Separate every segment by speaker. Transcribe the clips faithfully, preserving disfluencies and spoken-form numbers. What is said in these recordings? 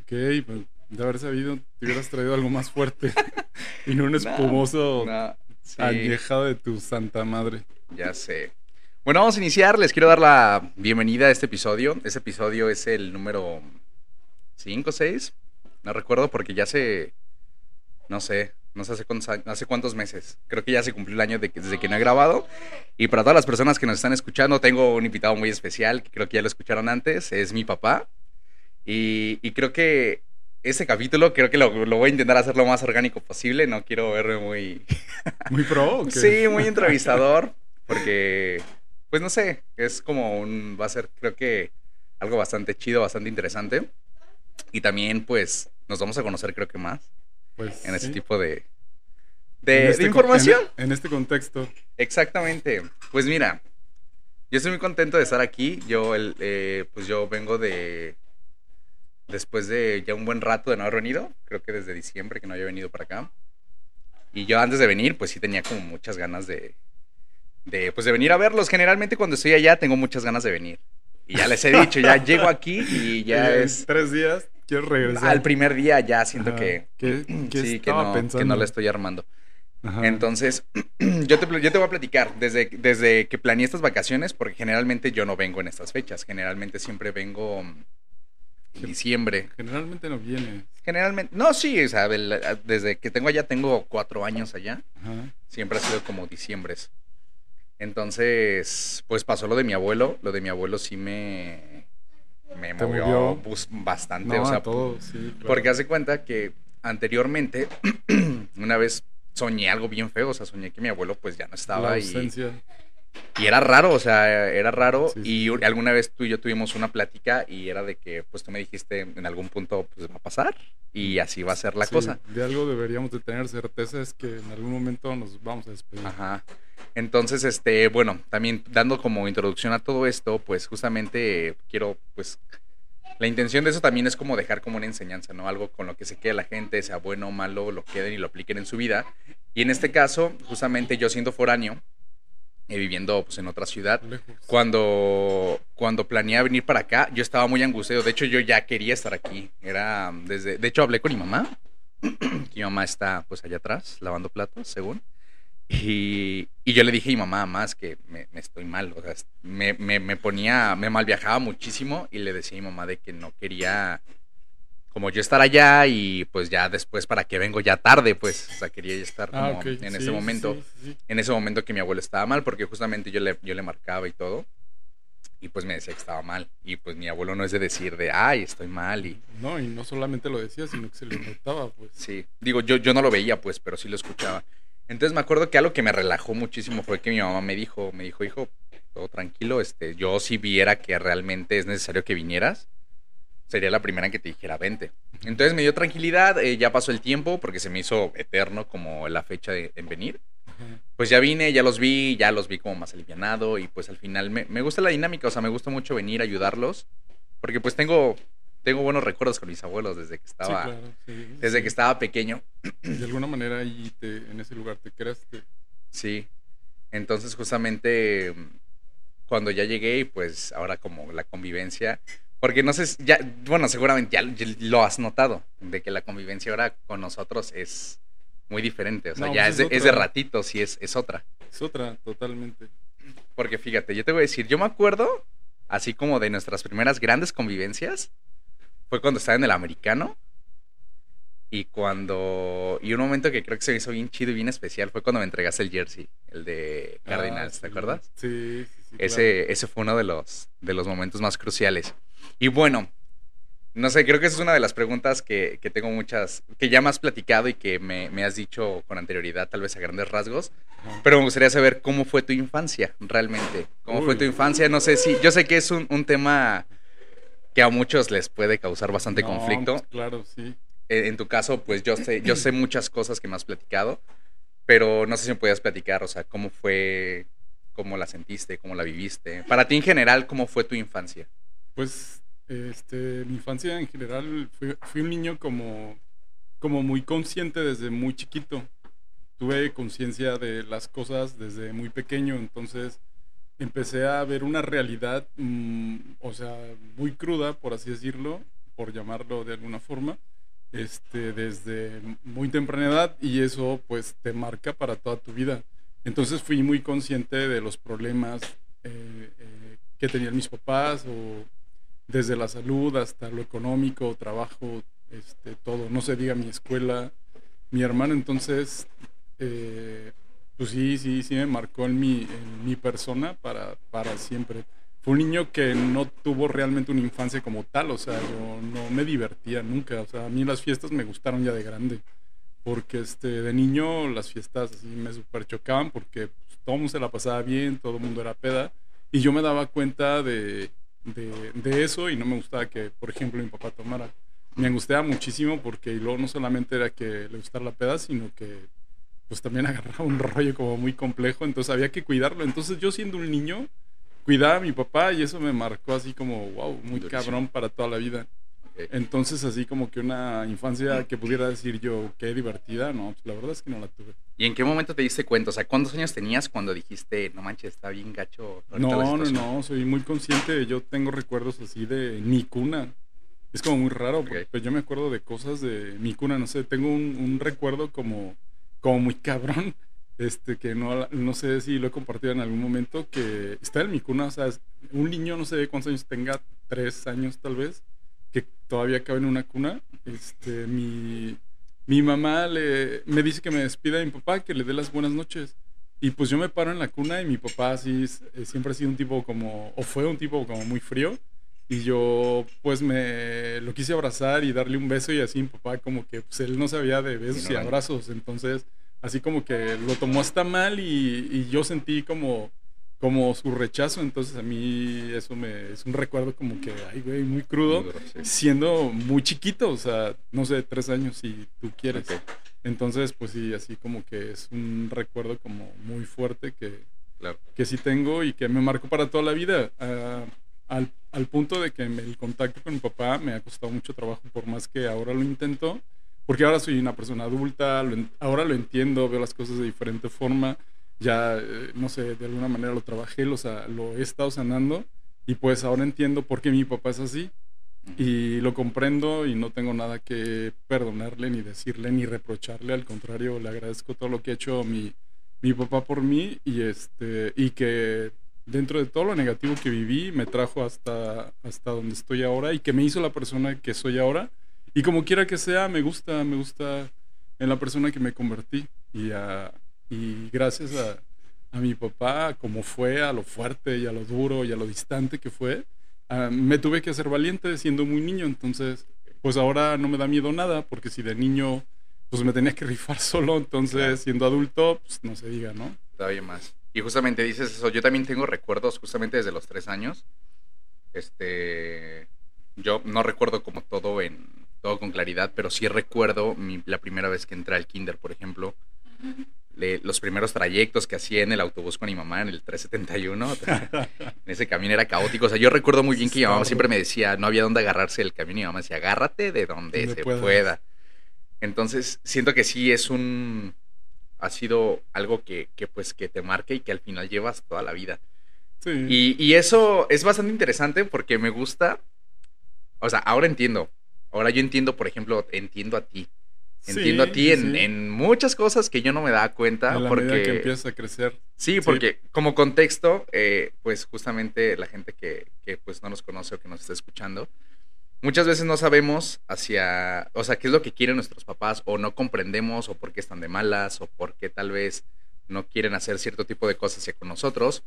Speaker 1: Ok, pues de haber sabido, te hubieras traído algo más fuerte y no un
Speaker 2: No,
Speaker 1: espumoso
Speaker 2: no, sí,
Speaker 1: añejado de tu santa madre.
Speaker 2: ya sé. Bueno, vamos a iniciar. Les quiero dar la bienvenida a este episodio. Este episodio es el número cinco, seis. No recuerdo porque ya se, no sé, no sé hace cuántos, a- hace cuántos meses. Creo que ya se cumplió el año de que- desde que no he grabado. Y para todas las personas que nos están escuchando, tengo un invitado muy especial, que creo que ya lo escucharon antes. Es mi papá. Y, y creo que ese capítulo, creo que lo, lo voy a intentar hacer lo más orgánico posible. No quiero verme muy,
Speaker 1: ¿Muy pro o qué?
Speaker 2: sí, muy entrevistador, porque, pues no sé, es como un, va a ser creo que algo bastante chido, bastante interesante. Y también, pues, nos vamos a conocer creo que más
Speaker 1: Pues
Speaker 2: en ese
Speaker 1: sí,
Speaker 2: tipo de,
Speaker 1: en
Speaker 2: de, de
Speaker 1: este, co- en,
Speaker 2: información.
Speaker 1: en este contexto.
Speaker 2: Exactamente. Pues mira, yo estoy muy contento de estar aquí. Yo, el, eh, pues yo vengo de, después de ya un buen rato de no haber venido, creo que desde diciembre que no había venido para acá. Y yo antes de venir, pues sí tenía como muchas ganas de, de, pues de venir a verlos. Generalmente cuando estoy allá tengo muchas ganas de venir. Y ya les he dicho, ya llego aquí y ya
Speaker 1: Eh, en
Speaker 2: es
Speaker 1: tres días quiero
Speaker 2: al
Speaker 1: regresar.
Speaker 2: primer día ya siento
Speaker 1: Ajá.
Speaker 2: que
Speaker 1: ¿Qué, qué
Speaker 2: sí, que
Speaker 1: estaba
Speaker 2: no, que no la
Speaker 1: pensando?
Speaker 2: estoy armando.
Speaker 1: Ajá.
Speaker 2: Entonces, yo te, yo te voy a platicar desde, desde que planeé estas vacaciones, porque generalmente yo no vengo en estas fechas. Generalmente siempre vengo en
Speaker 1: Gen-
Speaker 2: diciembre.
Speaker 1: Generalmente no viene.
Speaker 2: Generalmente, no, sí, o sea, el- desde que tengo allá, tengo cuatro años allá.
Speaker 1: Ajá.
Speaker 2: Siempre ha sido como diciembres. Entonces, pues pasó lo de mi abuelo. Lo de mi abuelo sí me, me
Speaker 1: Te
Speaker 2: movió
Speaker 1: movió.
Speaker 2: bus- bastante. O
Speaker 1: No, a
Speaker 2: sea,
Speaker 1: todos, sí,
Speaker 2: porque
Speaker 1: claro.
Speaker 2: hace cuenta que anteriormente, una vez soñé algo bien feo. O sea, soñé que mi abuelo pues ya no
Speaker 1: La
Speaker 2: estaba y,
Speaker 1: ausencia.
Speaker 2: y era raro. O sea, era raro.
Speaker 1: Sí, sí,
Speaker 2: Y
Speaker 1: sí.
Speaker 2: alguna vez tú y yo tuvimos una plática y era de que pues tú me dijiste en algún punto pues va a pasar y así va a ser la
Speaker 1: Sí,
Speaker 2: cosa.
Speaker 1: de algo deberíamos de tener certeza es que en algún momento nos vamos a despedir.
Speaker 2: Ajá. Entonces, este, bueno, también dando como introducción a todo esto, pues justamente eh, quiero, pues, la intención de eso también es como dejar como una enseñanza, ¿no? Algo con lo que se quede la gente, sea bueno o malo, lo queden y lo apliquen en su vida. Y en este caso, justamente yo siendo foráneo, eh, viviendo pues en otra ciudad,
Speaker 1: Lejos.
Speaker 2: cuando, cuando planeé venir para acá, yo estaba muy angustiado. De hecho, yo ya quería estar aquí. Era desde, de hecho, hablé con mi mamá, que mi mamá está pues allá atrás, lavando platos, según. Y, y yo le dije a mi mamá más que me, me estoy mal, o sea, me, me, me ponía, me mal viajaba muchísimo y le decía a mi mamá de que no quería como yo estar allá y pues ya después para que vengo ya tarde, pues, o sea, quería ya estar
Speaker 1: Ah,
Speaker 2: como
Speaker 1: ok.
Speaker 2: en ese
Speaker 1: Sí, sí,
Speaker 2: momento,
Speaker 1: sí, sí.
Speaker 2: en ese momento que mi abuelo estaba mal, porque justamente yo le, yo le marcaba y todo, y pues me decía que estaba mal, y pues mi abuelo no es de decir de, ay, estoy mal, y
Speaker 1: No, y no solamente lo decía, sino que se le notaba, pues.
Speaker 2: sí, digo, yo, yo no lo veía, pues, pero sí lo escuchaba. Entonces me acuerdo que algo que me relajó muchísimo fue que mi mamá me dijo, me dijo, hijo, todo tranquilo, este, yo si viera que realmente es necesario que vinieras, sería la primera en que te dijera, vente.
Speaker 1: Ujú.
Speaker 2: Entonces me dio tranquilidad, eh, ya pasó el tiempo, porque se me hizo eterno como la fecha de, en venir.
Speaker 1: Ajá.
Speaker 2: Pues ya vine, ya los vi, ya los vi como más alivianado, y pues al final me, me gusta la dinámica, o sea, me gusta mucho venir a ayudarlos, porque pues tengo, tengo buenos recuerdos con mis abuelos desde que
Speaker 1: Sí,
Speaker 2: estaba,
Speaker 1: claro, sí,
Speaker 2: desde que
Speaker 1: sí.
Speaker 2: estaba pequeño.
Speaker 1: De alguna manera ahí te, en ese lugar te creaste.
Speaker 2: Sí, entonces justamente mm, cuando ya llegué y pues ahora como la convivencia, porque no sé, si- ya, bueno, seguramente ya, ya lo has notado, de que la convivencia ahora con nosotros es muy diferente, o sea,
Speaker 1: No,
Speaker 2: ya
Speaker 1: pues
Speaker 2: es
Speaker 1: es
Speaker 2: de, es de
Speaker 1: otra,
Speaker 2: ratitos y es, es otra.
Speaker 1: es otra, totalmente.
Speaker 2: Porque fíjate, yo te voy a decir, yo me acuerdo, así como de nuestras primeras grandes convivencias, fue cuando estaba en el americano. Y cuando. Y un momento que creo que se me hizo bien chido y bien especial fue cuando me entregaste el jersey, el de
Speaker 1: Ah,
Speaker 2: Cardinals, ¿te
Speaker 1: sí,
Speaker 2: acuerdas?
Speaker 1: sí, sí, sí, claro.
Speaker 2: Ese, ese fue uno de los, de los momentos más cruciales. Y bueno, no sé, creo que esa es una de las preguntas que, que tengo muchas, que ya me has platicado y que me, me has dicho con anterioridad, tal vez a grandes rasgos.
Speaker 1: Ajá.
Speaker 2: Pero me gustaría saber cómo fue tu infancia, realmente. ¿Cómo fue tu
Speaker 1: Uy,
Speaker 2: infancia? No sé si. Yo sé que es un, un tema que a muchos les puede causar bastante
Speaker 1: no, pues
Speaker 2: conflicto.
Speaker 1: claro, sí.
Speaker 2: En, en tu caso, pues yo sé, yo sé muchas cosas que me has platicado, pero no sé si me podías platicar, o sea, cómo fue, cómo la sentiste, cómo la viviste. Para ti en general, ¿cómo fue tu infancia?
Speaker 1: Pues, este, mi infancia en general fui, fui un niño como, como muy consciente desde muy chiquito. Tuve conciencia de las cosas desde muy pequeño, entonces empecé a ver una realidad, mm, o sea, muy cruda, por así decirlo, por llamarlo de alguna forma, este, desde muy temprana edad, y eso pues te marca para toda tu vida. Entonces fui muy consciente de los problemas eh, eh, que tenían mis papás, o desde la salud hasta lo económico, trabajo, este, todo, no se diga mi escuela, mi hermano. Entonces, eh, pues sí, sí, sí me marcó en mi, en mi persona para, para siempre. Fue un niño que no tuvo realmente una infancia como tal, o sea, yo no me divertía nunca, o sea, a mí las fiestas me gustaron ya de grande, porque este, de niño las fiestas así me super chocaban, porque pues, todo el mundo se la pasaba bien, todo el mundo era peda, y yo me daba cuenta de, de, de eso, y no me gustaba que, por ejemplo, mi papá tomara. Me angustiaba muchísimo porque y luego no solamente era que le gustara la peda, sino que pues también agarraba un rollo como muy complejo, entonces había que cuidarlo. Entonces yo siendo un niño, cuidaba a mi papá, y eso me marcó así como, wow, muy cabrón para toda la vida.
Speaker 2: Okay.
Speaker 1: Entonces así como que una infancia que pudiera decir yo, qué divertida, no, pues la verdad es que no la tuve.
Speaker 2: ¿Y en qué momento te diste cuenta? O sea, ¿cuántos años tenías cuando dijiste, no manches, está bien gacho ahorita la
Speaker 1: No, no,
Speaker 2: situación?
Speaker 1: no, soy muy consciente, yo tengo recuerdos así de mi cuna. Es como muy raro,
Speaker 2: Ok.
Speaker 1: porque yo me acuerdo de cosas de mi cuna, no sé, tengo un, un recuerdo como, como muy cabrón, este, que no, no sé si lo he compartido en algún momento, que está en mi cuna, o sea, es un niño, no sé cuántos años tenga, tres años tal vez, que todavía cabe en una cuna. Este, mi, mi mamá le, me dice que me despida de mi papá, que le dé las buenas noches. Y pues yo me paro en la cuna, y mi papá así es- eh, siempre ha sido un tipo como, o fue un tipo como muy frío. Y yo pues me lo quise abrazar y darle un beso, y así mi papá como que pues él no sabía de besos y
Speaker 2: Ignorante.
Speaker 1: abrazos. Entonces así como que lo tomó hasta mal, y, y yo sentí como, como su rechazo. Entonces a mí eso me es un recuerdo como que, ay güey, muy
Speaker 2: Muy
Speaker 1: crudo,
Speaker 2: duro, sí.
Speaker 1: siendo muy chiquito, o sea, no sé, tres años si tú quieres.
Speaker 2: Ok,
Speaker 1: Entonces pues sí, así como que es un recuerdo como muy fuerte que,
Speaker 2: claro.
Speaker 1: que sí tengo y que me marcó para toda la vida. Ah, al, al punto de que me- el contacto con mi papá me ha costado mucho trabajo, por más que ahora lo intento, porque ahora soy una persona adulta, lo en- ahora lo entiendo, veo las cosas de diferente forma, ya, eh, no sé, de alguna manera lo trabajé, lo, sa- lo he estado sanando, y pues ahora entiendo por qué mi papá es así,
Speaker 2: Ujú.
Speaker 1: y lo comprendo, y no tengo nada que perdonarle, ni decirle, ni reprocharle. Al contrario, le agradezco todo lo que ha hecho mi, mi papá por mí, y este y que dentro de todo lo negativo que viví me trajo hasta, hasta donde estoy ahora, y que me hizo la persona que soy ahora. Y como quiera que sea, me gusta, me gusta en la persona que me convertí. Y, a- y gracias a, a mi papá, como fue, a lo fuerte y a lo duro y a lo distante que fue, ah, me tuve que hacer valiente siendo muy niño. Entonces pues ahora no me da miedo nada, porque si de niño pues me tenía que rifar solo, entonces
Speaker 2: Claro.
Speaker 1: siendo adulto pues no se diga, ¿no?
Speaker 2: Todavía más. Y justamente dices eso, yo también tengo recuerdos justamente desde los tres años. Este, yo no recuerdo como todo en todo con claridad, pero sí recuerdo mi- la primera vez que entré al kinder, por ejemplo, le- los primeros trayectos que hacía en el autobús con mi mamá en el trescientos setenta y uno. En ese camino era caótico. O sea, yo recuerdo muy bien que mi mamá siempre me decía, no había dónde agarrarse del camino, y mi mamá decía, agárrate de donde
Speaker 1: Donde
Speaker 2: se
Speaker 1: puedas.
Speaker 2: pueda. Entonces, siento que sí es un, ha sido algo que, que pues que te marca y que al final llevas toda la vida.
Speaker 1: Sí.
Speaker 2: Y, y eso es bastante interesante porque me gusta, o sea, ahora entiendo, ahora yo entiendo, por ejemplo, entiendo a ti, entiendo a
Speaker 1: Sí,
Speaker 2: ti
Speaker 1: sí,
Speaker 2: en,
Speaker 1: sí.
Speaker 2: en muchas cosas que yo no me daba cuenta
Speaker 1: En la medida que
Speaker 2: porque,
Speaker 1: empiezas a crecer.
Speaker 2: sí,
Speaker 1: Sí.
Speaker 2: porque como contexto, eh, pues justamente la gente que, que pues no nos conoce o que nos está escuchando, muchas veces no sabemos hacia, o sea, qué es lo que quieren nuestros papás, o no comprendemos, o por qué están de malas, o por qué tal vez no quieren hacer cierto tipo de cosas hacia con nosotros.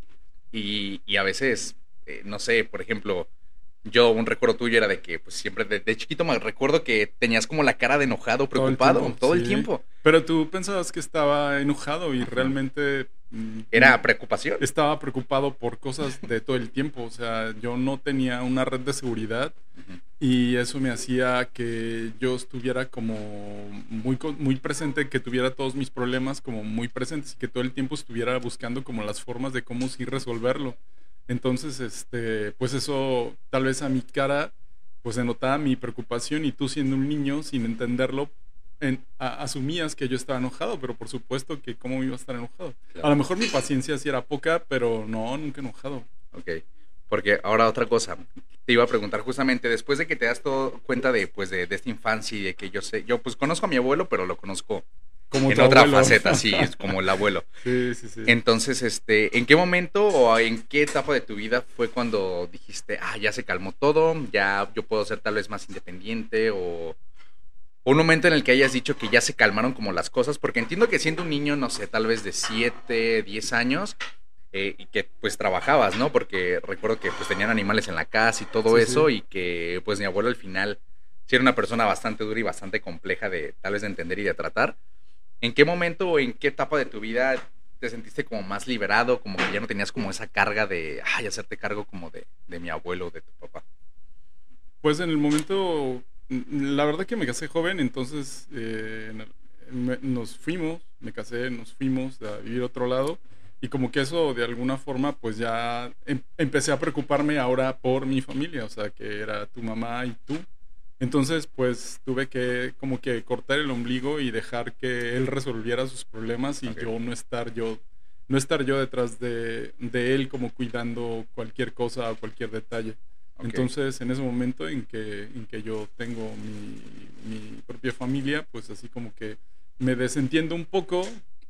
Speaker 2: Y, y a veces, eh, no sé, por ejemplo, yo un recuerdo tuyo era de que pues siempre de, de chiquito me recuerdo que tenías como la cara de enojado,
Speaker 1: Todo el
Speaker 2: preocupado,
Speaker 1: tiempo,
Speaker 2: todo el
Speaker 1: sí.
Speaker 2: tiempo.
Speaker 1: Pero tú pensabas que estaba enojado, y
Speaker 2: Ajá.
Speaker 1: realmente mm,
Speaker 2: Era preocupación.
Speaker 1: estaba preocupado por cosas de todo el tiempo. O sea, yo no tenía una red de seguridad,
Speaker 2: Ujú.
Speaker 1: y eso me hacía que yo estuviera como muy, co- muy presente, que tuviera todos mis problemas como muy presentes, y que todo el tiempo estuviera buscando como las formas de cómo sí resolverlo. Entonces, este, pues eso tal vez a mi cara pues se notaba mi preocupación, y tú siendo un niño sin entenderlo en- a- asumías que yo estaba enojado, pero por supuesto que cómo iba a estar enojado.
Speaker 2: Claro.
Speaker 1: A lo mejor mi paciencia sí era poca, pero no, nunca enojado.
Speaker 2: Ok. Porque ahora otra cosa, te iba a preguntar justamente, después de que te das todo cuenta de, pues, de, de esta infancia y de que yo sé, yo pues conozco a mi abuelo, pero lo conozco
Speaker 1: Como
Speaker 2: en
Speaker 1: tu
Speaker 2: otra
Speaker 1: abuelo.
Speaker 2: faceta, sí, es como el abuelo.
Speaker 1: Sí, sí, sí.
Speaker 2: Entonces, este, ¿en qué momento o en qué etapa de tu vida fue cuando dijiste, ah, ya se calmó todo, ya yo puedo ser tal vez más independiente o un momento en el que hayas dicho que ya se calmaron como las cosas? Porque entiendo que siendo un niño, no sé, tal vez de siete diez años, eh, y que pues trabajabas, ¿no? Porque recuerdo que pues tenían animales en la casa y todo
Speaker 1: Sí,
Speaker 2: eso
Speaker 1: sí.
Speaker 2: y que pues mi abuelo al final sí era una persona bastante dura y bastante compleja de tal vez de entender y de tratar. ¿En qué momento o en qué etapa de tu vida te sentiste como más liberado, como que ya no tenías como esa carga de, ay, hacerte cargo como de, de mi abuelo o de tu papá?
Speaker 1: Pues en el momento, mm, la verdad que me casé joven, entonces eh, en el- me- nos fuimos, me casé, nos fuimos a vivir a otro lado y como que eso de alguna forma pues ya em- empecé a preocuparme ahora por mi familia, o sea que era tu mamá y tú. Entonces pues tuve que como que cortar el ombligo y dejar que él resolviera sus problemas y
Speaker 2: Ok,
Speaker 1: yo no estar yo, no estar yo detrás de, de él como cuidando cualquier cosa o cualquier detalle.
Speaker 2: ok.
Speaker 1: Entonces, en ese momento en que, en que yo tengo mi, mi propia familia, pues así como que me desentiendo un poco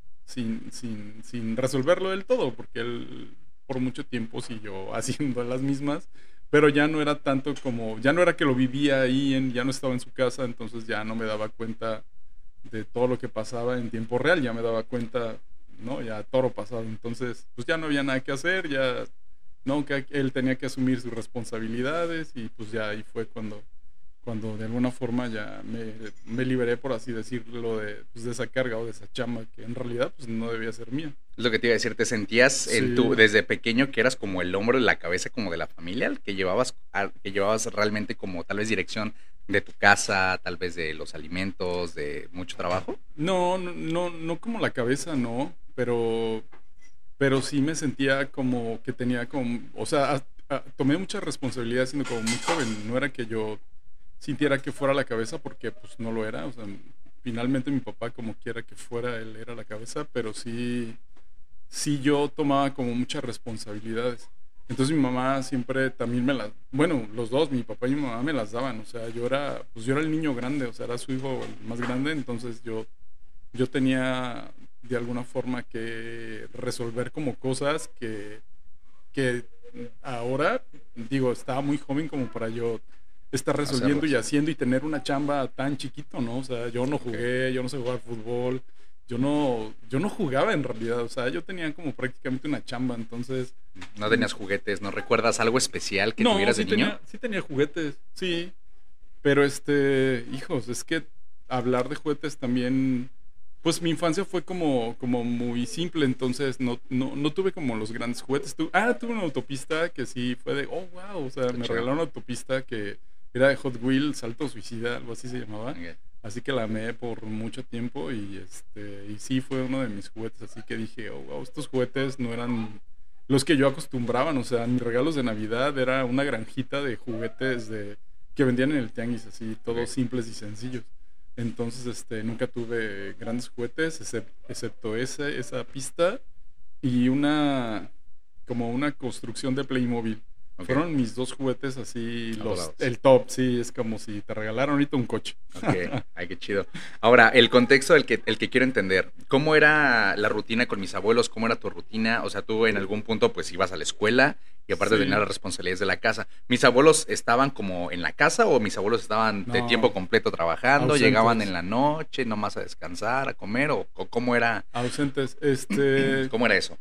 Speaker 1: sin, sin, sin resolverlo del todo, porque él por mucho tiempo siguió haciendo las mismas, pero ya no era tanto como, ya no era que lo vivía ahí, en, ya no estaba en su casa, entonces ya no me daba cuenta de todo lo que pasaba en tiempo real, ya me daba cuenta, ¿no? Ya toro pasado, entonces pues ya no había nada que hacer, ya no, que él tenía que asumir sus responsabilidades y pues ya ahí fue cuando, cuando de alguna forma ya me, me liberé, por así decirlo, de, pues, de esa carga o de esa chamba que en realidad pues no debía ser mía.
Speaker 2: Es lo que te iba a decir, ¿te sentías en tu,
Speaker 1: Sí,
Speaker 2: desde pequeño que eras como el hombro y la cabeza como de la familia, el que llevabas, al- que llevabas realmente como tal vez dirección de tu casa, tal vez de los alimentos, de mucho trabajo?
Speaker 1: no, no, no, no como la cabeza, no, pero, pero sí me sentía como que tenía como, o sea, a- a- tomé mucha responsabilidad siendo como muy joven, no era que yo sintiera que fuera la cabeza porque pues no lo era, o sea, finalmente mi papá como quiera que fuera, él era la cabeza, pero sí, sí yo tomaba como muchas responsabilidades. Entonces mi mamá siempre también me las, bueno, los dos, mi papá y mi mamá me las daban, o sea, yo era, pues yo era el niño grande, o sea, era su hijo el más grande, entonces yo, yo tenía de alguna forma que resolver como cosas que, que ahora, digo, estaba muy joven como para yo estar resolviendo y
Speaker 2: Hacerlos.
Speaker 1: haciendo y tener una chamba tan chiquito, ¿no? O sea, yo no
Speaker 2: Ok.
Speaker 1: jugué, yo no sé jugar fútbol, yo no, yo no jugaba en realidad, o sea, yo tenía como prácticamente una chamba, entonces,
Speaker 2: No
Speaker 1: mm,
Speaker 2: tenías juguetes, ¿no recuerdas algo especial que
Speaker 1: no,
Speaker 2: tuvieras de
Speaker 1: sí
Speaker 2: niño?
Speaker 1: tenía, sí tenía juguetes, sí, pero este, hijos, es que hablar de juguetes también, pues mi infancia fue como, como muy simple, entonces no, no, no tuve como los grandes juguetes. Tu- ah, tuve una autopista que sí fue de, oh, wow, o sea,
Speaker 2: Está
Speaker 1: me
Speaker 2: chido.
Speaker 1: regalaron una autopista que era de Hot Wheels, Salto Suicida, algo así se llamaba.
Speaker 2: Ok.
Speaker 1: Así que la amé por mucho tiempo y este y sí fue uno de mis juguetes, así que dije, oh, wow, estos juguetes no eran los que yo acostumbraban, o sea, mis regalos de Navidad era una granjita de juguetes de que vendían en el tianguis, así, todos
Speaker 2: Ok.
Speaker 1: simples y sencillos. Entonces, este, nunca tuve grandes juguetes, excep- excepto ese, esa pista y una, como una construcción de Playmobil.
Speaker 2: Ok.
Speaker 1: Fueron mis dos juguetes así, los,
Speaker 2: Adorados.
Speaker 1: el top, sí, es como si te regalaron ahorita un coche.
Speaker 2: Ok, ay, qué chido. Ahora, el contexto del que, el que quiero entender, ¿cómo era la rutina con mis abuelos? ¿Cómo era tu rutina? O sea, tú en algún punto pues ibas a la escuela y aparte tenías
Speaker 1: Sí,
Speaker 2: las responsabilidades de la casa. ¿Mis abuelos estaban como en la casa o mis abuelos estaban de tiempo
Speaker 1: no,
Speaker 2: completo trabajando? ¿Llegaban en
Speaker 1: ausentes,
Speaker 2: la noche nomás a descansar, a comer? ¿O, o cómo era,
Speaker 1: ausentes. Este,
Speaker 2: cómo era eso?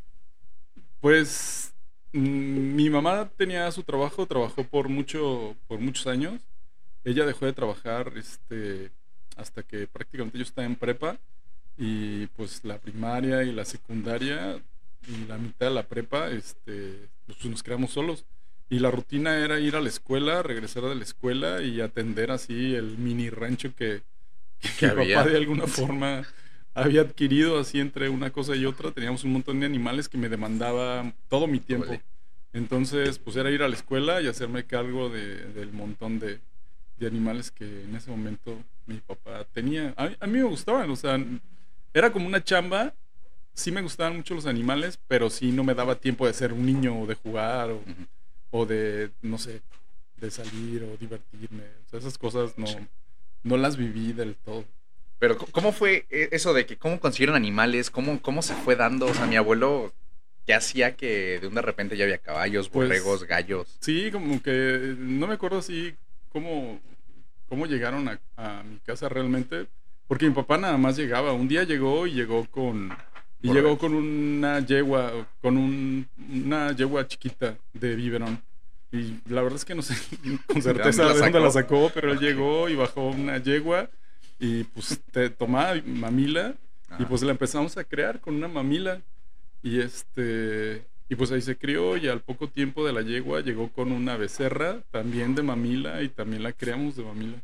Speaker 1: pues mm, mi mamá tenía su trabajo, trabajó por mucho, por muchos años. Ella dejó de trabajar, este, hasta que prácticamente yo estaba en prepa y pues la primaria y la secundaria y la mitad de la prepa, este, pues nos quedamos solos. Y la rutina era ir a la escuela, regresar de la escuela y atender así el mini rancho que, que
Speaker 2: ¿Qué
Speaker 1: mi papá
Speaker 2: había?
Speaker 1: de alguna forma había adquirido así entre una cosa y otra. Teníamos un montón de animales que me demandaban todo mi tiempo.
Speaker 2: Órale.
Speaker 1: Entonces, pues era ir a la escuela y hacerme cargo de, del montón de, de animales que en ese momento mi papá tenía. A, a mí me gustaban, o sea, era como una chamba. Sí me gustaban mucho los animales, pero sí no me daba tiempo de ser un niño o de jugar o,
Speaker 2: Ujú.
Speaker 1: o de, no sé, de salir o divertirme. O sea, esas cosas no,
Speaker 2: Sí.
Speaker 1: no las viví del todo.
Speaker 2: Pero, c- ¿cómo fue eh, eso de que cómo consiguieron animales? ¿Cómo, cómo se fue dando? O sea, mi abuelo, ¿qué hacía que de un de repente ya había caballos,
Speaker 1: Pues
Speaker 2: borregos, gallos?
Speaker 1: sí, como que no me acuerdo así cómo, cómo llegaron a, a mi casa realmente, porque mi papá nada más llegaba. Un día llegó y llegó con y llegó
Speaker 2: Borregos.
Speaker 1: con una yegua, con un, una yegua chiquita de biberón. Y la verdad es que no sé con
Speaker 2: ¿De dónde
Speaker 1: certeza
Speaker 2: la
Speaker 1: de dónde la
Speaker 2: sacó?
Speaker 1: sacó, pero él
Speaker 2: Ok.
Speaker 1: llegó y bajó una yegua y pues te tomaba mamila y
Speaker 2: Ajá.
Speaker 1: pues la empezamos a crear con una mamila. Y este, y pues ahí se crió y al poco tiempo de la yegua llegó con una becerra también de mamila y también la criamos de mamila.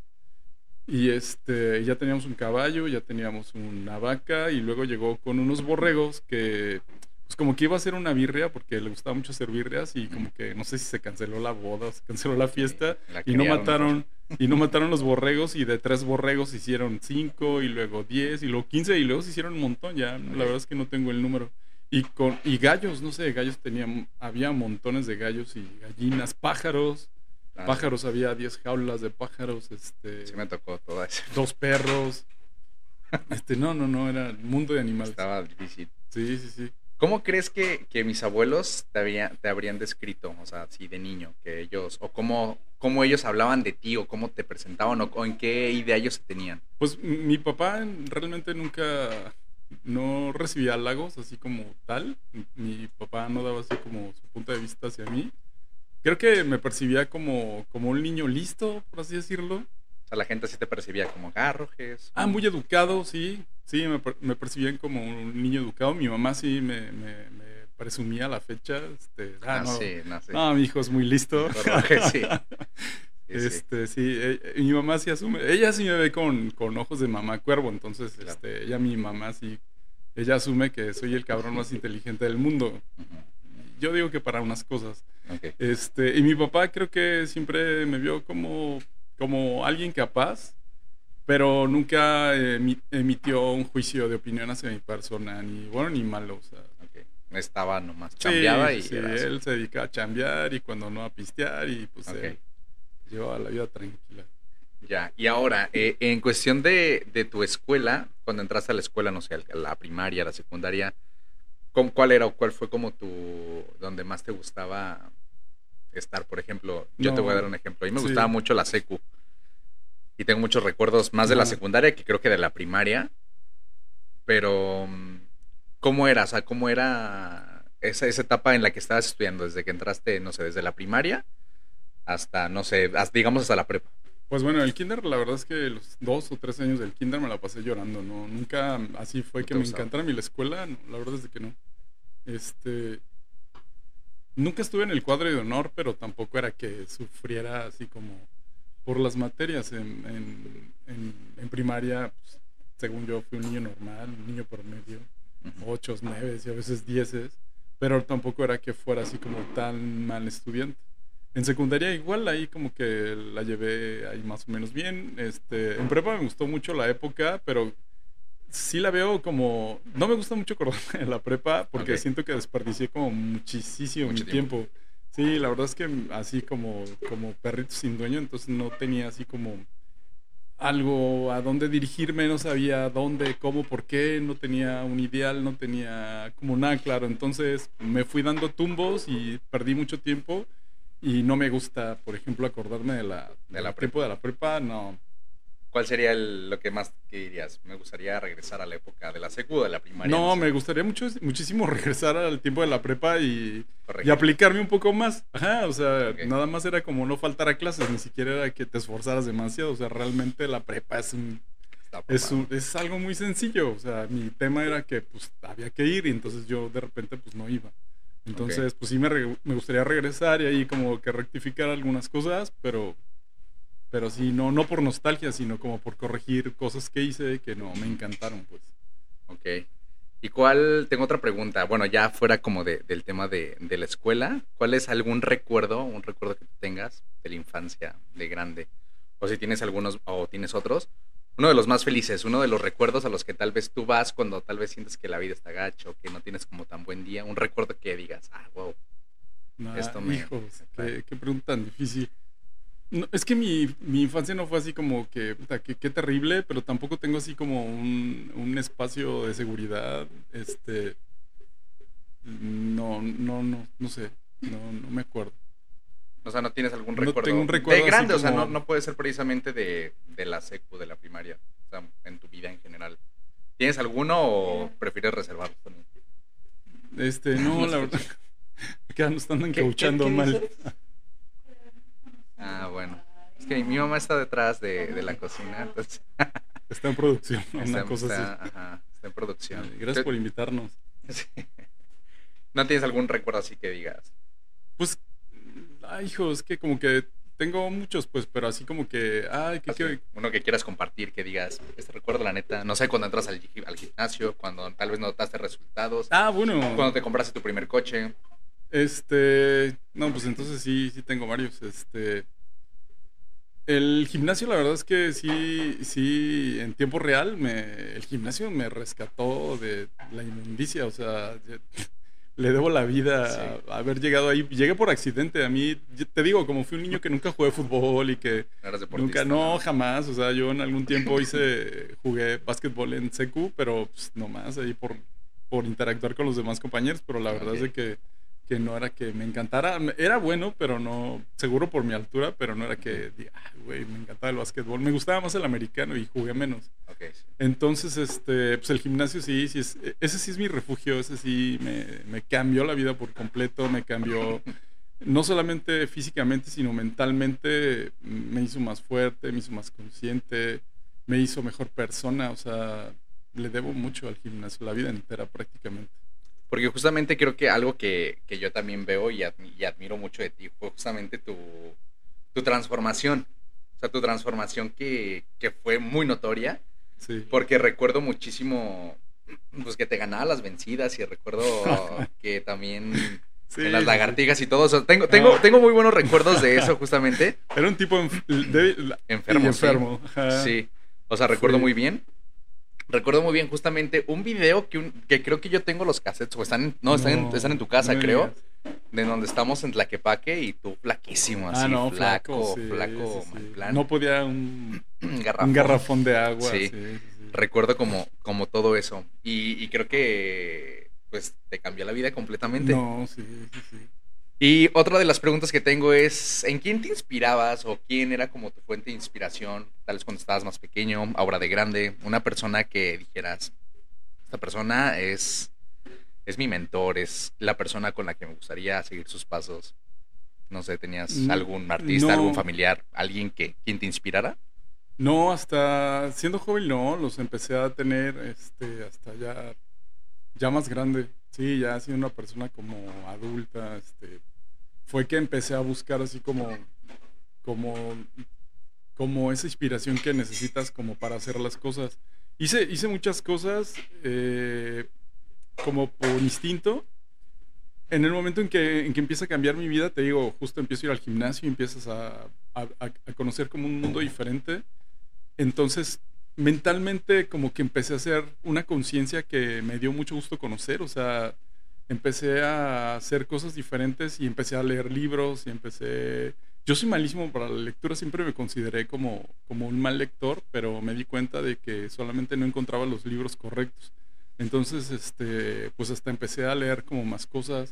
Speaker 1: Y este, ya teníamos un caballo, ya teníamos una vaca y luego llegó con unos borregos que pues como que iba a hacer una birria porque le gustaba mucho hacer birrias y
Speaker 2: Ujú.
Speaker 1: como que no sé si se canceló la boda o se canceló la
Speaker 2: Sí,
Speaker 1: fiesta
Speaker 2: la
Speaker 1: y no
Speaker 2: criaron mejor.
Speaker 1: mataron y no mataron los borregos y de tres borregos hicieron cinco y luego diez y luego quince y luego se hicieron un montón, ya la verdad
Speaker 2: Ok.
Speaker 1: es que no tengo el número. Y con y gallos, no sé, gallos tenían había montones de gallos y gallinas, pájaros,
Speaker 2: Ah, sí.
Speaker 1: pájaros había diez jaulas de pájaros,
Speaker 2: Sí
Speaker 1: este
Speaker 2: me tocó todo eso.
Speaker 1: dos perros. Este, no, no, no, era el mundo de animales.
Speaker 2: Estaba difícil.
Speaker 1: Sí, sí, sí.
Speaker 2: ¿Cómo crees que, que mis abuelos te, había- te habrían descrito, o sea, así de niño, que ellos, o cómo, cómo ellos hablaban de ti, o cómo te presentaban, o, o en qué idea ellos se tenían?
Speaker 1: Pues m- mi papá realmente nunca no recibía halagos así como tal. M- Mi papá no daba así como su punto de vista hacia mí. Creo que me percibía como, como un niño listo, por así decirlo.
Speaker 2: O sea, la gente sí te percibía como garrojes.
Speaker 1: Ah, muy educado, sí. Sí, me, per- me percibían como un niño educado. Mi mamá sí me, me, me presumía a la fecha. Este, ah,
Speaker 2: Ah,
Speaker 1: no,
Speaker 2: sí, no sé.
Speaker 1: no, mi hijo es muy listo.
Speaker 2: Hijo roje, sí. Sí, sí,
Speaker 1: Este, sí, e- e- mi mamá sí asume, ella sí me ve con, con ojos de mamá cuervo, entonces,
Speaker 2: claro.
Speaker 1: este, ella, mi mamá sí, ella asume que soy el cabrón más inteligente del mundo.
Speaker 2: Ujú.
Speaker 1: Yo digo que para unas cosas.
Speaker 2: Ok.
Speaker 1: Este, y mi papá creo que siempre me vio como, como alguien capaz, pero nunca emi- emitió un juicio de opinión hacia mi persona, ni bueno ni malo, o sea.
Speaker 2: Ok. Estaba nomás
Speaker 1: Sí,
Speaker 2: chambeaba
Speaker 1: sí,
Speaker 2: y
Speaker 1: sí,
Speaker 2: era así.
Speaker 1: él se dedica a chambear y cuando no a pistear y pues
Speaker 2: Ok.
Speaker 1: él llevaba la vida tranquila.
Speaker 2: Ya, y ahora, eh, en cuestión de, de tu escuela, cuando entraste a la escuela, no sé, a la primaria, a la secundaria, ¿cómo- ¿cuál era o cuál fue como tu, donde más te gustaba estar? Por ejemplo, yo te voy a dar
Speaker 1: No,
Speaker 2: un ejemplo. A mí me
Speaker 1: sí,
Speaker 2: gustaba mucho la secu y tengo muchos recuerdos más de la
Speaker 1: ajá.
Speaker 2: secundaria que creo que de la primaria, pero mm, ¿cómo era? O sea, ¿cómo era esa, esa etapa en la que estabas estudiando desde que entraste, no sé, desde la primaria hasta, no sé, hasta- digamos hasta la prepa?
Speaker 1: Pues bueno, el kinder, la verdad es que los dos o tres años del kinder me la pasé llorando, ¿no? Nunca así fue
Speaker 2: ¿No
Speaker 1: que
Speaker 2: te
Speaker 1: me
Speaker 2: gustaba?
Speaker 1: encantara a mí la escuela, no, la verdad es de que no. Este, nunca estuve en el cuadro de honor, pero tampoco era que sufriera así como por las materias. En, en, en, en primaria, pues, según yo, fui un niño normal, un niño promedio,
Speaker 2: Ujú.
Speaker 1: ocho, nueve y a veces dieces, pero tampoco era que fuera así como tan mal estudiante. En secundaria igual ahí como que la llevé ahí más o menos bien. Este, en prepa me gustó mucho la época, pero sí la veo como... No me gusta mucho acordarme de la prepa porque
Speaker 2: Ok,
Speaker 1: siento que desperdicié como muchísimo mi
Speaker 2: mucho tiempo.
Speaker 1: tiempo. Sí, la verdad es que así como, como perrito sin dueño, entonces no tenía así como algo a dónde dirigirme, no sabía dónde, cómo, por qué, no tenía un ideal, no tenía como nada claro. Entonces me fui dando tumbos y perdí mucho tiempo y no me gusta, por ejemplo, acordarme de la,
Speaker 2: De
Speaker 1: del
Speaker 2: la
Speaker 1: tiempo
Speaker 2: prepa.
Speaker 1: de la prepa, no.
Speaker 2: ¿Cuál sería el- lo que más que dirías? Me gustaría regresar a la época de la secu o de la primaria, no
Speaker 1: No,
Speaker 2: sé.
Speaker 1: me gustaría mucho, muchísimo regresar al tiempo de la prepa y, y
Speaker 2: Corregir.
Speaker 1: aplicarme un poco más. Ajá, o sea,
Speaker 2: Ok,
Speaker 1: nada más era como no faltar a clases, ni siquiera era que te esforzaras demasiado. O sea, realmente la prepa es un,
Speaker 2: está
Speaker 1: es,
Speaker 2: papá.
Speaker 1: un- es algo muy sencillo. O sea, mi tema era que pues había que ir y entonces yo de repente pues no iba.
Speaker 2: Ok,
Speaker 1: Entonces, pues sí me, re- me gustaría regresar y ahí como que rectificar algunas cosas, pero, pero sí, no, no por nostalgia, sino como por corregir cosas que hice que no me encantaron, pues.
Speaker 2: ok. ¿Y cuál? Tengo otra pregunta. Bueno, ya fuera como de, del tema de, de la escuela, ¿cuál es algún recuerdo, un recuerdo que tú tengas de la infancia, de grande? O si tienes algunos o tienes otros. Uno de los más felices, uno de los recuerdos a los que tal vez tú vas cuando tal vez sientes que la vida está gacho, que no tienes como tan buen día. Un recuerdo que digas, ah, wow.
Speaker 1: Nah,
Speaker 2: Esto me...
Speaker 1: hijos, qué, qué pregunta tan difícil. No, es que mi, mi infancia no fue así como que, puta, qué, qué terrible, pero tampoco tengo así como un, un espacio de seguridad. Este, no, no, no, no sé, no, no me acuerdo.
Speaker 2: O sea, no tienes algún
Speaker 1: No tengo
Speaker 2: recuerdo
Speaker 1: un
Speaker 2: de
Speaker 1: recuerdo así
Speaker 2: grande, o sea, no,
Speaker 1: como,
Speaker 2: no puede ser precisamente de, de la secu, de la primaria, o sea, en tu vida en general. ¿Tienes alguno o prefieres reservarlo también?
Speaker 1: este, no,
Speaker 2: No
Speaker 1: la
Speaker 2: escuché.
Speaker 1: verdad, que ya nos están
Speaker 2: ¿Qué, qué,
Speaker 1: encauchando
Speaker 2: qué
Speaker 1: mal.
Speaker 2: dices? Ah, bueno. Es que mi mamá está detrás de, de la cocina, entonces
Speaker 1: Está en producción,
Speaker 2: está,
Speaker 1: una cosa así.
Speaker 2: está, ajá, está en producción.
Speaker 1: Eh, Gracias
Speaker 2: ¿Qué-
Speaker 1: por invitarnos.
Speaker 2: sí. ¿No tienes algún recuerdo así que digas?
Speaker 1: Pues, ay, hijo, es que como que tengo muchos, pues, pero así como que, ay, que,
Speaker 2: Así,
Speaker 1: que,
Speaker 2: uno que quieras compartir, que digas, este recuerdo, la neta, no sé, cuando entras al, gi- al gimnasio, cuando tal vez notaste resultados,
Speaker 1: ah, bueno,
Speaker 2: cuando te compraste tu primer coche.
Speaker 1: este, no, pues entonces sí, sí tengo varios, este, el gimnasio, la verdad es que sí, sí, en tiempo real, me, el gimnasio me rescató de la inmundicia, o sea, yo- le debo la vida
Speaker 2: Sí,
Speaker 1: a haber llegado ahí. Llegué por accidente, a mí, yo te digo, como fui un niño que nunca jugué fútbol y que
Speaker 2: no eras
Speaker 1: nunca,
Speaker 2: deportista,
Speaker 1: no,
Speaker 2: ¿no?
Speaker 1: jamás, o sea, yo en algún tiempo hice, jugué básquetbol en secu, pero pues, nomás ahí por, por interactuar con los demás compañeros, pero la verdad es de
Speaker 2: Ok.
Speaker 1: que que no era que me encantara. Era bueno, pero no, seguro por mi altura, pero no era
Speaker 2: Ujú.
Speaker 1: que, diga, "Ay, güey, me encantaba el básquetbol. Me gustaba más el americano y jugué menos.
Speaker 2: Ok, sí.
Speaker 1: Entonces, este, pues el gimnasio sí, sí es, ese sí es mi refugio, ese sí me, me cambió la vida por completo, me cambió no solamente físicamente, sino mentalmente, me hizo más fuerte, me hizo más consciente, me hizo mejor persona, o sea, le debo mucho al gimnasio, la vida entera prácticamente.
Speaker 2: Porque justamente creo que algo que, que yo también veo y, admi- y admiro mucho de ti fue justamente tu, tu transformación. O sea, tu transformación que, que fue muy notoria.
Speaker 1: Sí.
Speaker 2: Porque recuerdo muchísimo, pues que te ganaba las vencidas y recuerdo que también en las
Speaker 1: Sí, sí, sí.
Speaker 2: lagartijas y todo. O sea, tengo, tengo,
Speaker 1: Ah.
Speaker 2: tengo muy buenos recuerdos de eso justamente.
Speaker 1: Era un tipo enf- débil y
Speaker 2: Enfermo, sí.
Speaker 1: enfermo. Ajá.
Speaker 2: Sí. O sea, recuerdo
Speaker 1: Sí.
Speaker 2: muy bien. Recuerdo muy bien justamente un video que, un- que creo que yo tengo los cassettes, o están en, no, están en, están en
Speaker 1: No,
Speaker 2: tu
Speaker 1: no
Speaker 2: casa,
Speaker 1: me
Speaker 2: creo,
Speaker 1: digas.
Speaker 2: de donde estamos en Tlaquepaque y tú flaquísimo,
Speaker 1: Ah,
Speaker 2: así,
Speaker 1: no, flaco,
Speaker 2: flaco,
Speaker 1: sí, sí,
Speaker 2: flaco, en
Speaker 1: sí.
Speaker 2: plan,
Speaker 1: No podía un, un
Speaker 2: garrafón.
Speaker 1: garrafón de agua,
Speaker 2: Sí,
Speaker 1: sí, sí, sí.
Speaker 2: recuerdo como, como todo eso. Y, y creo que, pues, te cambió la vida completamente.
Speaker 1: No, sí, sí, sí.
Speaker 2: Y otra de las preguntas que tengo es, ¿en quién te inspirabas o quién era como tu fuente de inspiración, tal vez cuando estabas más pequeño, ahora de grande, una persona que dijeras, esta persona es, es mi mentor, es la persona con la que me gustaría seguir sus pasos? No sé, ¿tenías
Speaker 1: N-
Speaker 2: algún artista, algún
Speaker 1: No,
Speaker 2: familiar, alguien que quien te inspirara?
Speaker 1: no, hasta siendo joven no, los empecé a tener, este, hasta ya, ya más grande. Sí, ya siendo una persona como adulta, este, fue que empecé a buscar así como, como como esa inspiración que necesitas como para hacer las cosas. Hice, hice muchas cosas eh, como por instinto. En el momento en que, en que empieza a cambiar mi vida, te digo, justo empiezo a ir al gimnasio y empiezas a, a, a conocer como un mundo diferente. Entonces, mentalmente como que empecé a hacer una conciencia que me dio mucho gusto conocer. O sea, empecé a hacer cosas diferentes y empecé a leer libros y empecé... Yo soy malísimo para la lectura, siempre me consideré como, como un mal lector, pero me di cuenta de que solamente no encontraba los libros correctos. Entonces, este, pues hasta empecé a leer como más cosas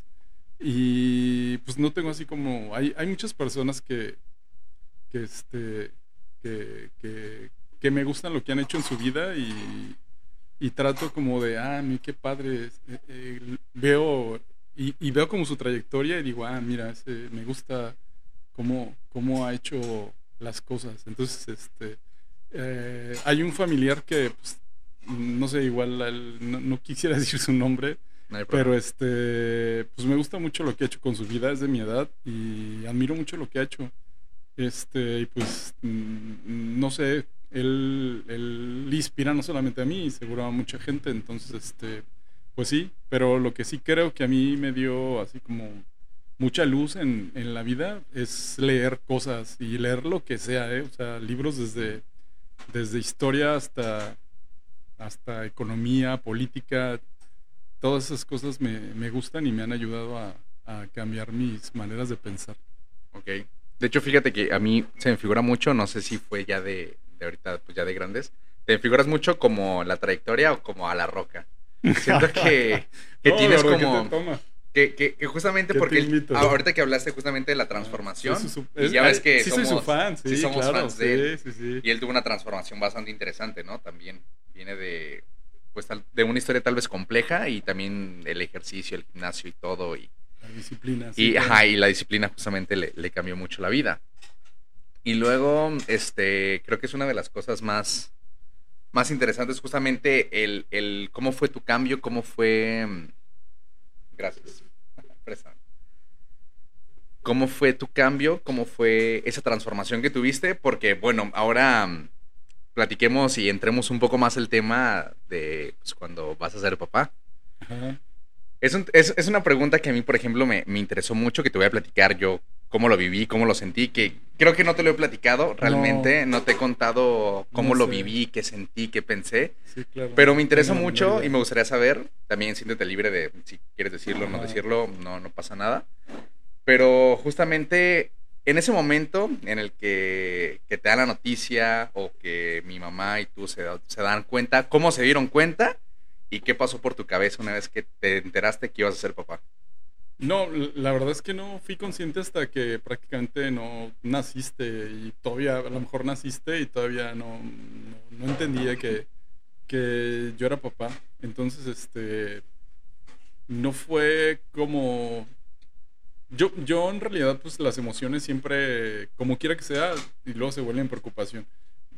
Speaker 1: y pues no tengo así como... Hay, hay muchas personas que, que, este, que, que, que me gustan lo que han hecho en su vida y, y trato como de, ah, mi, qué padre, eh, eh, veo y, y veo como su trayectoria y digo, ah, mira, ese, me gusta cómo, cómo ha hecho las cosas. Entonces, este, eh, hay un familiar que, pues, no sé, igual al- no, no quisiera decir su nombre,
Speaker 2: No hay
Speaker 1: pero
Speaker 2: problema.
Speaker 1: este, pues me gusta mucho lo que ha hecho con su vida, es de mi edad y admiro mucho lo que ha hecho. Este, y pues, mm, no sé, él, él inspira no solamente a mí, seguro a mucha gente, entonces, este, pues sí, pero lo que sí creo que a mí me dio así como mucha luz en, en la vida es leer cosas y leer lo que sea, ¿eh? O sea, libros desde, desde historia hasta, hasta economía, política, todas esas cosas me, me gustan y me han ayudado a, a cambiar mis maneras de pensar.
Speaker 2: Ok. De hecho, fíjate que a mí se me figura mucho, no sé si fue ya de, de ahorita, pues ya de grandes, te figuras mucho como la trayectoria o como a La Roca. Siento que, que
Speaker 1: No,
Speaker 2: tienes
Speaker 1: la verdad,
Speaker 2: como...
Speaker 1: ¿qué te toma?
Speaker 2: Que, que, que justamente
Speaker 1: ¿Qué
Speaker 2: porque
Speaker 1: te
Speaker 2: él-
Speaker 1: invito?
Speaker 2: ahorita que hablaste justamente de la transformación,
Speaker 1: Sí, su-
Speaker 2: y
Speaker 1: es-
Speaker 2: ya ves que
Speaker 1: sí
Speaker 2: somos,
Speaker 1: soy su fan, sí,
Speaker 2: sí somos
Speaker 1: claro,
Speaker 2: fans de él,
Speaker 1: sí, sí, sí.
Speaker 2: y él tuvo una transformación bastante interesante, ¿no? También viene de, pues, tal- de una historia tal vez compleja y también el ejercicio, el gimnasio y todo, y,
Speaker 1: La disciplina, sí,
Speaker 2: y,
Speaker 1: claro.
Speaker 2: ajá, y la disciplina justamente le, le cambió mucho la vida. Y luego, este, creo que es una de las cosas más, más interesantes justamente el, el cómo fue tu cambio, cómo fue... mm, Gracias. Préstame. ¿Cómo fue tu cambio? ¿Cómo fue esa transformación que tuviste? Porque, bueno, ahora mm, platiquemos y entremos un poco más el tema de pues, cuando vas a ser papá.
Speaker 1: Ajá.
Speaker 2: Es, un- es, es una pregunta que a mí, por ejemplo, me, me interesó mucho, que te voy a platicar yo cómo lo viví, cómo lo sentí, que creo que no te lo he platicado realmente, no, te he contado cómo
Speaker 1: No
Speaker 2: lo
Speaker 1: sé.
Speaker 2: viví, qué sentí, qué pensé,
Speaker 1: Sí, claro.
Speaker 2: pero me interesa
Speaker 1: Tengo la
Speaker 2: mucho
Speaker 1: menor
Speaker 2: y
Speaker 1: idea.
Speaker 2: me gustaría saber, también siéntete libre de si quieres decirlo o no
Speaker 1: Ajá.
Speaker 2: decirlo, no, no pasa nada, pero justamente en ese momento en el que, que te dan la noticia o que mi mamá y tú se, se dan cuenta, ¿cómo se dieron cuenta? ¿Y qué pasó por tu cabeza una vez que te enteraste que ibas a ser papá?
Speaker 1: No, l- la verdad es que no fui consciente hasta que prácticamente no naciste y todavía, a lo mejor naciste y todavía no, no, no entendía que, que yo era papá. Entonces, este, no fue como... Yo, yo en realidad, pues las emociones siempre, como quiera que sea, y luego se vuelven preocupación.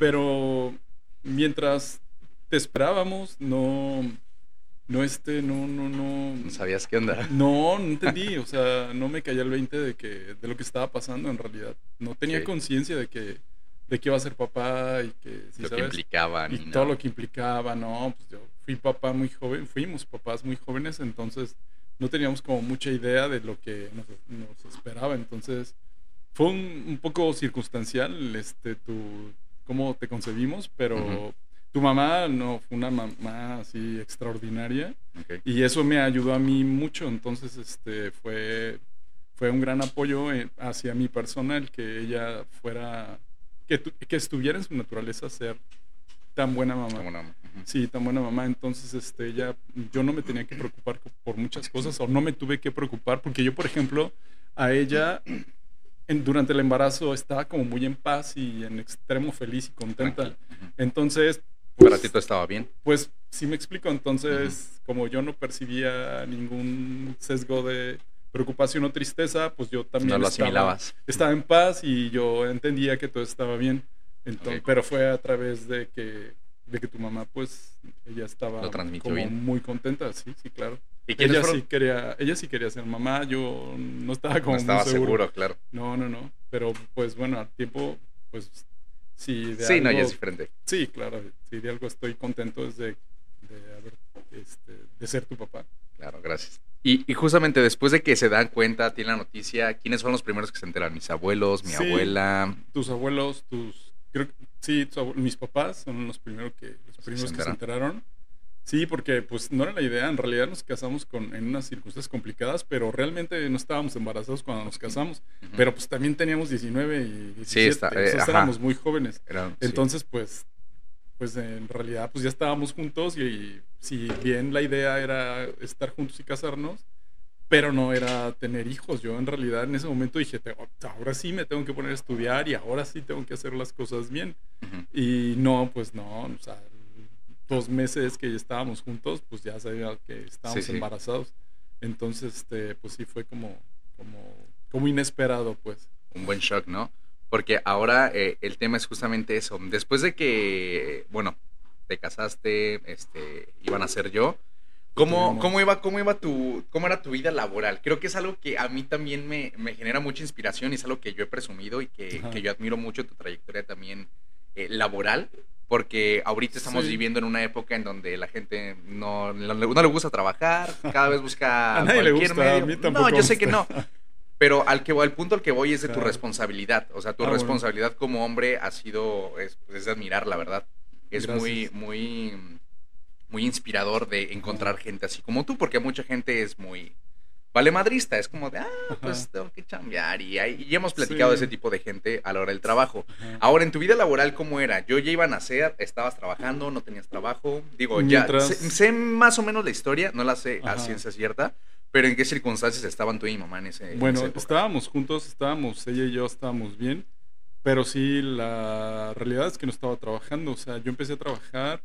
Speaker 1: Pero mientras te esperábamos, no, no, este, no, no, no,
Speaker 2: ¿No sabías qué onda?
Speaker 1: no, no entendí, o sea, no me caía el veinte de que, de lo que estaba pasando en realidad. No tenía
Speaker 2: Ok.
Speaker 1: conciencia de que, de que iba a ser papá y que, sí,
Speaker 2: Lo que
Speaker 1: ¿sabes?
Speaker 2: implicaba,
Speaker 1: Y
Speaker 2: ni
Speaker 1: todo
Speaker 2: nada.
Speaker 1: lo que implicaba, no, pues yo fui papá muy joven, fuimos papás muy jóvenes, entonces no teníamos como mucha idea de lo que nos, nos esperaba, entonces fue un, un poco circunstancial, este, tu, cómo te concebimos, pero
Speaker 2: Ujú.
Speaker 1: tu mamá no fue una mamá así extraordinaria
Speaker 2: Ok.
Speaker 1: y eso me ayudó a mí mucho, entonces este fue fue un gran apoyo eh, hacia mi persona el que ella fuera que, tu- que estuviera en su naturaleza ser tan buena mamá.
Speaker 2: Como no. Ujú.
Speaker 1: Sí, tan buena mamá. Entonces, este, ella, yo no me tenía que preocupar co- por muchas cosas o no me tuve que preocupar porque yo, por ejemplo, a ella en- durante el embarazo estaba como muy en paz y en extremo feliz y contenta.
Speaker 2: Tranquilo. Ujú.
Speaker 1: Entonces,
Speaker 2: Para ti
Speaker 1: pues,
Speaker 2: todo estaba bien.
Speaker 1: pues sí me explico. Entonces, como yo no percibía ningún sesgo de preocupación o tristeza, pues yo
Speaker 2: No
Speaker 1: también
Speaker 2: lo
Speaker 1: estaba,
Speaker 2: asimilabas.
Speaker 1: estaba en paz y yo entendía que todo estaba bien. Entonces,
Speaker 2: Ok.
Speaker 1: pero fue a través de que, de que tu mamá, pues, ella estaba
Speaker 2: Lo transmitió
Speaker 1: como
Speaker 2: bien.
Speaker 1: muy contenta, sí, sí, claro.
Speaker 2: ¿Y quiénes
Speaker 1: Ella
Speaker 2: fueron?
Speaker 1: sí quería, ella sí quería ser mamá, yo no estaba como
Speaker 2: No estaba
Speaker 1: muy seguro.
Speaker 2: seguro, claro.
Speaker 1: No, no, no. Pero pues bueno, al tiempo, pues sí, de
Speaker 2: Sí, no, ya
Speaker 1: algo,
Speaker 2: es diferente.
Speaker 1: sí, claro, sí, de algo estoy contento es de, de haber, este, de ser tu papá.
Speaker 2: Claro, gracias. Y, y justamente después de que se dan cuenta, tienen la noticia, ¿quiénes son los primeros que se enteran? Mis abuelos, mi
Speaker 1: Sí,
Speaker 2: abuela.
Speaker 1: tus abuelos, tus, creo que sí, tus abue- mis papás son los primeros que, los
Speaker 2: que
Speaker 1: primeros
Speaker 2: se
Speaker 1: que se
Speaker 2: enteran.
Speaker 1: enteraron. Sí, porque pues no era la idea, en realidad nos casamos con, en unas circunstancias complicadas, pero realmente no estábamos embarazados cuando nos casamos,
Speaker 2: Ujú.
Speaker 1: pero pues también teníamos diecinueve y diecisiete,
Speaker 2: está,
Speaker 1: o sea,
Speaker 2: eh, ajá.
Speaker 1: éramos muy jóvenes.
Speaker 2: Era- sí.
Speaker 1: Entonces, pues, pues en realidad pues ya estábamos juntos y, y si bien la idea era estar juntos y casarnos, pero no era tener hijos. Yo en realidad en ese momento dije, "Te- ahora sí me tengo que poner a estudiar y ahora sí tengo que hacer las cosas bien.
Speaker 2: Ujú.
Speaker 1: Y no, pues no, o sea, dos meses que ya estábamos juntos, pues ya sabía que estábamos
Speaker 2: Sí, sí.
Speaker 1: embarazados. Entonces, este, pues sí fue como, como, como inesperado, pues.
Speaker 2: Un buen shock, ¿no? Porque ahora eh, el tema es justamente eso. Después de que, bueno, te casaste, este, iban a ser yo. ¿Cómo,
Speaker 1: Tuvimos-
Speaker 2: cómo iba, cómo iba tu, cómo era tu vida laboral? Creo que es algo que a mí también me, me genera mucha inspiración y es algo que yo he presumido y que,
Speaker 1: Ajá.
Speaker 2: que yo admiro mucho tu trayectoria también eh, laboral, porque ahorita estamos
Speaker 1: Sí.
Speaker 2: viviendo en una época en donde la gente no, no, le- no le gusta trabajar, cada vez busca
Speaker 1: A nadie le
Speaker 2: cualquier
Speaker 1: gusta, a
Speaker 2: medio.
Speaker 1: mí tampoco
Speaker 2: No, yo
Speaker 1: me
Speaker 2: sé que no.
Speaker 1: gusta.
Speaker 2: Pero al que al punto al que voy es de tu
Speaker 1: Claro.
Speaker 2: responsabilidad. O sea, tu
Speaker 1: Ah, bueno.
Speaker 2: responsabilidad como hombre ha sido, es, es de admirar, la verdad. Es
Speaker 1: Gracias.
Speaker 2: muy, muy, muy inspirador de encontrar gente así como tú, porque mucha gente es muy, valemadrista, es como de, ah,
Speaker 1: Ajá.
Speaker 2: pues tengo que chambear. Y, hay, y hemos platicado de
Speaker 1: Sí.
Speaker 2: ese tipo de gente a la hora del trabajo.
Speaker 1: Ajá.
Speaker 2: Ahora, en tu vida laboral, ¿cómo era? Yo ya iba a nacer, estabas trabajando, no tenías trabajo. Digo, ya
Speaker 1: Mientras...
Speaker 2: sé, sé más o menos la historia, no la sé a
Speaker 1: Ajá.
Speaker 2: ciencia cierta, pero ¿en qué circunstancias estaban tú y mi mamá en ese en
Speaker 1: Bueno,
Speaker 2: esa época?
Speaker 1: estábamos juntos, estábamos, ella y yo estábamos bien, pero sí, la realidad es que no estaba trabajando. O sea, yo empecé a trabajar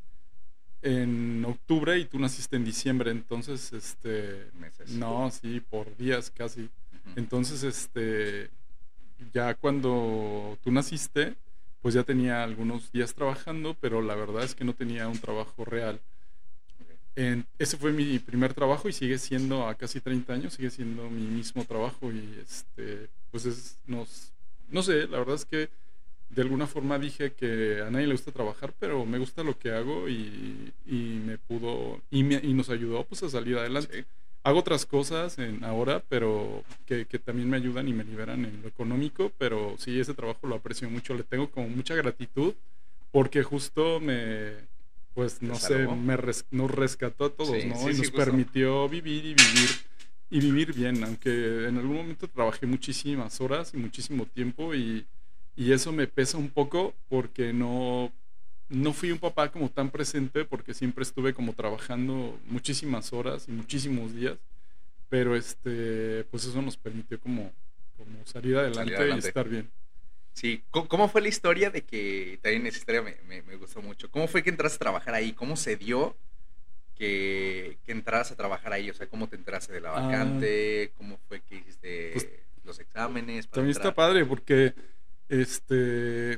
Speaker 1: en octubre y tú naciste en diciembre, entonces, este,
Speaker 2: Meses.
Speaker 1: no, sí, por días casi.
Speaker 2: Ujú.
Speaker 1: Entonces, este, ya cuando tú naciste, pues ya tenía algunos días trabajando, pero la verdad es que no tenía un trabajo real. En- ese fue mi primer trabajo y sigue siendo a casi treinta años, sigue siendo mi mismo trabajo y este, pues es, nos, no sé, la verdad es que de alguna forma dije que a nadie le gusta trabajar, pero me gusta lo que hago y, y me pudo, y, me- y nos ayudó pues a salir adelante.
Speaker 2: Sí,
Speaker 1: Hago otras cosas en ahora, pero que, que también me ayudan y me liberan en lo económico, pero sí, ese trabajo lo aprecio mucho, le tengo como mucha gratitud porque justo me, pues
Speaker 2: te
Speaker 1: no sé,
Speaker 2: salvó.
Speaker 1: me res- nos rescató a todos,
Speaker 2: Sí,
Speaker 1: ¿no?
Speaker 2: sí,
Speaker 1: Y
Speaker 2: sí,
Speaker 1: nos
Speaker 2: justo.
Speaker 1: permitió vivir y vivir y vivir bien, aunque en algún momento trabajé muchísimas horas y muchísimo tiempo y, y eso me pesa un poco porque no, no fui un papá como tan presente porque siempre estuve como trabajando muchísimas horas y muchísimos días, pero este, pues eso nos permitió como, como salir
Speaker 2: Salir
Speaker 1: adelante y
Speaker 2: adelante.
Speaker 1: estar bien.
Speaker 2: Sí, ¿cómo, cómo fue la historia de que, también esa historia me, me, me gustó mucho, ¿cómo fue que entraste a trabajar ahí? ¿Cómo se dio que, que entraras a trabajar ahí? O sea, ¿cómo te enteraste de la
Speaker 1: Ah,
Speaker 2: vacante? ¿Cómo fue que
Speaker 1: pues
Speaker 2: hiciste los exámenes para
Speaker 1: también está
Speaker 2: entrar?
Speaker 1: padre porque este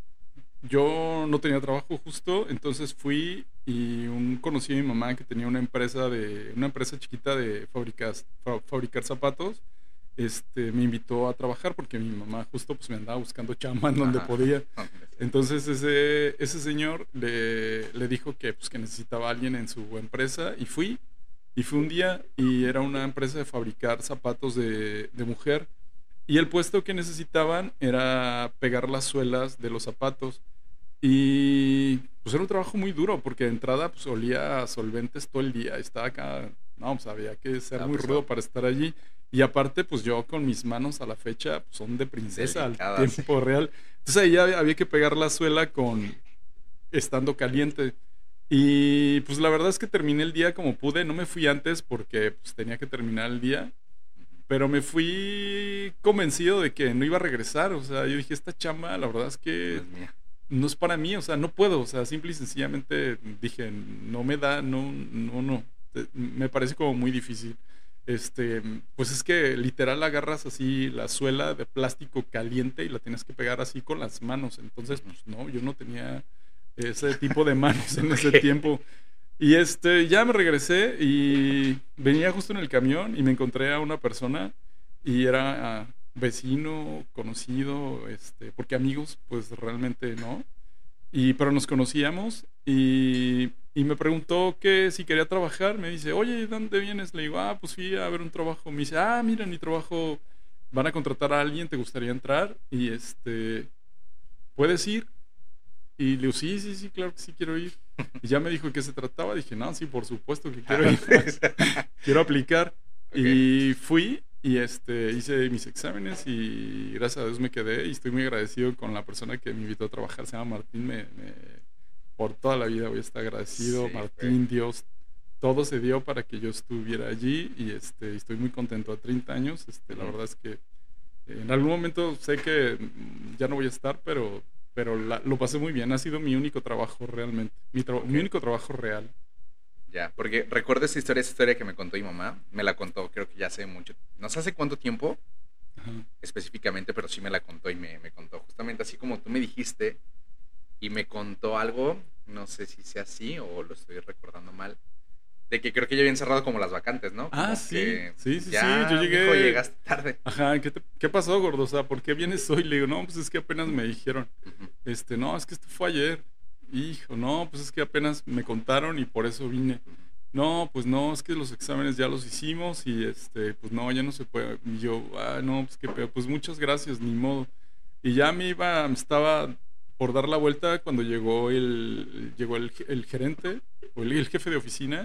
Speaker 1: yo no tenía trabajo justo, entonces fui y un conocí a mi mamá que tenía una empresa de una empresa chiquita de fábricas fa- fabricar zapatos. Este me invitó a trabajar porque mi mamá justo pues me andaba buscando chamba en donde
Speaker 2: Ajá.
Speaker 1: podía.
Speaker 2: Donde sea.
Speaker 1: Entonces ese ese señor le, le dijo que pues que necesitaba a alguien en su empresa y fui y fui un día y era una empresa de fabricar zapatos de, de mujer y el puesto que necesitaban era pegar las suelas de los zapatos. Y pues era un trabajo muy duro porque de entrada pues olía a solventes todo el día. Estaba acá, no, pues había que ser
Speaker 2: Estaba
Speaker 1: muy rudo
Speaker 2: pesado.
Speaker 1: para estar allí. Y aparte pues yo con mis manos a la fecha pues, son de princesa al
Speaker 2: Delicadas.
Speaker 1: tiempo real. Entonces ahí había había que pegar la suela con estando caliente. Y pues la verdad es que terminé el día como pude. No me fui antes porque pues tenía que terminar el día. Pero me fui convencido de que no iba a regresar. O sea, yo dije, esta chamba, la verdad es
Speaker 2: No
Speaker 1: que
Speaker 2: es mía.
Speaker 1: no es para mí, o sea, no puedo, o sea, simple y sencillamente dije, no me da, no, no, no, Eh, me parece como muy difícil. Este, pues es que literal agarras así la suela de plástico caliente y la tienes que pegar así con las manos, entonces,
Speaker 2: Ujú.
Speaker 1: pues no, yo no tenía ese tipo de manos en ese
Speaker 2: Ok.
Speaker 1: tiempo. Y este, ya me regresé y venía justo en el camión y me encontré a una persona y era ah, vecino, conocido, este, porque amigos, pues realmente no. Y, pero nos conocíamos y, y me preguntó que si quería trabajar. Me dice, oye, ¿de dónde vienes? Le digo, ah, pues fui a ver un trabajo. Me dice, ah, mira, en mi trabajo van a contratar a alguien, ¿te gustaría entrar? Y este, ¿puedes ir? Y le digo, sí, sí, sí, claro que sí quiero ir. Y ya me dijo de qué se trataba. Dije, no, sí, por supuesto que quiero ir. Quiero aplicar.
Speaker 2: Ok.
Speaker 1: Y fui y este, hice mis exámenes y gracias a Dios me quedé y estoy muy agradecido con la persona que me invitó a trabajar. Se llama Martín. Me, me- por toda la vida voy a estar agradecido.
Speaker 2: Sí, güey.
Speaker 1: Martín, Dios, todo se dio para que yo estuviera allí y este, estoy muy contento a treinta años. Este, la
Speaker 2: Ujú.
Speaker 1: verdad es que en algún momento sé que mm, ya no voy a estar, pero, pero la- lo pasé muy bien. Ha sido mi único trabajo realmente. Mi, tra- mi
Speaker 2: Ok.
Speaker 1: único trabajo real.
Speaker 2: Ya, porque recuerdo esa historia, esa historia que me contó mi mamá. Me la contó, creo que ya hace mucho. No sé hace cuánto tiempo
Speaker 1: Ajá.
Speaker 2: específicamente, pero sí me la contó y me, me contó justamente así como tú me dijiste. Y me contó algo, no sé si sea así o lo estoy recordando mal, de que creo que ya habían cerrado como las vacantes, ¿no?
Speaker 1: Ah,
Speaker 2: Como
Speaker 1: sí,
Speaker 2: que
Speaker 1: sí, sí, sí. Yo
Speaker 2: ya, mijo,
Speaker 1: llegué.
Speaker 2: llegaste tarde.
Speaker 1: Ajá, ¿qué, te- qué pasó, gordo? O sea, ¿por qué vienes hoy? Le digo, no, pues es que apenas me dijeron.
Speaker 2: Ujú.
Speaker 1: Este, no, es que esto fue ayer. Hijo, no, pues es que apenas me contaron y por eso vine. No, pues no, es que los exámenes ya los hicimos y este, pues no, ya no se puede. Y yo, ah, no, pues qué pedo, pues muchas gracias, ni modo. Y ya me iba, me estaba por dar la vuelta cuando llegó el, llegó el, el gerente o el, el jefe de oficina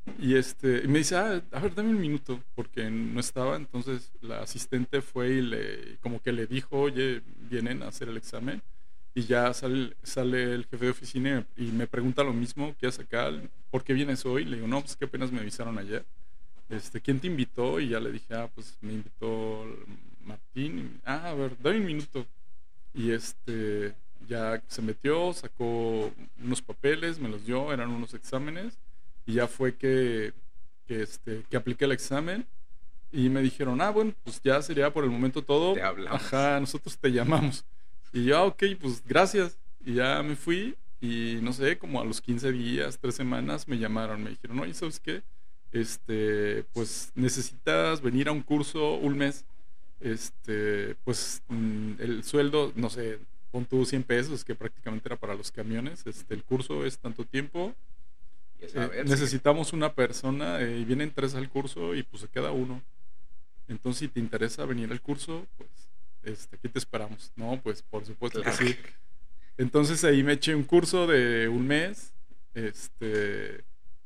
Speaker 1: Y este, y me dice, ah, a ver, dame un minuto, porque no estaba. Entonces la asistente fue y le, como que le dijo, oye, vienen a hacer el examen. Y ya sale, sale el jefe de oficina y me pregunta lo mismo, ¿qué haces acá? ¿Por qué vienes hoy? Le digo, no, pues que apenas me avisaron ayer. Este, ¿quién te invitó? Y ya le dije, ah, pues me invitó Martín. Y, ah, a ver, dame un minuto. Y este, ya se metió, sacó unos papeles, me los dio, eran unos exámenes. Y ya fue que, que, este, que apliqué el examen. Y me dijeron, ah, bueno, pues ya sería por el momento todo.
Speaker 2: Te hablamos.
Speaker 1: Ajá, nosotros te llamamos. Y yo, ah, ok, pues gracias. Y ya me fui. Y no sé, como a los quince días, tres semanas, me llamaron. Me dijeron, oye, ¿sabes qué? Este, pues necesitas venir a un curso un mes. Este, pues mm, el sueldo, no sé, pon tú cien pesos, que prácticamente era para los camiones. Este, el curso es tanto tiempo.
Speaker 2: Y es
Speaker 1: Eh,
Speaker 2: a ver, sí.
Speaker 1: necesitamos una persona eh, y vienen tres al curso y pues se queda uno. Entonces, si te interesa venir al curso, pues este, aquí te esperamos. No, pues por supuesto que
Speaker 2: Claro.
Speaker 1: sí. Entonces ahí me eché un curso de un mes. Este,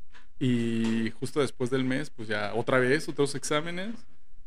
Speaker 1: y justo después del mes, pues ya otra vez, otros exámenes.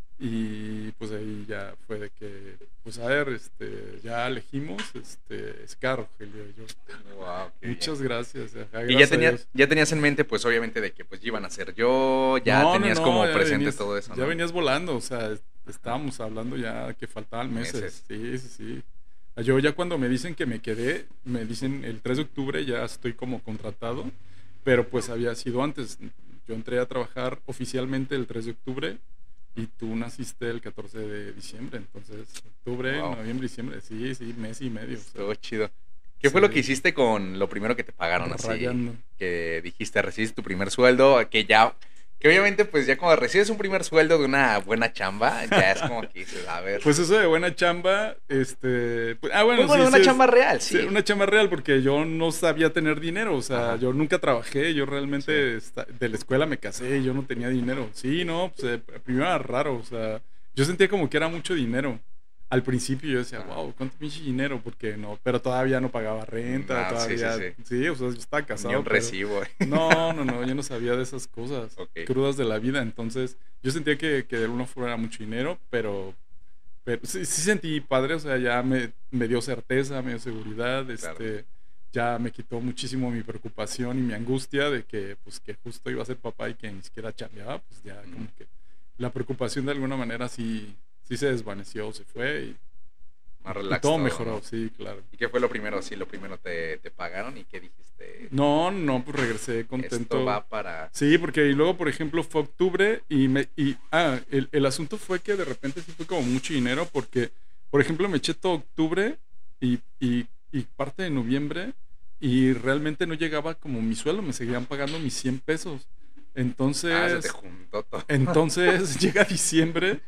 Speaker 1: Y pues ahí ya fue de que, pues a ver, este, ya elegimos este, ese carro, Rogelio. Yo,
Speaker 2: Wow, qué
Speaker 1: muchas
Speaker 2: bien.
Speaker 1: gracias. Ajá,
Speaker 2: Y ya
Speaker 1: gracias a
Speaker 2: tenías,
Speaker 1: Dios.
Speaker 2: ya tenías en mente, pues obviamente, de que pues iban a ser yo, ya
Speaker 1: No, no,
Speaker 2: tenías
Speaker 1: no,
Speaker 2: como
Speaker 1: ya
Speaker 2: presente
Speaker 1: venías,
Speaker 2: todo eso,
Speaker 1: ya
Speaker 2: ¿no?
Speaker 1: venías volando, o sea, es- estábamos hablando ya que faltaban meses.
Speaker 2: Meses.
Speaker 1: Sí, sí, sí. Yo ya cuando me dicen que me quedé, me dicen el tres de octubre ya estoy como contratado, pero pues había sido antes. Yo entré a trabajar oficialmente el tres de octubre y tú naciste el catorce de diciembre, entonces octubre,
Speaker 2: Wow.
Speaker 1: noviembre, diciembre, sí, sí, mes y medio. O sea,
Speaker 2: Estuvo chido. ¿Qué fue lo
Speaker 1: sí.
Speaker 2: que hiciste con lo primero que te pagaron así?
Speaker 1: Rayando.
Speaker 2: Que dijiste, recibiste tu primer sueldo, que ya, que obviamente pues ya cuando recibes un primer sueldo de una buena chamba, ya es como que dices, a ver.
Speaker 1: Pues eso de buena chamba, este, pues, ah, bueno,
Speaker 2: Pues bueno,
Speaker 1: sí,
Speaker 2: una
Speaker 1: sí es-
Speaker 2: chamba real,
Speaker 1: sí,
Speaker 2: sí.
Speaker 1: una chamba real porque yo no sabía tener dinero, o sea,
Speaker 2: Ajá.
Speaker 1: yo nunca trabajé, yo realmente esta- de la escuela me casé y yo no tenía dinero. Sí, no, pues eh, primero era raro, o sea, yo sentía como que era mucho dinero. Al principio yo decía,
Speaker 2: Ajá.
Speaker 1: wow, cuánto pinche dinero, porque no, pero todavía no pagaba renta,
Speaker 2: Ah, sí, sí,
Speaker 1: todavía,
Speaker 2: sí.
Speaker 1: sí, o sea, yo estaba casado.
Speaker 2: Ni un
Speaker 1: pero-
Speaker 2: recibo.
Speaker 1: no, no, no, yo no sabía de esas cosas
Speaker 2: Ok.
Speaker 1: crudas de la vida. Entonces, yo sentía que, que de alguna forma era mucho dinero, pero, pero sí, sí sentí padre, o sea, ya me, me dio certeza, me dio seguridad, este,
Speaker 2: Claro.
Speaker 1: ya me quitó muchísimo mi preocupación y mi angustia de que, pues, que justo iba a ser papá y que ni siquiera chambeaba, pues ya
Speaker 2: Mm.
Speaker 1: como que la preocupación de alguna manera sí, sí se desvaneció, se fue y,
Speaker 2: Más
Speaker 1: y
Speaker 2: relax
Speaker 1: todo
Speaker 2: todo,
Speaker 1: mejoró,
Speaker 2: ¿no?
Speaker 1: sí, claro.
Speaker 2: ¿Y qué fue lo primero? Sí, lo primero te, te pagaron y qué dijiste.
Speaker 1: No, no, pues regresé contento.
Speaker 2: Esto va para.
Speaker 1: Sí, porque y luego, por ejemplo, fue octubre y me y ah, el, el asunto fue que de repente sí fue como mucho dinero porque, por ejemplo, me eché todo octubre y, y, y parte de noviembre y realmente no llegaba como mi sueldo, me seguían pagando mis cien pesos. Entonces,
Speaker 2: Ah, se te juntó todo.
Speaker 1: entonces llega diciembre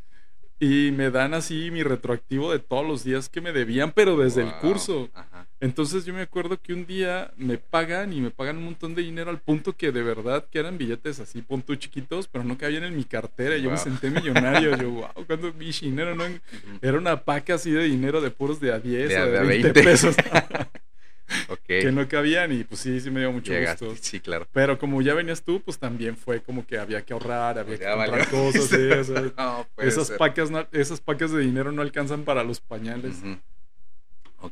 Speaker 1: y me dan así mi retroactivo de todos los días que me debían, pero desde el
Speaker 2: Wow.
Speaker 1: curso.
Speaker 2: Ajá.
Speaker 1: Entonces yo me acuerdo que un día me pagan y me pagan un montón de dinero al punto que de verdad que eran billetes así, punto chiquitos, pero no cabían en mi cartera. Y yo me
Speaker 2: Wow.
Speaker 1: senté millonario. Yo, wow, ¿cuánto mi dinero? No?
Speaker 2: Ujú.
Speaker 1: Era una paca así de dinero de puros de a diez
Speaker 2: De a-
Speaker 1: o de
Speaker 2: de a
Speaker 1: veinte
Speaker 2: veinte.
Speaker 1: pesos
Speaker 2: Ok.
Speaker 1: que no cabían y pues sí, sí me dio mucho
Speaker 2: Llegaste.
Speaker 1: gusto.
Speaker 2: Sí, claro.
Speaker 1: Pero como ya venías tú, pues también fue como que había que ahorrar, había
Speaker 2: Pues
Speaker 1: que
Speaker 2: ya
Speaker 1: comprar
Speaker 2: valió.
Speaker 1: cosas, sí, o sea,
Speaker 2: No, puede
Speaker 1: esas
Speaker 2: ser.
Speaker 1: pacas, no- esas pacas de dinero no alcanzan para los pañales.
Speaker 2: Ujú. Ok.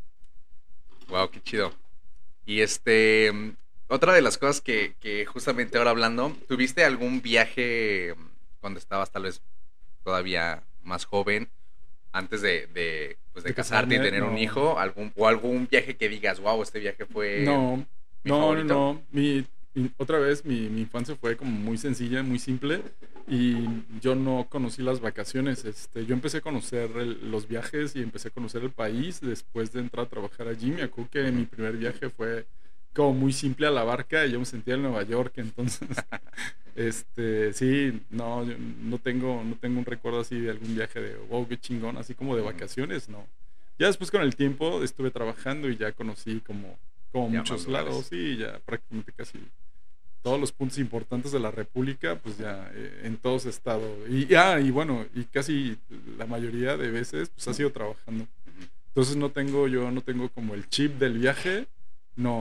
Speaker 2: Wow, qué chido. Y este, mm, otra de las cosas que, que justamente ahora hablando, ¿tuviste algún viaje mm, cuando estabas tal vez todavía más joven, antes de, de, pues, de
Speaker 1: De
Speaker 2: casarte y
Speaker 1: casarme,
Speaker 2: tener un
Speaker 1: no.
Speaker 2: hijo? Algún, o algún viaje que digas, wow, este viaje fue
Speaker 1: No,
Speaker 2: mi
Speaker 1: no, no,
Speaker 2: favorito.
Speaker 1: no. Mi, mi- otra vez, mi, mi infancia fue como muy sencilla, muy simple. Y yo no conocí las vacaciones. Este, yo empecé a conocer el- los viajes y empecé a conocer el país después de entrar a trabajar allí. Me acuerdo que mi primer viaje fue como muy simple a la barca y yo me sentía en Nueva York. Entonces, este, sí, no, yo no tengo, no tengo un recuerdo así de algún viaje de wow, qué chingón, así como de
Speaker 2: Ujú.
Speaker 1: vacaciones, no. Ya después con el tiempo estuve trabajando y ya conocí como, como
Speaker 2: Ya
Speaker 1: muchos
Speaker 2: más lugares.
Speaker 1: lados, sí, ya prácticamente casi todos los puntos importantes de la República, pues ya eh, en todos he estado. Y, ah, y bueno, y casi la mayoría de veces pues ha sido trabajando.
Speaker 2: Ujú.
Speaker 1: Entonces no tengo, yo no tengo como el chip del viaje, no,
Speaker 2: No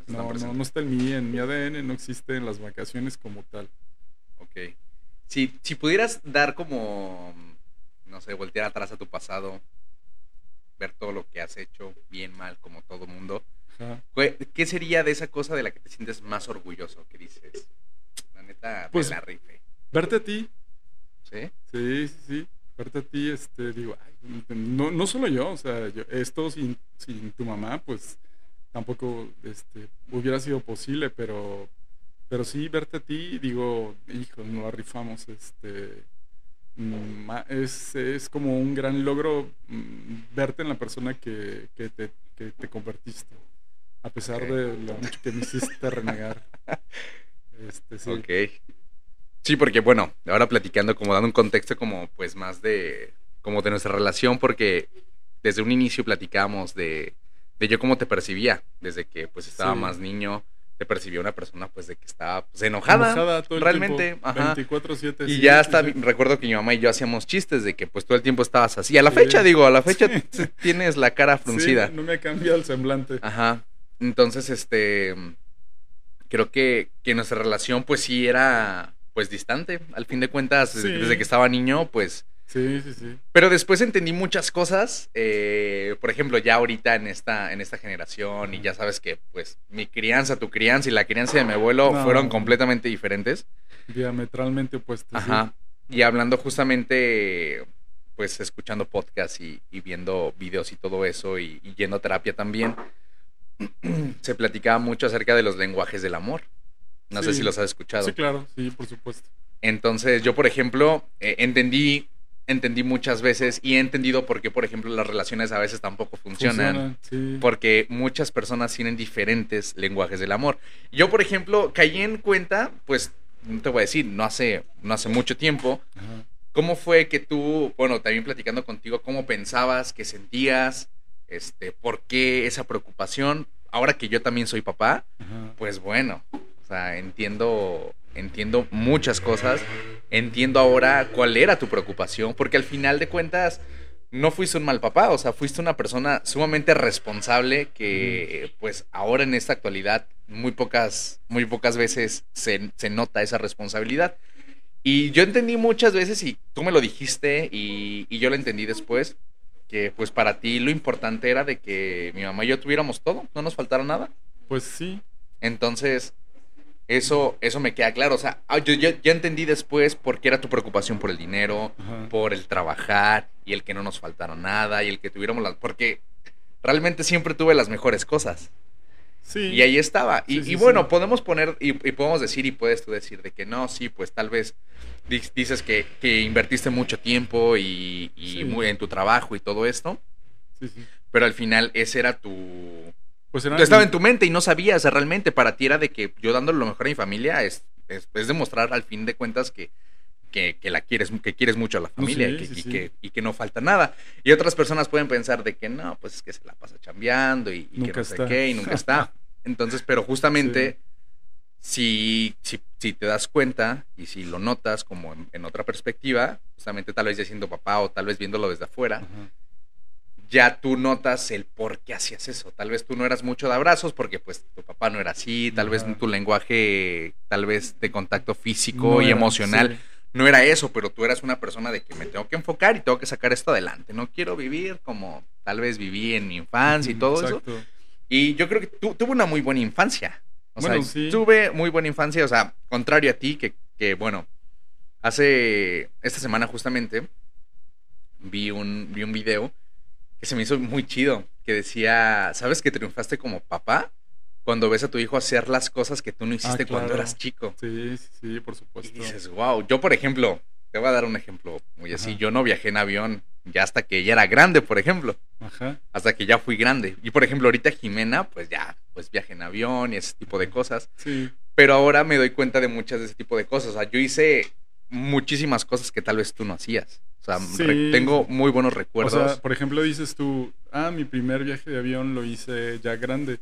Speaker 2: están
Speaker 1: no, no,
Speaker 2: presentes.
Speaker 1: no está en mí, en mi A D N, no existen las vacaciones como tal.
Speaker 2: Ok. Si, si pudieras dar como, no sé, voltear atrás a tu pasado, ver todo lo que has hecho, bien, mal, como todo mundo,
Speaker 1: Ajá.
Speaker 2: ¿qué, qué sería de esa cosa de la que te sientes más orgulloso? Que dices, la neta, me
Speaker 1: Pues
Speaker 2: la rifé.
Speaker 1: verte a ti,
Speaker 2: ¿Sí?
Speaker 1: sí, sí, sí, verte a ti, este, digo, ay, no, no solo yo, o sea, yo, esto sin, sin tu mamá, pues tampoco, este, hubiera sido posible, pero, pero sí, verte a ti, digo, hijo, nos la rifamos, este, mm, ma- es, es como un gran logro mm, verte en la persona que, que te, que te convertiste, a pesar
Speaker 2: Ok.
Speaker 1: de lo mucho que me hiciste renegar, este, sí,
Speaker 2: Ok. Sí, porque bueno, ahora platicando, como dando un contexto como pues más de, como de nuestra relación, porque desde un inicio platicamos de, de yo cómo te percibía, desde que pues estaba
Speaker 1: sí.
Speaker 2: más niño, te percibía una persona pues de que estaba pues enojada,
Speaker 1: Enojada todo el tiempo,
Speaker 2: realmente, ajá.
Speaker 1: veinticuatro siete,
Speaker 2: Y
Speaker 1: sí,
Speaker 2: ya
Speaker 1: sí,
Speaker 2: hasta
Speaker 1: sí.
Speaker 2: recuerdo que mi mamá y yo hacíamos chistes de que pues todo el tiempo estabas así. A la
Speaker 1: Sí,
Speaker 2: fecha, digo, a la fecha
Speaker 1: sí.
Speaker 2: t- tienes la cara
Speaker 1: Sí, no,
Speaker 2: fruncida.
Speaker 1: no me ha cambiado el semblante.
Speaker 2: Ajá. Entonces, este, creo que, que nuestra relación pues sí era pues distante. Al fin de cuentas, desde, desde que
Speaker 1: Sí,
Speaker 2: estaba niño, pues...
Speaker 1: sí, sí, sí.
Speaker 2: Pero después entendí muchas cosas. Eh, por ejemplo, ya ahorita en esta, en esta generación, y
Speaker 1: Ajá.
Speaker 2: ya sabes que pues mi crianza, tu crianza y la crianza de mi abuelo fueron
Speaker 1: No,
Speaker 2: completamente diferentes.
Speaker 1: diametralmente opuesto, sí.
Speaker 2: Ajá. Y hablando justamente, pues escuchando podcasts y, y viendo videos y todo eso, y, y yendo a terapia también, se platicaba mucho acerca de los lenguajes del amor. No sé si
Speaker 1: Sí,
Speaker 2: los has
Speaker 1: sí,
Speaker 2: escuchado.
Speaker 1: claro, sí, por supuesto.
Speaker 2: Entonces, yo, por ejemplo, eh, entendí, entendí muchas veces y he entendido por qué, por ejemplo, las relaciones a veces tampoco funcionan.
Speaker 1: Funciona, sí.
Speaker 2: Porque muchas personas tienen diferentes lenguajes del amor. Yo, por ejemplo, caí en cuenta, pues, no te voy a decir, no hace, no hace mucho tiempo,
Speaker 1: Ajá,
Speaker 2: ¿cómo fue que tú, bueno, también platicando contigo, cómo pensabas, qué sentías, este, por qué esa preocupación? Ahora que yo también soy papá,
Speaker 1: ajá.
Speaker 2: pues bueno, o sea, entiendo, entiendo muchas cosas, entiendo ahora cuál era tu preocupación, porque al final de cuentas no fuiste un mal papá, o sea, fuiste una persona sumamente responsable
Speaker 1: Ujú.
Speaker 2: que, pues, ahora en esta actualidad muy pocas, muy pocas veces se, se nota esa responsabilidad. Y yo entendí muchas veces, y tú me lo dijiste, y, y yo lo entendí después, que pues para ti lo importante era de que mi mamá y yo tuviéramos todo, no nos faltara nada.
Speaker 1: Pues sí,
Speaker 2: Entonces, eso, eso me queda claro. O sea, ah, yo ya, ya entendí después por qué era tu preocupación por el dinero,
Speaker 1: ajá.
Speaker 2: por el trabajar, y el que no nos faltara nada, y el que tuviéramos las... Porque realmente siempre tuve las mejores cosas. Y
Speaker 1: Sí,
Speaker 2: ahí estaba.
Speaker 1: sí,
Speaker 2: Y, y
Speaker 1: sí, sí.
Speaker 2: bueno, podemos poner, y, y podemos decir, y puedes tú decir de que no, sí, pues tal vez di- dices que, que invertiste mucho tiempo y, y
Speaker 1: Sí,
Speaker 2: muy en tu trabajo y todo esto,
Speaker 1: sí, sí.
Speaker 2: pero al final ese era tu...
Speaker 1: Pues era
Speaker 2: Estaba
Speaker 1: mi...
Speaker 2: en tu mente y no sabías realmente, para ti era de que yo dándole lo mejor a mi familia es, es, es demostrar al fin de cuentas que, que, que la quieres, que quieres mucho a la
Speaker 1: No,
Speaker 2: familia y
Speaker 1: sí,
Speaker 2: que,
Speaker 1: sí,
Speaker 2: y,
Speaker 1: sí.
Speaker 2: que, y que no falta nada. Y otras personas pueden pensar de que no, pues es que se la pasa chambeando y, y que
Speaker 1: Nunca
Speaker 2: no sé
Speaker 1: está.
Speaker 2: qué y nunca está. Entonces, pero
Speaker 1: Sí,
Speaker 2: justamente si, si, si te das cuenta y si lo notas como en, en otra perspectiva, justamente tal vez ya siendo papá o tal vez viéndolo desde afuera,
Speaker 1: ajá.
Speaker 2: ya tú notas el por qué hacías eso. Tal vez tú no eras mucho de abrazos porque pues tu papá no era así, tal vez
Speaker 1: Ajá.
Speaker 2: tu lenguaje, tal vez de contacto físico
Speaker 1: No
Speaker 2: y
Speaker 1: era,
Speaker 2: emocional
Speaker 1: sí.
Speaker 2: no era eso, pero tú eras una persona de que me tengo que enfocar y tengo que sacar esto adelante. No quiero vivir como tal vez viví en mi infancia y
Speaker 1: Ujú,
Speaker 2: todo eso.
Speaker 1: exacto.
Speaker 2: Y yo creo que tu, tuve una muy buena infancia. O sea,
Speaker 1: Bueno, sí.
Speaker 2: tuve muy buena infancia, o sea, contrario a ti, que, que bueno, hace esta semana justamente vi un, vi un video que se me hizo muy chido, que decía, ¿sabes que triunfaste como papá? Cuando ves a tu hijo hacer las cosas que tú no
Speaker 1: Ah,
Speaker 2: hiciste cuando eras
Speaker 1: claro.
Speaker 2: chico.
Speaker 1: Sí, sí, sí, por
Speaker 2: Y
Speaker 1: supuesto.
Speaker 2: dices, wow, yo por ejemplo, te voy a dar un ejemplo muy así,
Speaker 1: Ajá,
Speaker 2: yo no viajé en avión ya hasta que ya era grande, por ejemplo,
Speaker 1: ajá.
Speaker 2: hasta que ya fui grande. Y por ejemplo, ahorita Jimena, pues ya, pues viaje en avión y ese tipo de cosas.
Speaker 1: Sí,
Speaker 2: Pero ahora me doy cuenta de muchas de ese tipo de cosas. O sea, yo hice muchísimas cosas que tal vez tú no hacías. O sea, re-
Speaker 1: sí.
Speaker 2: tengo muy buenos
Speaker 1: O sea,
Speaker 2: recuerdos.
Speaker 1: por ejemplo, dices tú, ah, mi primer viaje de avión lo hice ya grande.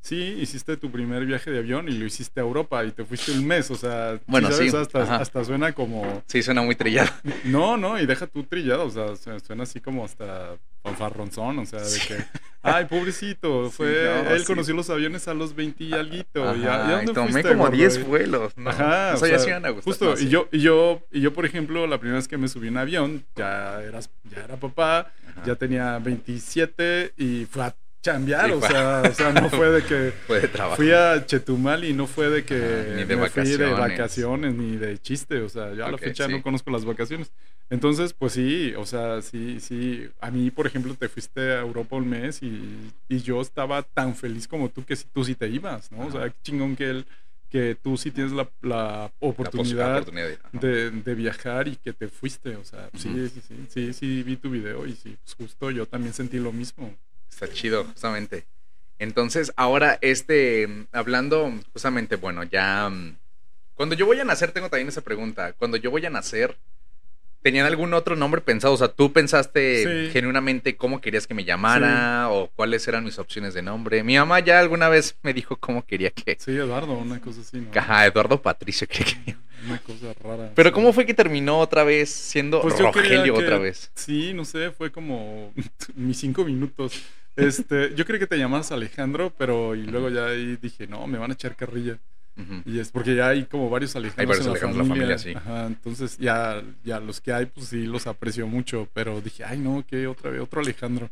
Speaker 1: Sí, hiciste tu primer viaje de avión y lo hiciste a Europa y te fuiste un mes, o sea,
Speaker 2: Bueno,
Speaker 1: ¿sí sabes?
Speaker 2: sí,
Speaker 1: Hasta,
Speaker 2: ajá.
Speaker 1: hasta suena como...
Speaker 2: Sí, suena muy trillado.
Speaker 1: No, no, y deja tú trillado, o sea, su- suena así como hasta fanfarronzón, o sea, de
Speaker 2: Sí,
Speaker 1: que, ay, pobrecito,
Speaker 2: sí, no,
Speaker 1: fue, él
Speaker 2: sí.
Speaker 1: conoció los aviones a los veinte y alguito, ¿y a, y a
Speaker 2: Ajá, y
Speaker 1: dónde
Speaker 2: tomé
Speaker 1: fuiste,
Speaker 2: como
Speaker 1: gordo?
Speaker 2: diez
Speaker 1: Y-
Speaker 2: vuelos, no,
Speaker 1: Ajá,
Speaker 2: no
Speaker 1: o
Speaker 2: sabía si
Speaker 1: sea,
Speaker 2: iban a gustar, no
Speaker 1: justo, y
Speaker 2: sé.
Speaker 1: yo, y yo, y yo, por ejemplo, la primera vez que me subí a un avión, ya eras, ya era papá,
Speaker 2: Ajá.
Speaker 1: ya tenía veintisiete y fue a chambear,
Speaker 2: Sí,
Speaker 1: o
Speaker 2: fue,
Speaker 1: sea, o sea, no fue de que
Speaker 2: fue de trabajo.
Speaker 1: fui a Chetumal y no fue de que
Speaker 2: Ajá, ni de
Speaker 1: me fui de
Speaker 2: vacaciones.
Speaker 1: vacaciones ni de chiste, o sea, yo a la
Speaker 2: Ok,
Speaker 1: fecha no
Speaker 2: sí.
Speaker 1: conozco las vacaciones. Entonces, pues sí, o sea, sí, sí, a mí, por ejemplo, te fuiste a Europa un mes y, y yo estaba tan feliz como tú que si tú sí te ibas, ¿no? O sea,
Speaker 2: Ajá.
Speaker 1: qué chingón que él, que tú sí tienes la, la
Speaker 2: La, pos- la
Speaker 1: oportunidad
Speaker 2: oportunidad de ir. Ajá.
Speaker 1: de, de viajar y que te fuiste, o sea,
Speaker 2: Ujú.
Speaker 1: sí, sí, sí, sí, sí, vi tu video y sí, pues justo yo también sentí lo mismo.
Speaker 2: Está chido, justamente. Entonces, ahora, este, mm, hablando justamente, bueno, ya... mm, Cuando yo voy a nacer, tengo también esa pregunta. Cuando yo voy a nacer, ¿tenían algún otro nombre pensado? O sea, ¿tú pensaste
Speaker 1: Sí,
Speaker 2: genuinamente cómo querías que me
Speaker 1: sí,
Speaker 2: llamara? ¿O cuáles eran mis opciones de nombre? Mi mamá ya alguna vez me dijo cómo quería que...
Speaker 1: sí, Eduardo, una cosa así, ¿no?
Speaker 2: Ajá, Eduardo Patricio quería que...
Speaker 1: Una cosa rara,
Speaker 2: Pero
Speaker 1: sí.
Speaker 2: ¿cómo fue que terminó otra vez siendo
Speaker 1: Pues yo quería
Speaker 2: Rogelio otra
Speaker 1: que,
Speaker 2: vez?
Speaker 1: sí, no sé, fue como mis cinco minutos. Este, yo quería que te llamaras Alejandro, pero y luego
Speaker 2: Ujú,
Speaker 1: ya ahí dije, no, me van a echar carrilla.
Speaker 2: ujú.
Speaker 1: Y es porque ya hay como varios
Speaker 2: Hay
Speaker 1: Alejandros
Speaker 2: varios
Speaker 1: en la
Speaker 2: Alejandros en la
Speaker 1: familia.
Speaker 2: familia, sí.
Speaker 1: Ajá, entonces ya, ya los que hay, pues sí, los aprecio mucho. Pero dije, ay, no, que otra vez, otro Alejandro.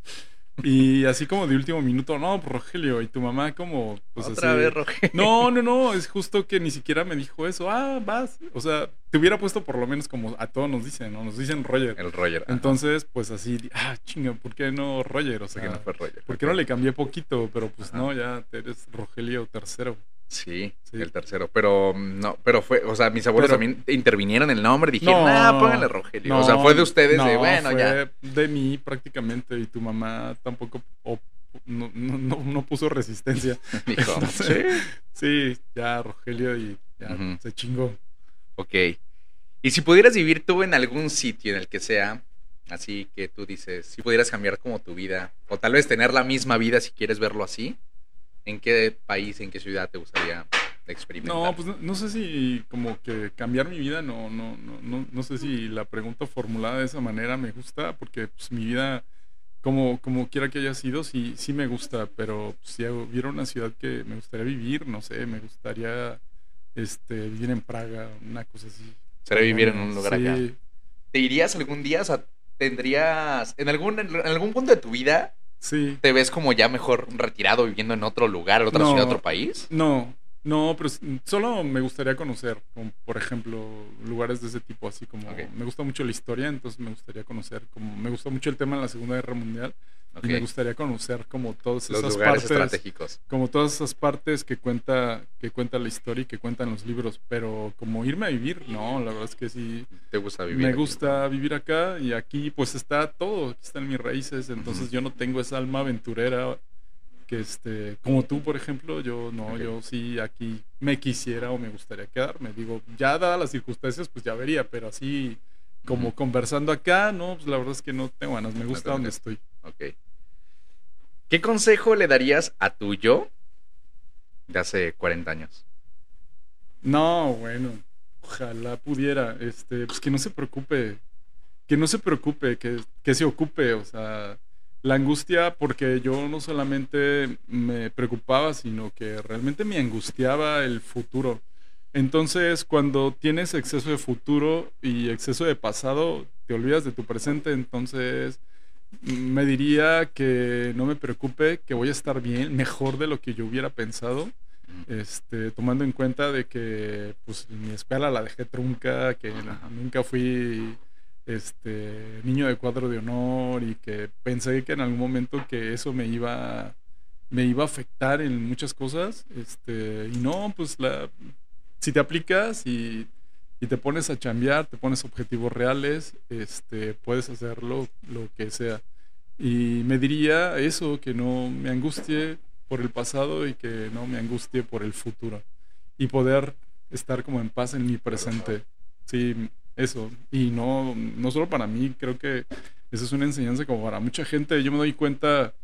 Speaker 1: Y así como de último minuto, no, pues Rogelio. Y tu mamá como, pues
Speaker 2: Otra vez
Speaker 1: así.
Speaker 2: Rogelio.
Speaker 1: No, no, no, es justo que ni siquiera me dijo eso. Ah, vas. O sea, te hubiera puesto por lo menos como a todos nos dicen, ¿no? Nos dicen Roger.
Speaker 2: El Roger, ajá.
Speaker 1: Entonces, pues así, ah, chinga, ¿por qué no Roger? O
Speaker 2: Porque no
Speaker 1: sea,
Speaker 2: fue Roger.
Speaker 1: ¿por qué
Speaker 2: Ok.
Speaker 1: no le cambié poquito? Pero pues
Speaker 2: Ajá.
Speaker 1: no, ya eres Rogelio tercero.
Speaker 2: Sí,
Speaker 1: Sí.
Speaker 2: el tercero. Pero mm, no, pero fue, o sea, mis abuelos
Speaker 1: Pero
Speaker 2: también intervinieron en el nombre, dijeron,
Speaker 1: no,
Speaker 2: ah, pónganle Rogelio. O sea,
Speaker 1: no,
Speaker 2: fue de ustedes de,
Speaker 1: no,
Speaker 2: bueno,
Speaker 1: fue
Speaker 2: ya.
Speaker 1: de mí prácticamente y tu mamá tampoco op- no, no, no, no puso resistencia.
Speaker 2: Dijo,
Speaker 1: Entonces,
Speaker 2: sí.
Speaker 1: sí, ya Rogelio y ya
Speaker 2: Ujú.
Speaker 1: se chingó.
Speaker 2: Ok. Y si pudieras vivir tú en algún sitio en el que sea, así que tú dices, si pudieras cambiar como tu vida, o tal vez tener la misma vida si quieres verlo así, ¿en qué país, en qué ciudad te gustaría experimentar?
Speaker 1: No, pues no, no sé si como que cambiar mi vida, no, no, no, no, no sé si la pregunta formulada de esa manera me gusta, porque pues mi vida, como, como quiera que haya sido, sí, sí me gusta, pero pues, si hubiera una ciudad que me gustaría vivir, no sé, me gustaría este, vivir en Praga, una cosa así.
Speaker 2: Sería vivir en
Speaker 1: Polonia,
Speaker 2: un lugar acá.
Speaker 1: sí,
Speaker 2: ¿Te irías algún día? O sea, tendrías, en algún, en algún punto de tu vida,
Speaker 1: sí.
Speaker 2: ¿te ves como ya mejor retirado viviendo en otro lugar, en otra ciudad,
Speaker 1: No,
Speaker 2: otro país?
Speaker 1: no, no, pero s- solo me gustaría conocer, como, por ejemplo, lugares de ese tipo, así como
Speaker 2: Ok,
Speaker 1: me gusta mucho la historia, entonces me gustaría conocer, como me gusta mucho el tema de la Segunda Guerra Mundial y me
Speaker 2: ok.
Speaker 1: gustaría conocer como todas
Speaker 2: Los
Speaker 1: esas
Speaker 2: lugares
Speaker 1: partes,
Speaker 2: estratégicos.
Speaker 1: como todas esas partes que cuenta, que cuenta la historia y que cuentan los libros, pero como irme a vivir, no, la verdad es que sí,
Speaker 2: ¿Te gusta vivir
Speaker 1: me
Speaker 2: aquí?
Speaker 1: gusta vivir acá y aquí pues está todo, aquí están mis raíces, entonces
Speaker 2: Ujú.
Speaker 1: yo no tengo esa alma aventurera que este, como tú por ejemplo, yo no,
Speaker 2: Ok.
Speaker 1: yo sí aquí me quisiera o me gustaría quedarme, digo, ya dadas las circunstancias pues ya vería, pero así como
Speaker 2: Ujú.
Speaker 1: conversando acá, no, pues la verdad es que no tengo ganas, me
Speaker 2: No
Speaker 1: gusta
Speaker 2: te
Speaker 1: donde
Speaker 2: metes.
Speaker 1: estoy.
Speaker 2: Ok. ¿Qué consejo le darías a tu yo de hace cuarenta años?
Speaker 1: No, bueno, ojalá pudiera, este, pues que no se preocupe, que no se preocupe, que, que se ocupe, o sea, la angustia, porque yo no solamente me preocupaba, sino que realmente me angustiaba el futuro. Entonces, cuando tienes exceso de futuro y exceso de pasado, te olvidas de tu presente, entonces me diría que no me preocupe, que voy a estar bien, mejor de lo que yo hubiera pensado,
Speaker 2: Ujú.
Speaker 1: este, tomando en cuenta de que pues mi escuela la dejé trunca, que
Speaker 2: Ajá.
Speaker 1: nunca fui este niño de cuadro de honor y que pensé que en algún momento que eso me iba me iba a afectar en muchas cosas, este, y no, pues la si te aplicas y, y te pones a chambear, te pones objetivos reales, este, puedes hacer lo, lo que sea. Y me diría eso, que no me angustie por el pasado y que no me angustie por el futuro. Y poder estar como en paz en mi presente. Sí, eso. Y no, no solo para mí, creo que eso es una enseñanza como para mucha gente. Yo me doy cuenta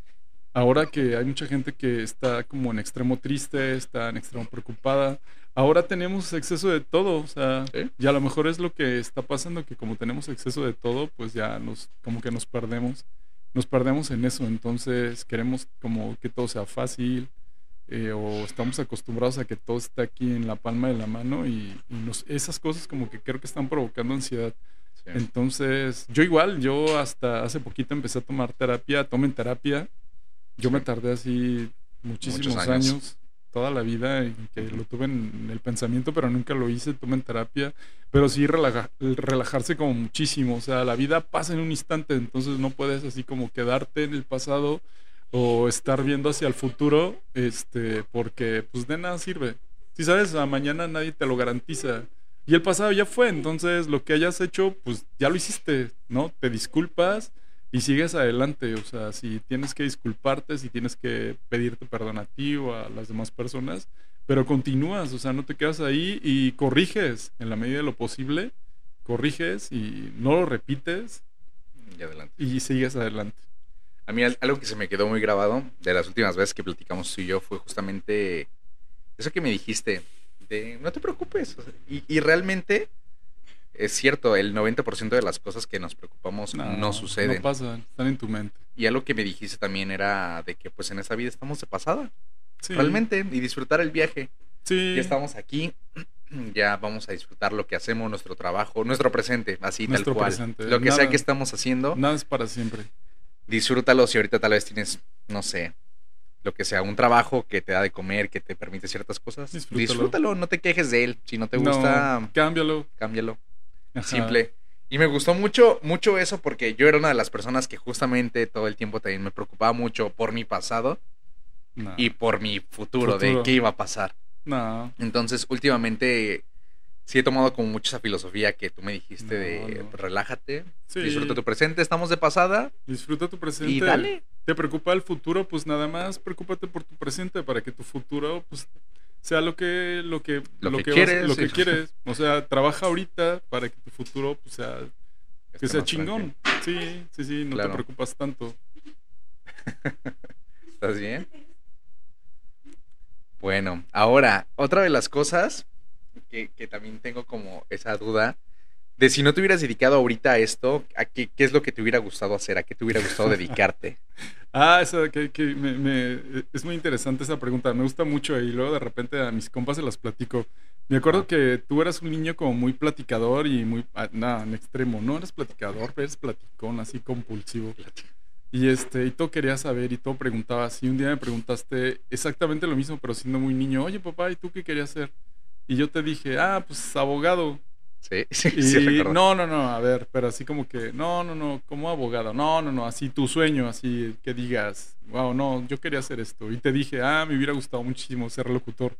Speaker 1: Ahora que hay mucha gente que está como en extremo triste, está en extremo preocupada, ahora tenemos exceso de todo, o sea,
Speaker 2: ¿Sí?
Speaker 1: y a lo mejor es lo que está pasando, que como tenemos exceso de todo, pues ya nos, como que nos perdemos, nos perdemos en eso, entonces queremos como que todo sea fácil, eh, o estamos acostumbrados a que todo esté aquí en la palma de la mano y, y nos, esas cosas como que creo que están provocando ansiedad.
Speaker 2: Sí.
Speaker 1: Entonces, yo igual, yo hasta hace poquito empecé a tomar terapia, tomen terapia. Yo
Speaker 2: Sí.
Speaker 1: me tardé así
Speaker 2: Muchos
Speaker 1: muchísimos
Speaker 2: años.
Speaker 1: años, toda la vida, en que
Speaker 2: Ujú.
Speaker 1: lo tuve en el pensamiento, pero nunca lo hice, tomen terapia. Pero sí relaja- relajarse como muchísimo. O sea, la vida pasa en un instante, entonces no puedes así como quedarte en el pasado o estar viendo hacia el futuro, este, porque pues de nada sirve. Si sabes, a mañana nadie te lo garantiza. Y el pasado ya fue, entonces lo que hayas hecho, pues ya lo hiciste, ¿no? Te disculpas y sigues adelante. O sea, si tienes que disculparte, si tienes que pedirte perdón a ti o a las demás personas, pero continúas, o sea, no te quedas ahí y corriges en la medida de lo posible, corriges y no lo repites
Speaker 2: Y adelante.
Speaker 1: y sigues adelante.
Speaker 2: A mí al- algo que se me quedó muy grabado de las últimas veces que platicamos tú y yo fue justamente eso que me dijiste, de no te preocupes. O sea, y, y realmente es cierto, el noventa por ciento de las cosas que nos preocupamos no,
Speaker 1: No, no
Speaker 2: suceden.
Speaker 1: pasa, están en tu mente.
Speaker 2: Y algo que me dijiste también era de que pues en esta vida estamos de pasada,
Speaker 1: Sí,
Speaker 2: realmente, y disfrutar el viaje.
Speaker 1: sí,
Speaker 2: Ya estamos aquí, ya vamos a disfrutar lo que hacemos, nuestro trabajo, nuestro presente, así
Speaker 1: nuestro
Speaker 2: tal cual.
Speaker 1: presente.
Speaker 2: Lo que
Speaker 1: Nada,
Speaker 2: sea que estamos haciendo,
Speaker 1: nada es para siempre.
Speaker 2: disfrútalo. Si ahorita tal vez tienes, no sé, lo que sea, un trabajo que te da de comer, que te permite ciertas cosas,
Speaker 1: Disfrútalo.
Speaker 2: disfrútalo, no te quejes de él. Si no te
Speaker 1: No,
Speaker 2: gusta,
Speaker 1: cámbialo.
Speaker 2: cámbialo.
Speaker 1: Ajá.
Speaker 2: Simple. Y me gustó mucho, mucho eso porque yo era una de las personas que justamente todo el tiempo también me preocupaba mucho por mi pasado
Speaker 1: No,
Speaker 2: y por mi futuro, de
Speaker 1: Futuro.
Speaker 2: qué iba a pasar.
Speaker 1: no,
Speaker 2: Entonces, últimamente sí he tomado como mucho esa filosofía que tú me dijiste
Speaker 1: No,
Speaker 2: de
Speaker 1: no.
Speaker 2: relájate,
Speaker 1: Sí.
Speaker 2: disfruta tu presente, estamos de pasada
Speaker 1: disfruta tu presente.
Speaker 2: y dale.
Speaker 1: ¿Te preocupa el futuro? Pues nada más preocúpate por tu presente para que tu futuro pues sea lo que lo que
Speaker 2: Lo que
Speaker 1: vas-
Speaker 2: quieres,
Speaker 1: lo que
Speaker 2: sí.
Speaker 1: quieres. O sea, trabaja ahorita para que tu futuro pues sea que
Speaker 2: Esté
Speaker 1: sea
Speaker 2: más
Speaker 1: chingón. Sí, sí, sí, no
Speaker 2: Claro.
Speaker 1: te preocupas tanto.
Speaker 2: tranquilo. ¿Estás bien? Bueno, ahora, otra de las cosas que, que también tengo como esa duda de si no te hubieras dedicado ahorita a esto, ¿a qué, qué es lo que te hubiera gustado hacer? ¿A qué te hubiera gustado dedicarte?
Speaker 1: Ah, esa que, que me, me- es muy interesante esa pregunta. Me gusta mucho y luego de repente a mis compas se las platico. Me acuerdo
Speaker 2: Ah.
Speaker 1: que tú eras un niño como muy platicador y muy, ah, nada, en extremo. No eres platicador, pero eres platicón, así compulsivo. Y este, y todo quería saber y todo preguntabas. Y un día me preguntaste exactamente lo mismo, pero siendo muy niño. Oye, papá, ¿y tú qué querías ser? Y yo te dije, ah, pues abogado.
Speaker 2: Sí, sí,
Speaker 1: Y
Speaker 2: sí, recuerdo.
Speaker 1: no, no, no, a ver, pero así como que, no, no, no, como abogado, no, no, no, así tu sueño, así que digas, wow, no, yo quería hacer esto. Y te dije, ah, me hubiera gustado muchísimo ser locutor.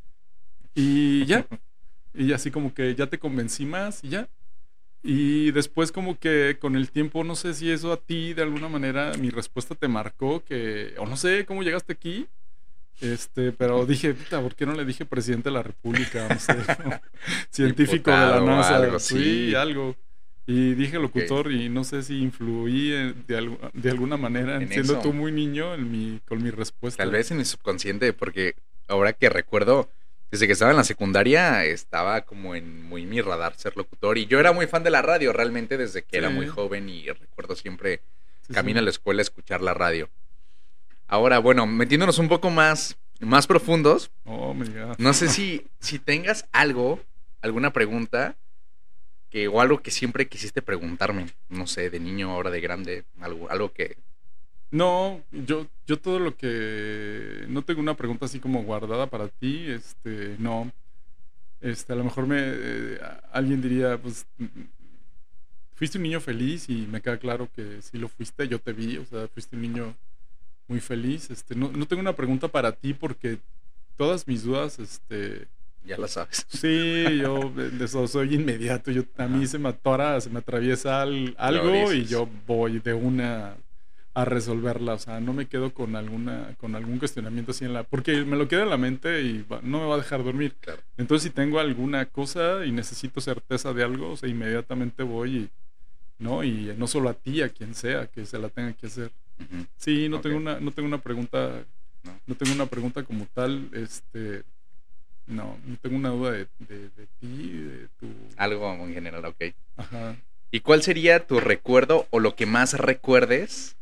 Speaker 1: Y ya, y así como que ya te convencí más y ya. Y después como que con el tiempo, no sé si eso a ti de alguna manera mi respuesta te marcó, que, o no sé cómo llegaste aquí, este, pero dije, puta, ¿por qué no le dije presidente de la República? No sé, ¿no? Científico de la
Speaker 2: Diputado o
Speaker 1: NASA,
Speaker 2: algo,
Speaker 1: sí,
Speaker 2: sí.
Speaker 1: algo. Y dije locutor y no sé si influí en- de, algu- de alguna manera,
Speaker 2: En
Speaker 1: siendo
Speaker 2: eso.
Speaker 1: tú muy niño, en mi, con mi respuesta.
Speaker 2: Tal vez en mi subconsciente, porque ahora que recuerdo, desde que estaba en la secundaria, estaba como en muy mi radar ser locutor. Y yo era muy fan de la radio, realmente, desde que era
Speaker 1: Sí.
Speaker 2: muy joven y recuerdo siempre
Speaker 1: Sí,
Speaker 2: camino
Speaker 1: sí.
Speaker 2: a la escuela a escuchar la radio. Ahora, bueno, metiéndonos un poco más, más profundos,
Speaker 1: Oh, my God.
Speaker 2: no sé si, si tengas algo, alguna pregunta, que, o algo que siempre quisiste preguntarme, no sé, de niño, ahora de grande, algo, algo que...
Speaker 1: No, yo, yo todo lo que... No tengo una pregunta así como guardada para ti, este, no. Este, a lo mejor me... eh, a- alguien diría, pues... mm, fuiste un niño feliz y me queda claro que sí lo fuiste, yo te vi, o sea, fuiste un niño muy feliz. Este, no, no tengo una pregunta para ti porque todas mis dudas, este...
Speaker 2: Ya lo sabes.
Speaker 1: Sí, yo de de eso soy inmediato. Yo, a mí
Speaker 2: Ajá.
Speaker 1: se me atora, se me atraviesa al- algo y
Speaker 2: dices.
Speaker 1: yo voy de una a resolverla. O sea, no me quedo con alguna, con algún cuestionamiento así en la, porque me lo queda en la mente y va- no me va a dejar dormir.
Speaker 2: Claro.
Speaker 1: Entonces, si tengo alguna cosa y necesito certeza de algo, o sea, inmediatamente voy y, ¿no? Y no solo a ti, a quien sea que se la tenga que hacer.
Speaker 2: Ujú.
Speaker 1: Sí, no
Speaker 2: Ok.
Speaker 1: tengo una, no tengo una pregunta,
Speaker 2: ¿No?
Speaker 1: no tengo una pregunta como tal, este, no, no tengo una duda de, de, de ti, de tu,
Speaker 2: Algo en general, ok.
Speaker 1: ajá,
Speaker 2: ¿Y cuál sería tu recuerdo o lo que más recuerdes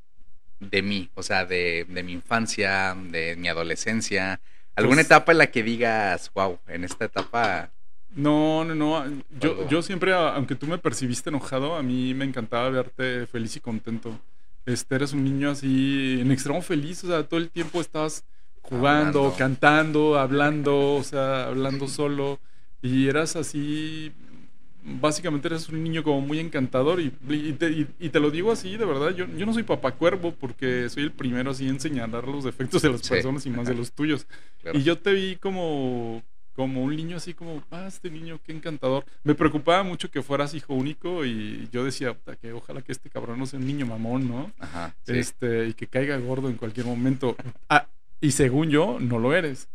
Speaker 2: de mí? O sea, de, de mi infancia, de mi adolescencia. ¿Alguna
Speaker 1: pues,
Speaker 2: etapa en la que digas, wow, en esta etapa
Speaker 1: no, no, no,
Speaker 2: fue
Speaker 1: yo,
Speaker 2: algo...
Speaker 1: yo siempre, a- aunque tú me percibiste enojado, a mí me encantaba verte feliz y contento. Este, eres un niño así, en extremo feliz, o sea, todo el tiempo estabas jugando,
Speaker 2: Hablando?
Speaker 1: cantando, hablando, o sea, hablando solo, y eras así, básicamente eres un niño como muy encantador, y, y te, y- y te lo digo así, de verdad, yo, yo no soy papá cuervo, porque soy el primero así en señalar los defectos de las
Speaker 2: Sí,
Speaker 1: personas y más de los tuyos.
Speaker 2: claro.
Speaker 1: Y yo te vi como como un niño así como, ah, este niño, qué encantador. Me preocupaba mucho que fueras hijo único y yo decía, puta, que ojalá que este cabrón no sea un niño mamón, ¿no?
Speaker 2: Ajá, sí.
Speaker 1: Este, y que caiga gordo en cualquier momento. Ah, y según yo, no lo eres.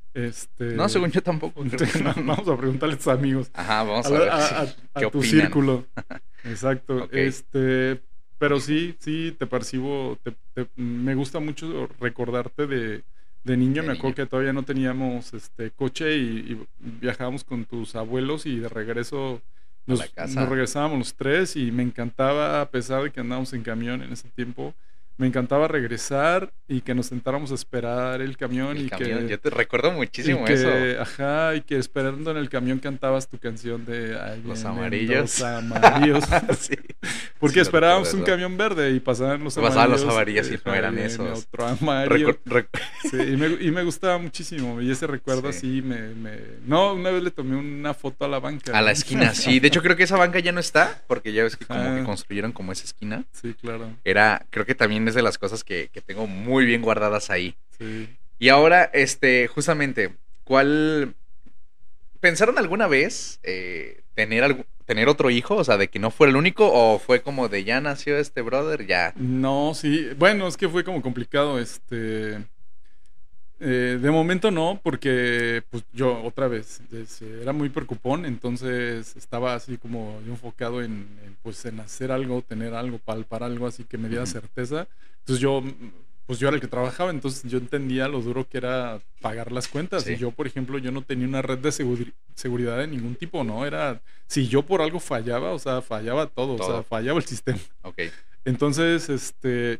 Speaker 1: Este,
Speaker 2: No, según yo tampoco, creo que no.
Speaker 1: vamos a preguntarle a tus amigos,
Speaker 2: Ajá, vamos
Speaker 1: a,
Speaker 2: a
Speaker 1: la-
Speaker 2: ver
Speaker 1: a- a-
Speaker 2: si-
Speaker 1: a
Speaker 2: qué
Speaker 1: tu
Speaker 2: opinan.
Speaker 1: círculo. Exacto.
Speaker 2: Ok.
Speaker 1: Este, pero sí, sí, te percibo, te- te- me gusta mucho recordarte de, de niño.
Speaker 2: De
Speaker 1: Me acuerdo
Speaker 2: niño.
Speaker 1: que todavía no teníamos este coche y, y viajábamos con tus abuelos y de regreso
Speaker 2: A la
Speaker 1: nos,
Speaker 2: casa.
Speaker 1: nos regresábamos los tres y me encantaba, a pesar de que andábamos en camión en ese tiempo, me encantaba regresar y que nos sentáramos a esperar el camión
Speaker 2: El
Speaker 1: y
Speaker 2: camión,
Speaker 1: que...
Speaker 2: yo te recuerdo
Speaker 1: Y
Speaker 2: muchísimo
Speaker 1: que,
Speaker 2: eso.
Speaker 1: ajá, y que esperando en el camión cantabas tu canción de Ahí
Speaker 2: Los
Speaker 1: vienen
Speaker 2: amarillos.
Speaker 1: los amarillos.
Speaker 2: Sí.
Speaker 1: Porque
Speaker 2: Sí, lo
Speaker 1: esperábamos
Speaker 2: recuerdo
Speaker 1: un
Speaker 2: eso.
Speaker 1: camión verde y pasaban los
Speaker 2: Pasaban
Speaker 1: amarillos.
Speaker 2: los amarillos y no
Speaker 1: ajá,
Speaker 2: eran
Speaker 1: viene
Speaker 2: esos.
Speaker 1: otro amarillo.
Speaker 2: Recu- rec-
Speaker 1: Sí, y me, y me gustaba muchísimo. Y ese recuerdo
Speaker 2: Sí.
Speaker 1: así me, me... No, una vez le tomé una foto a la banca.
Speaker 2: A la esquina, sí. De hecho, creo que esa banca ya no está, porque ya ves que como que
Speaker 1: Ajá.
Speaker 2: construyeron como esa esquina.
Speaker 1: Sí, claro.
Speaker 2: Era, creo que también es de las cosas que, que tengo muy bien guardadas ahí.
Speaker 1: Sí.
Speaker 2: Y ahora, este, justamente, ¿cuál... ¿Pensaron alguna vez eh, tener, algu- tener otro hijo? O sea, de que no fuera el único, o fue como de ya nació este brother, ya.
Speaker 1: No, sí. Bueno, es que fue como complicado. Este... Eh, de momento no, porque pues yo otra vez es- era muy preocupón, entonces estaba así como yo enfocado en, en, pues en hacer algo, tener algo, palpar algo así que me diera
Speaker 2: Ujú.
Speaker 1: certeza. Entonces yo pues yo era el que trabajaba, entonces yo entendía lo duro que era pagar las cuentas.
Speaker 2: Sí.
Speaker 1: Y yo, por ejemplo, yo no tenía una red de seguri- seguridad de ningún tipo, ¿no? Era, si yo por algo fallaba, o sea, fallaba todo, o sea,
Speaker 2: Todo.
Speaker 1: fallaba el sistema.
Speaker 2: Ok.
Speaker 1: Entonces, este,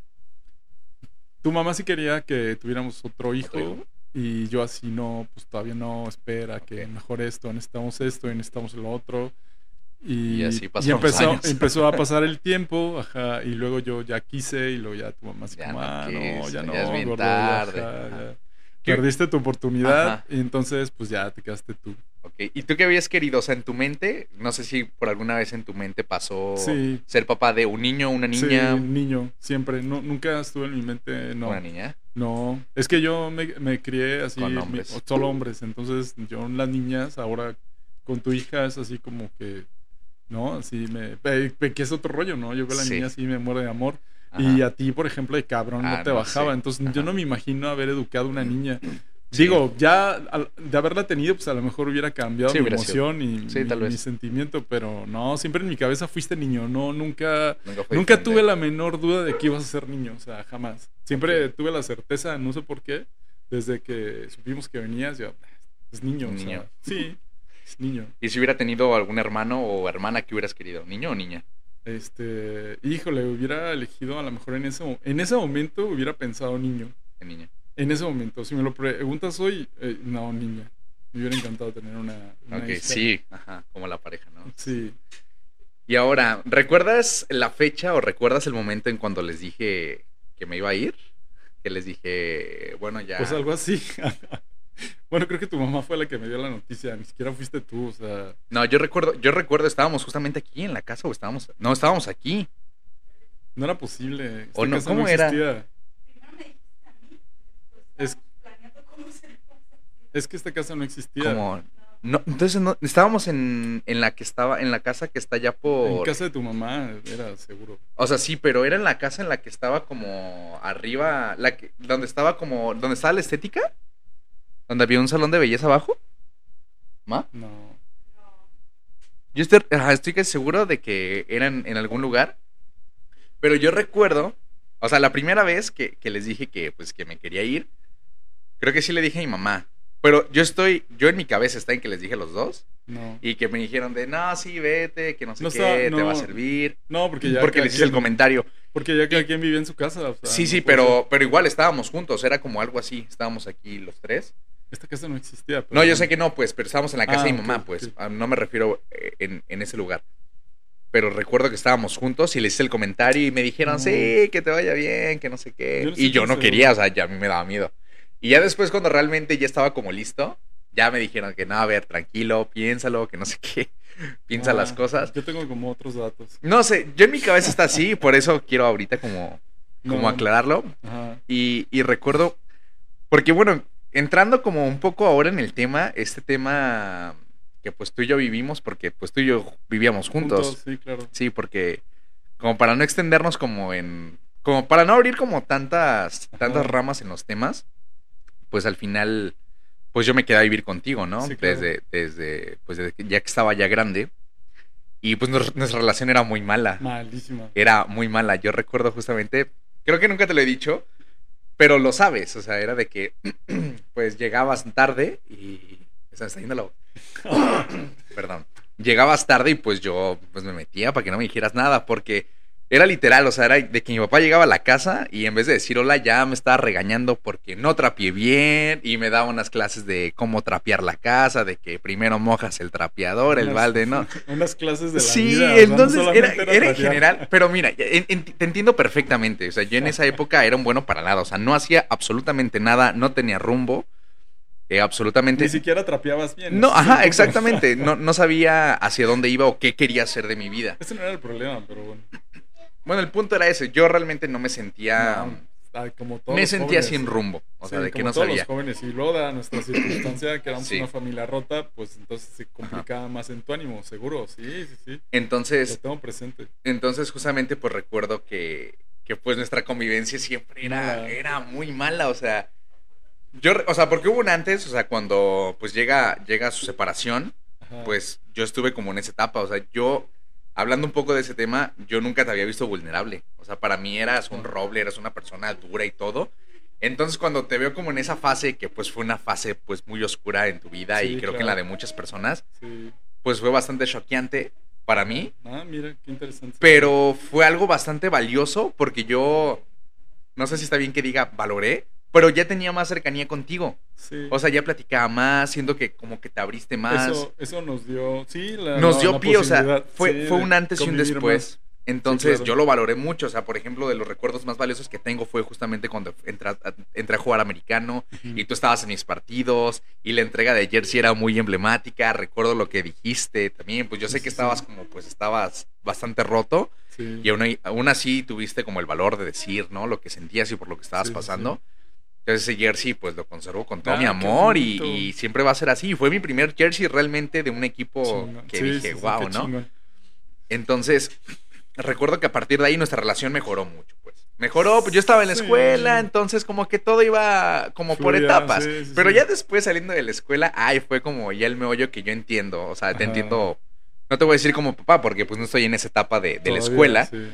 Speaker 1: tu mamá sí quería que tuviéramos otro hijo,
Speaker 2: ¿Otro hijo?
Speaker 1: y yo así no, pues todavía no, espera, que
Speaker 2: Ok.
Speaker 1: mejor esto, necesitamos esto y necesitamos lo otro. Y,
Speaker 2: Y así
Speaker 1: y
Speaker 2: pasaron los
Speaker 1: empezó,
Speaker 2: años.
Speaker 1: empezó a pasar el tiempo, ajá, y luego yo ya quise y luego ya tu mamá así
Speaker 2: Ya
Speaker 1: como,
Speaker 2: no
Speaker 1: ah, no,
Speaker 2: quiso,
Speaker 1: ya no,
Speaker 2: ya es bien
Speaker 1: gordo, ya,
Speaker 2: tarde,
Speaker 1: ajá,
Speaker 2: ajá.
Speaker 1: ya.
Speaker 2: ¿Qué-
Speaker 1: Perdiste tu oportunidad
Speaker 2: Ajá.
Speaker 1: y entonces pues ya te quedaste tú.
Speaker 2: Ok. ¿Y tú qué habías querido? O sea, en tu mente, no sé si por alguna vez en tu mente pasó
Speaker 1: Sí.
Speaker 2: ser papá de un niño, una
Speaker 1: Sí,
Speaker 2: niña,
Speaker 1: niño, siempre, no, nunca estuvo en mi mente, no.
Speaker 2: una niña.
Speaker 1: No, es que yo me, me crié así,
Speaker 2: Con
Speaker 1: mi-
Speaker 2: hombres.
Speaker 1: solo hombres, entonces yo las niñas, ahora con tu hija es así como que, ¿no? Así me, eh, que es otro rollo, ¿no? Yo veo a la
Speaker 2: Sí.
Speaker 1: niña así me muere de amor.
Speaker 2: Ajá.
Speaker 1: Y a ti, por ejemplo, de cabrón
Speaker 2: Ah,
Speaker 1: no te
Speaker 2: no,
Speaker 1: bajaba,
Speaker 2: sí.
Speaker 1: entonces yo
Speaker 2: Ajá.
Speaker 1: no me imagino haber educado a una niña.
Speaker 2: Sí.
Speaker 1: Digo, ya al- de haberla tenido, pues a lo mejor hubiera cambiado
Speaker 2: Sí,
Speaker 1: mi
Speaker 2: hubiera sido.
Speaker 1: emoción y
Speaker 2: Sí,
Speaker 1: mi,
Speaker 2: tal vez.
Speaker 1: mi sentimiento, pero no, siempre en mi cabeza fuiste niño, no, nunca...
Speaker 2: Nunca, fue
Speaker 1: Nunca
Speaker 2: diferente.
Speaker 1: tuve la menor duda de que ibas a ser niño, o sea, jamás. Siempre
Speaker 2: Ok.
Speaker 1: tuve la certeza, no sé por qué, desde que supimos que venías, yo, es niño,
Speaker 2: Un
Speaker 1: o sea,
Speaker 2: niño.
Speaker 1: sí, es niño.
Speaker 2: ¿Y si hubiera tenido algún hermano o hermana que hubieras querido? ¿Niño o niña?
Speaker 1: Este, híjole, hubiera elegido a lo mejor en ese, mo- en ese momento hubiera pensado niño.
Speaker 2: ¿Qué niña?
Speaker 1: En ese momento, si me lo preguntas hoy, eh, no, niña. Me hubiera encantado tener una, una
Speaker 2: Ok,
Speaker 1: hija.
Speaker 2: sí. Ajá, como la pareja, ¿no?
Speaker 1: Sí.
Speaker 2: Y ahora, ¿recuerdas la fecha o recuerdas el momento en cuando les dije que me iba a ir? Que les dije, bueno, ya...
Speaker 1: Pues algo así. Bueno, creo que tu mamá fue la que me dio la noticia, ni siquiera fuiste tú, o sea...
Speaker 2: No, yo recuerdo, yo recuerdo, estábamos justamente aquí en la casa o estábamos... No, estábamos aquí.
Speaker 1: No era posible. Esta
Speaker 2: ¿O no?
Speaker 1: casa
Speaker 2: ¿Cómo era?
Speaker 1: existía. Es, es que esta casa no existía.
Speaker 2: Como... No, entonces no, estábamos en, en la que estaba, en la casa que está ya por...
Speaker 1: En casa de tu mamá, era seguro.
Speaker 2: O sea, sí, pero era en la casa en la que estaba como arriba, la que, donde estaba como, donde estaba la estética, donde había un salón de belleza abajo. ¿Ma?
Speaker 1: No.
Speaker 2: Yo estoy, ajá, estoy casi seguro de que eran en algún lugar, pero yo recuerdo O sea, la primera vez que, que les dije que, pues, que me quería ir, creo que sí le dije a mi mamá. Pero yo estoy, yo en mi cabeza está en que les dije a los dos.
Speaker 1: No.
Speaker 2: Y que me dijeron de, no, sí, vete, que no sé
Speaker 1: No
Speaker 2: qué,
Speaker 1: está-
Speaker 2: te
Speaker 1: no.
Speaker 2: va a servir.
Speaker 1: No, porque ya
Speaker 2: Porque
Speaker 1: cada
Speaker 2: les hice el
Speaker 1: quien-
Speaker 2: comentario.
Speaker 1: Porque ya cada quien vivía en su casa. o sea,
Speaker 2: Sí,
Speaker 1: no
Speaker 2: sí,
Speaker 1: puede ser.
Speaker 2: pero, pero igual estábamos juntos, era como algo así. Estábamos aquí los tres.
Speaker 1: Esta casa no existía. pero
Speaker 2: No, yo
Speaker 1: bueno.
Speaker 2: sé que no, pues, pero estábamos en la casa
Speaker 1: Ah,
Speaker 2: de mi
Speaker 1: ok,
Speaker 2: mamá, pues.
Speaker 1: ok.
Speaker 2: Ah, no me refiero eh, en, en ese lugar. Pero recuerdo que estábamos juntos y les hice el comentario y me dijeron,
Speaker 1: No.
Speaker 2: sí, que te vaya bien, que no sé qué.
Speaker 1: Yo no
Speaker 2: y
Speaker 1: sé
Speaker 2: yo
Speaker 1: qué
Speaker 2: no
Speaker 1: hacer.
Speaker 2: quería, o sea, ya a mí me daba miedo. Y ya después, cuando realmente ya estaba como listo, ya me dijeron que no, a ver, tranquilo, piénsalo, que no sé qué. Piensa
Speaker 1: Ah,
Speaker 2: las cosas.
Speaker 1: Yo tengo como otros datos.
Speaker 2: No sé, yo en mi cabeza está así, por eso quiero ahorita como, como
Speaker 1: No.
Speaker 2: aclararlo.
Speaker 1: Ajá.
Speaker 2: Y, y recuerdo, porque bueno, entrando como un poco ahora en el tema, este tema que pues tú y yo vivimos, porque pues tú y yo vivíamos juntos.
Speaker 1: Sí, claro.
Speaker 2: Sí, porque como para no extendernos como en, como para no abrir como tantas, tantas
Speaker 1: Ajá.
Speaker 2: ramas en los temas, pues al final, pues yo me quedé a vivir contigo, ¿no?
Speaker 1: Sí, claro.
Speaker 2: Desde, desde, pues desde que- ya que estaba ya grande. Y pues nuestra nuestra relación era muy mala.
Speaker 1: Malísima.
Speaker 2: Era muy mala. Yo recuerdo justamente, creo que nunca te lo he dicho, pero lo sabes, o sea, era de que pues llegabas tarde y se me está yendo la perdón. Llegabas tarde y pues yo pues me metía para que no me dijeras nada porque era literal, o sea, era de que mi papá llegaba a la casa y en vez de decir hola ya me estaba regañando porque no trapié bien y me daba unas clases de cómo trapear la casa, de que primero mojas el trapeador, el
Speaker 1: Unas-
Speaker 2: balde, ¿no?
Speaker 1: Unas clases de la
Speaker 2: Sí,
Speaker 1: vida. o sea, no
Speaker 2: entonces era,
Speaker 1: solamente
Speaker 2: era en
Speaker 1: trapear.
Speaker 2: general, pero mira, en- en- te entiendo perfectamente, o sea, yo en esa época era un bueno para nada, o sea, no hacía absolutamente nada, no tenía rumbo, eh, absolutamente...
Speaker 1: Ni siquiera trapeabas bien.
Speaker 2: No,
Speaker 1: ese es el
Speaker 2: ajá,
Speaker 1: punto.
Speaker 2: exactamente, no, no sabía hacia dónde iba o qué quería hacer de mi vida.
Speaker 1: Ese no era el problema, pero bueno.
Speaker 2: Bueno, el punto era ese, yo realmente no me sentía...
Speaker 1: No, ah, como todos
Speaker 2: me
Speaker 1: los
Speaker 2: sentía
Speaker 1: jóvenes.
Speaker 2: sin rumbo, o sea,
Speaker 1: Sí,
Speaker 2: de que
Speaker 1: como
Speaker 2: no
Speaker 1: todos
Speaker 2: sabía.
Speaker 1: los jóvenes. Y luego da nuestra circunstancia, que éramos
Speaker 2: Sí.
Speaker 1: una familia rota, pues entonces se complicaba más en tu ánimo, seguro. Sí, sí, sí. Lo
Speaker 2: Entonces,
Speaker 1: tengo presente.
Speaker 2: entonces justamente pues recuerdo que, que pues nuestra convivencia siempre era,
Speaker 1: Mala.
Speaker 2: era muy mala, o sea, yo, re- o sea, porque hubo un antes, o sea, cuando pues llega, llega su separación,
Speaker 1: Ajá.
Speaker 2: pues yo estuve como en esa etapa, o sea, yo, hablando un poco de ese tema, yo nunca te había visto vulnerable, o sea, para mí eras un roble, eras una persona dura y todo, entonces cuando te veo como en esa fase, que pues fue una fase pues muy oscura en tu vida
Speaker 1: Sí,
Speaker 2: y creo que en
Speaker 1: claro.
Speaker 2: la de muchas personas,
Speaker 1: Sí.
Speaker 2: pues fue bastante choqueante para mí,
Speaker 1: Ah, mira, qué interesante.
Speaker 2: pero fue algo bastante valioso porque yo, no sé si está bien que diga valoré, pero ya tenía más cercanía contigo.
Speaker 1: Sí.
Speaker 2: O sea, ya platicaba más, siento que como que te abriste más.
Speaker 1: Eso, eso nos dio, sí, la,
Speaker 2: Nos
Speaker 1: la-
Speaker 2: dio
Speaker 1: la
Speaker 2: pie, o sea,
Speaker 1: posibilidad,
Speaker 2: fue,
Speaker 1: sí,
Speaker 2: fue
Speaker 1: de
Speaker 2: un antes y un
Speaker 1: convivir
Speaker 2: después.
Speaker 1: más.
Speaker 2: Entonces,
Speaker 1: Sí, claro.
Speaker 2: yo lo valoré mucho. O sea, por ejemplo, de los recuerdos más valiosos que tengo fue justamente cuando entré a, entré a jugar americano
Speaker 1: Ujú.
Speaker 2: y tú estabas en mis partidos y la entrega de jersey era muy emblemática. Recuerdo lo que dijiste también. Pues yo sé
Speaker 1: Sí,
Speaker 2: que
Speaker 1: sí.
Speaker 2: estabas como, pues estabas bastante roto.
Speaker 1: Sí.
Speaker 2: Y aún, aún así tuviste como el valor de decir, ¿no? Lo que sentías y por lo que estabas
Speaker 1: Sí, sí,
Speaker 2: pasando.
Speaker 1: sí.
Speaker 2: Entonces ese jersey pues lo conservo con todo
Speaker 1: Ah,
Speaker 2: mi
Speaker 1: qué
Speaker 2: amor y,
Speaker 1: bonito.
Speaker 2: y siempre va a ser así. Fue mi primer jersey realmente de un equipo
Speaker 1: Chingón.
Speaker 2: que
Speaker 1: Sí,
Speaker 2: dije,
Speaker 1: sí, sí,
Speaker 2: wow,
Speaker 1: qué
Speaker 2: ¿no?
Speaker 1: chingón.
Speaker 2: Entonces, recuerdo que a partir de ahí nuestra relación mejoró mucho, pues. Mejoró, pues yo estaba en la
Speaker 1: Sí.
Speaker 2: escuela, entonces como que todo iba como por
Speaker 1: Fluía,
Speaker 2: etapas.
Speaker 1: sí, sí,
Speaker 2: Pero
Speaker 1: sí.
Speaker 2: ya después saliendo de la escuela, ay, fue como ya el meollo que yo entiendo. O sea, te
Speaker 1: Ajá.
Speaker 2: entiendo. No te voy a decir como papá, porque pues no estoy en esa etapa de, de la
Speaker 1: Todavía,
Speaker 2: escuela.
Speaker 1: sí.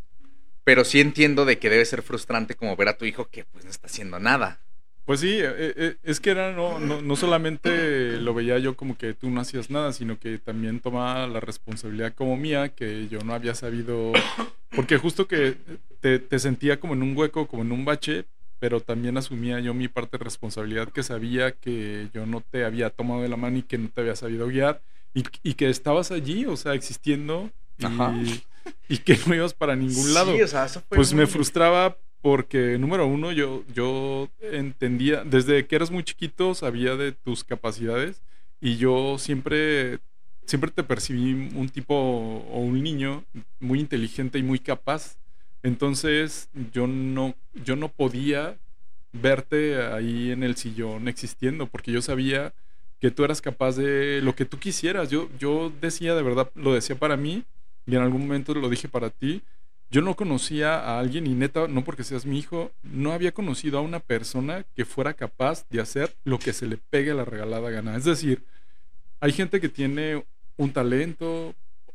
Speaker 2: Pero sí entiendo de que debe ser frustrante como ver a tu hijo que pues no está haciendo nada.
Speaker 1: Pues sí, eh, eh, es que era, no, no, no solamente lo veía yo como que tú no hacías nada, sino que también tomaba la responsabilidad como mía, que yo no había sabido, porque justo que te, te sentía como en un hueco, como en un bache, pero también asumía yo mi parte de responsabilidad, que sabía que yo no te había tomado de la mano y que no te había sabido guiar, y, y que estabas allí, o sea, existiendo,
Speaker 2: Ajá.
Speaker 1: y, y que no ibas para ningún lado.
Speaker 2: Sí, o sea, eso fue
Speaker 1: Pues me
Speaker 2: muy-
Speaker 1: frustraba porque, número uno, yo, yo entendía, desde que eras muy chiquito, sabía de tus capacidades y yo siempre, siempre te percibí un tipo o un niño muy inteligente y muy capaz. Entonces, yo no, yo no podía verte ahí en el sillón existiendo porque yo sabía que tú eras capaz de lo que tú quisieras. Yo, yo decía, de verdad, lo decía para mí y en algún momento lo dije para ti. Yo no conocía a alguien y neta, no porque seas mi hijo, no había conocido a una persona que fuera capaz de hacer lo que se le pegue a la regalada gana. Es decir, hay gente que tiene un talento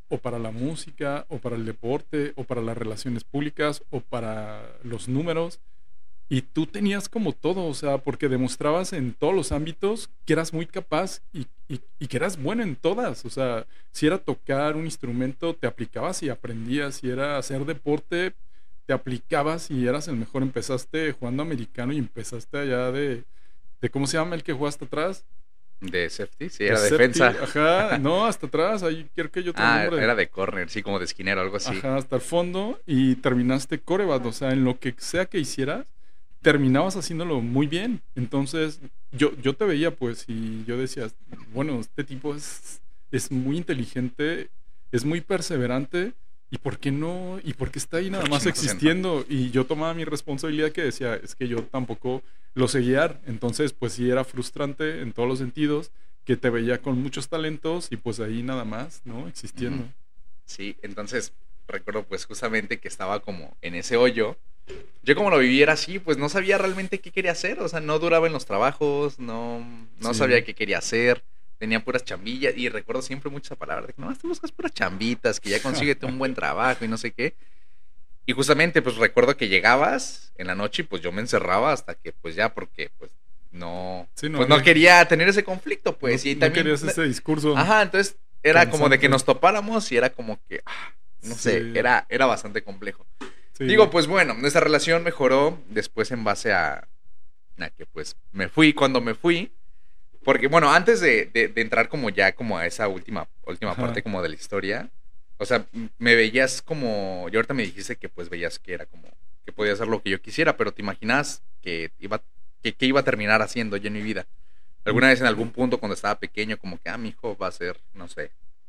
Speaker 1: o para la música, o para el deporte, o para las relaciones públicas, o para los números. Y tú tenías como todo, o sea, porque demostrabas en todos los ámbitos que eras muy capaz y, y, y que eras bueno en todas. O sea, si era tocar un instrumento, te aplicabas y aprendías. Si era hacer deporte, te aplicabas y eras el mejor. Empezaste jugando americano y empezaste allá de, de ¿cómo se llama el que juega hasta atrás?
Speaker 2: De safety, sí,
Speaker 1: De
Speaker 2: era
Speaker 1: safety,
Speaker 2: defensa.
Speaker 1: Ajá, no, hasta atrás, ahí creo que yo otro
Speaker 2: Ah,
Speaker 1: nombre.
Speaker 2: era de corner, sí, como de esquinero, algo así.
Speaker 1: Ajá, hasta el fondo y terminaste coreback, o sea, en lo que sea que hicieras, terminabas haciéndolo muy bien. Entonces, yo, yo te veía, pues, y yo decía, bueno, este tipo es, es muy inteligente, es muy perseverante, ¿y por qué no? ¿Y por qué está ahí nada
Speaker 2: ¿Por qué
Speaker 1: más
Speaker 2: no se
Speaker 1: existiendo? Y yo tomaba mi responsabilidad que decía, es que yo tampoco lo sé guiar. Entonces, pues sí era frustrante en todos los sentidos, que te veía con muchos talentos y pues ahí nada más, ¿no? Existiendo.
Speaker 2: Ujú. Sí, entonces recuerdo pues justamente que estaba como en ese hoyo. Yo como lo viviera así, pues no sabía realmente qué quería hacer, o sea, no duraba en los trabajos, no, no
Speaker 1: Sí.
Speaker 2: sabía qué quería hacer, tenía puras chambillas y recuerdo siempre mucho esa palabra de que no, tú buscas puras chambitas, que ya consíguete un buen trabajo y no sé qué. Y justamente pues recuerdo que llegabas en la noche y pues yo me encerraba hasta que pues ya porque pues no,
Speaker 1: Sí, no
Speaker 2: pues no
Speaker 1: había-
Speaker 2: quería tener ese conflicto pues
Speaker 1: no,
Speaker 2: y
Speaker 1: no
Speaker 2: también...
Speaker 1: querías ese discurso.
Speaker 2: Ajá, entonces era como de que
Speaker 1: cansante.
Speaker 2: nos topáramos y era como que, ah, no sé,
Speaker 1: Sí.
Speaker 2: era, era bastante complejo.
Speaker 1: Sí.
Speaker 2: Digo, pues bueno, nuestra relación mejoró después en base a, a que pues me fui cuando me fui. Porque bueno, antes de, de, de entrar como ya como a esa última, última
Speaker 1: Ajá.
Speaker 2: parte como de la historia, o sea, m- me veías como, y ahorita me dijiste que pues veías que era como, que podía hacer lo que yo quisiera, pero te imaginas que iba, que, que iba a terminar haciendo yo en mi vida. ¿Alguna vez en algún punto cuando estaba pequeño como que, ah, mi hijo va a ser, no sé,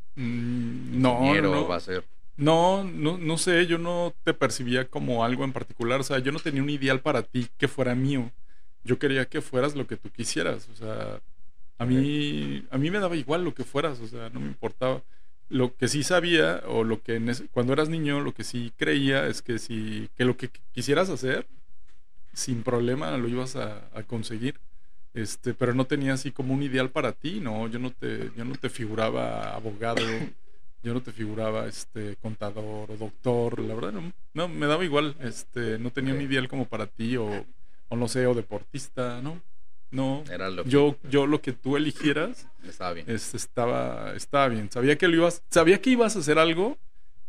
Speaker 1: Mm, no, no,
Speaker 2: ingeniero,
Speaker 1: no.
Speaker 2: va a ser...
Speaker 1: No, no, no sé, yo no te percibía como algo en particular, o sea, yo no tenía un ideal para ti que fuera mío. Yo quería que fueras lo que tú quisieras, o sea, a
Speaker 2: Ok.
Speaker 1: mí, a mí me daba igual lo que fueras, o sea, no me importaba. Lo que sí sabía, o lo que en ese- cuando eras niño, lo que sí creía es que si, que lo que qu- quisieras hacer, sin problema lo ibas a, a conseguir. Este, pero no tenía así como un ideal para ti, no, yo no te, yo no te figuraba abogado, yo no te figuraba este contador o doctor, la verdad no, no, me daba igual, este, no tenía
Speaker 2: Ok.
Speaker 1: un ideal como para ti, o, o no sé, o deportista, no, no,
Speaker 2: Era lo que
Speaker 1: yo, yo lo que tú eligieras,
Speaker 2: estaba bien.
Speaker 1: este, estaba, estaba bien, sabía que lo ibas, sabía que ibas a hacer algo
Speaker 2: Lo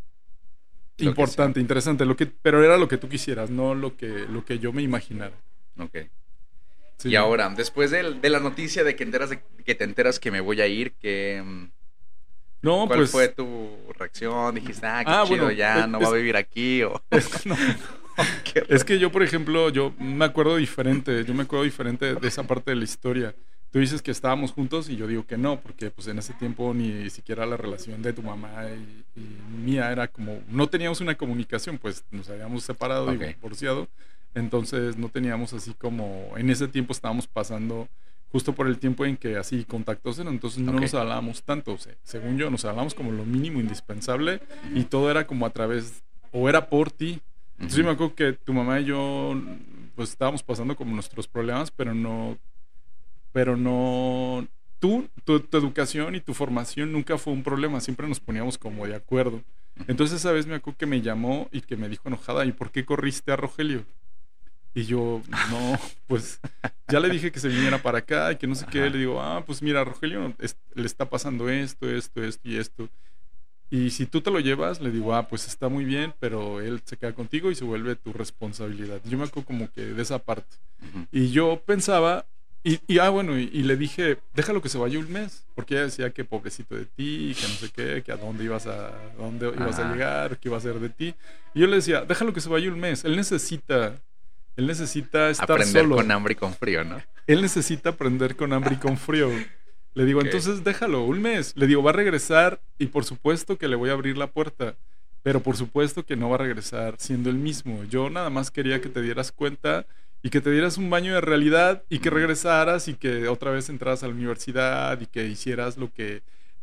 Speaker 2: que
Speaker 1: importante, interesante, lo que, pero era lo que tú quisieras, no lo que, lo que yo me imaginara.
Speaker 2: Ok.
Speaker 1: Sí.
Speaker 2: Y ahora, después del- de, la noticia de que, enteras de que te enteras que me voy a ir, que, mm,
Speaker 1: No,
Speaker 2: ¿cuál
Speaker 1: pues
Speaker 2: fue tu reacción? Dijiste, ah, qué
Speaker 1: Ah,
Speaker 2: chido,
Speaker 1: bueno,
Speaker 2: ya
Speaker 1: es-
Speaker 2: no va a
Speaker 1: es-
Speaker 2: vivir aquí. O...
Speaker 1: es, no,
Speaker 2: Qué
Speaker 1: es que yo, por ejemplo, yo me acuerdo diferente, yo me acuerdo diferente de esa parte de la historia. Tú dices que estábamos juntos y yo digo que no, porque pues en ese tiempo ni siquiera la relación de tu mamá y, y mía era como, no teníamos una comunicación, pues nos habíamos separado
Speaker 2: Ok.
Speaker 1: y divorciado, entonces no teníamos así como, en ese tiempo estábamos pasando justo por el tiempo en que así contactos eran, entonces no
Speaker 2: Ok.
Speaker 1: nos hablábamos tanto, o sea, según yo nos hablábamos como lo mínimo indispensable y todo era como a través, o era por ti. Entonces yo me acuerdo que tu mamá y yo pues estábamos pasando como nuestros problemas, pero no, pero no, tú, tu, tu educación y tu formación nunca fue un problema, siempre nos poníamos como de acuerdo. Entonces esa vez me acuerdo que me llamó y que me dijo enojada, ¿y por qué corriste a Rogelio? Y yo, no, pues ya le dije que se viniera para acá y que no sé qué.
Speaker 2: Ajá.
Speaker 1: Le digo, ah, pues mira, a Rogelio es- le está pasando esto, esto, esto y esto. Y si tú te lo llevas, le digo, ah, pues está muy bien, pero él se queda contigo y se vuelve tu responsabilidad. Yo me acuerdo como que de esa parte.
Speaker 2: Ujú.
Speaker 1: Y yo pensaba, y, y ah, bueno, y, y le dije, déjalo que se vaya un mes, porque ella decía que pobrecito de ti, que no sé qué, que a dónde ibas a, a dónde ibas a
Speaker 2: Ajá.
Speaker 1: llegar, qué iba a hacer de ti. Y yo le decía, déjalo que se vaya un mes, él necesita, él necesita estar
Speaker 2: Aprender
Speaker 1: solo.
Speaker 2: con hambre y con frío, ¿no?
Speaker 1: Él necesita aprender con hambre y con frío. Le digo,
Speaker 2: Ok.
Speaker 1: entonces déjalo, un mes. Le digo, va a regresar y por supuesto que le voy a abrir la puerta. Pero por supuesto que no va a regresar siendo el mismo. Yo nada más quería que te dieras cuenta y que te dieras un baño de realidad y que regresaras y que otra vez entraras a la universidad y que hicieras lo que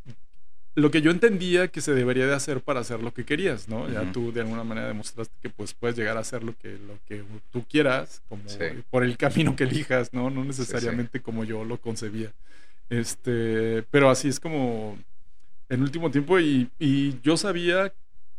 Speaker 1: lo que yo entendía que se debería de hacer para hacer lo que querías, ¿no? Ya
Speaker 2: Ujú.
Speaker 1: tú de alguna manera demostraste que pues puedes llegar a hacer lo que, lo que tú quieras, como
Speaker 2: Sí.
Speaker 1: por el camino que elijas, ¿no? No necesariamente como yo lo concebía. Este, pero así es como en último tiempo y, y yo sabía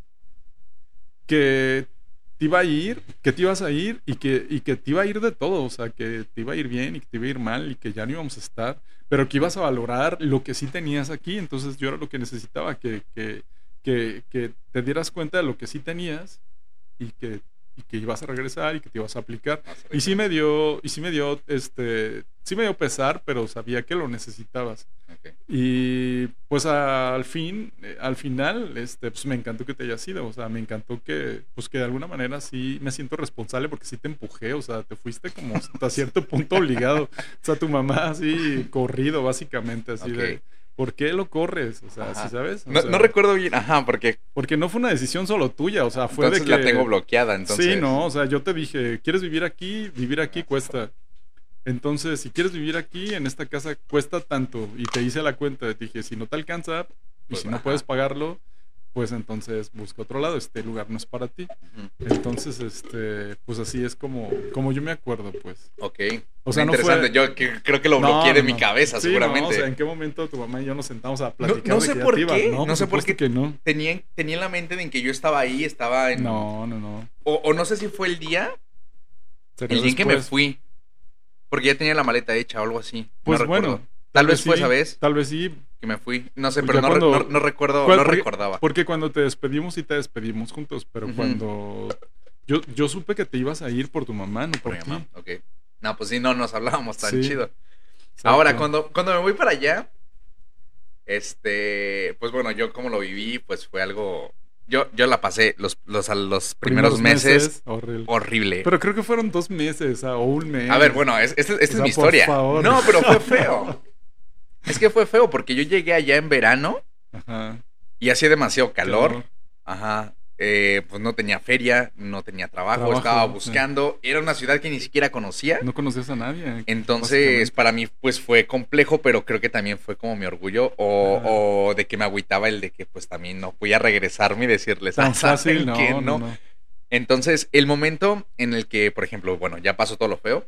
Speaker 1: que te iba a ir, que te ibas a ir y que, y que te iba a ir de todo, o sea, que te iba a ir bien y que te iba a ir mal y que ya no íbamos a estar, pero que ibas a valorar lo que sí tenías aquí, entonces yo era lo que necesitaba, que, que, que, que te dieras cuenta de lo que sí tenías y que, y que ibas a regresar y que te ibas a aplicar. Y sí me dio, y sí me dio, este, sí me dio pesar, pero sabía que lo necesitabas.
Speaker 2: Okay.
Speaker 1: Y pues a- al fin, eh, al final, este, pues me encantó que te hayas ido, o sea, me encantó que, pues que de alguna manera sí me siento responsable porque sí te empujé, o sea, te fuiste como hasta cierto punto obligado, o sea, tu mamá así corrido básicamente, así
Speaker 2: Ok.
Speaker 1: de, ¿por qué lo corres? O sea,
Speaker 2: Ajá.
Speaker 1: ¿sí sabes? O
Speaker 2: No,
Speaker 1: sea,
Speaker 2: no recuerdo bien, ajá, porque
Speaker 1: porque no fue una decisión solo tuya, o sea, fue
Speaker 2: entonces
Speaker 1: de que...
Speaker 2: la tengo bloqueada, entonces.
Speaker 1: Sí, no, o sea, yo te dije, ¿quieres vivir aquí? Vivir aquí cuesta. Entonces, si quieres vivir aquí, en esta casa cuesta tanto. Y te hice la cuenta, te dije, si no te alcanza y
Speaker 2: Pues,
Speaker 1: si no
Speaker 2: ajá.
Speaker 1: puedes pagarlo, pues entonces busca otro lado, este lugar no es para ti.
Speaker 2: Ujú.
Speaker 1: Entonces, este, pues así es como, como yo me acuerdo, pues.
Speaker 2: Ok.
Speaker 1: O sea,
Speaker 2: Muy
Speaker 1: no fue-
Speaker 2: interesante. Yo que- creo que lo
Speaker 1: No,
Speaker 2: bloqueé de
Speaker 1: no,
Speaker 2: mi
Speaker 1: no.
Speaker 2: cabeza,
Speaker 1: Sí,
Speaker 2: seguramente.
Speaker 1: no, o sea, ¿en qué momento tu mamá y yo nos sentamos a
Speaker 2: No,
Speaker 1: platicar
Speaker 2: no
Speaker 1: de
Speaker 2: sé
Speaker 1: que ya
Speaker 2: por
Speaker 1: te ibas?
Speaker 2: qué.
Speaker 1: No,
Speaker 2: No,
Speaker 1: por
Speaker 2: sé por
Speaker 1: supuesto
Speaker 2: qué.
Speaker 1: que no.
Speaker 2: Tenía, tenía en la mente de que yo estaba ahí, estaba en.
Speaker 1: No, no, no.
Speaker 2: O, o no sé si fue el día,
Speaker 1: Sería
Speaker 2: el día en que me
Speaker 1: después.
Speaker 2: fui. Porque ya tenía la maleta hecha o algo así.
Speaker 1: Pues
Speaker 2: no recuerdo.
Speaker 1: bueno,
Speaker 2: Tal vez fue
Speaker 1: sí,
Speaker 2: esa vez
Speaker 1: Tal vez sí.
Speaker 2: que me fui. No sé,
Speaker 1: Ya
Speaker 2: pero no, re-
Speaker 1: cuando-
Speaker 2: no- no recuerdo,
Speaker 1: ¿Cuál-
Speaker 2: no
Speaker 1: porque-
Speaker 2: recordaba.
Speaker 1: Porque cuando te despedimos, sí te despedimos juntos, pero
Speaker 2: Ujú.
Speaker 1: cuando yo, yo supe que te ibas a ir por tu mamá, no por,
Speaker 2: Por mi
Speaker 1: ti.
Speaker 2: mamá, ok. No, pues sí, no nos hablábamos tan
Speaker 1: Sí,
Speaker 2: chido.
Speaker 1: exacto.
Speaker 2: Ahora, cuando, cuando me voy para allá, este, pues bueno, yo como lo viví, pues fue algo. Yo, yo la pasé los, los, a los primeros, meses,
Speaker 1: horrible.
Speaker 2: horrible.
Speaker 1: Pero creo que fueron dos meses ah, o un mes.
Speaker 2: A ver, bueno, es- esta esta
Speaker 1: O
Speaker 2: es
Speaker 1: sea,
Speaker 2: mi
Speaker 1: por
Speaker 2: historia.
Speaker 1: favor.
Speaker 2: No, pero fue feo. Es que fue feo porque yo llegué allá en verano
Speaker 1: Ajá.
Speaker 2: y hacía demasiado calor.
Speaker 1: Calor.
Speaker 2: Ajá. Eh, pues no tenía feria, no tenía trabajo,
Speaker 1: Trabajo,
Speaker 2: estaba
Speaker 1: sí.
Speaker 2: buscando. Era una ciudad que ni siquiera conocía.
Speaker 1: No conocías a nadie.
Speaker 2: Entonces,
Speaker 1: básicamente.
Speaker 2: para mí, pues fue complejo, pero creo que también fue como mi orgullo. O,
Speaker 1: Ajá.
Speaker 2: o de que me agüitaba el de que, pues también no voy a regresarme y decirles,
Speaker 1: Tan
Speaker 2: ah, ¿saben
Speaker 1: fácil, no,
Speaker 2: qué?
Speaker 1: no,
Speaker 2: no.
Speaker 1: no.
Speaker 2: Entonces, el momento en el que, por ejemplo, bueno, ya pasó todo lo feo,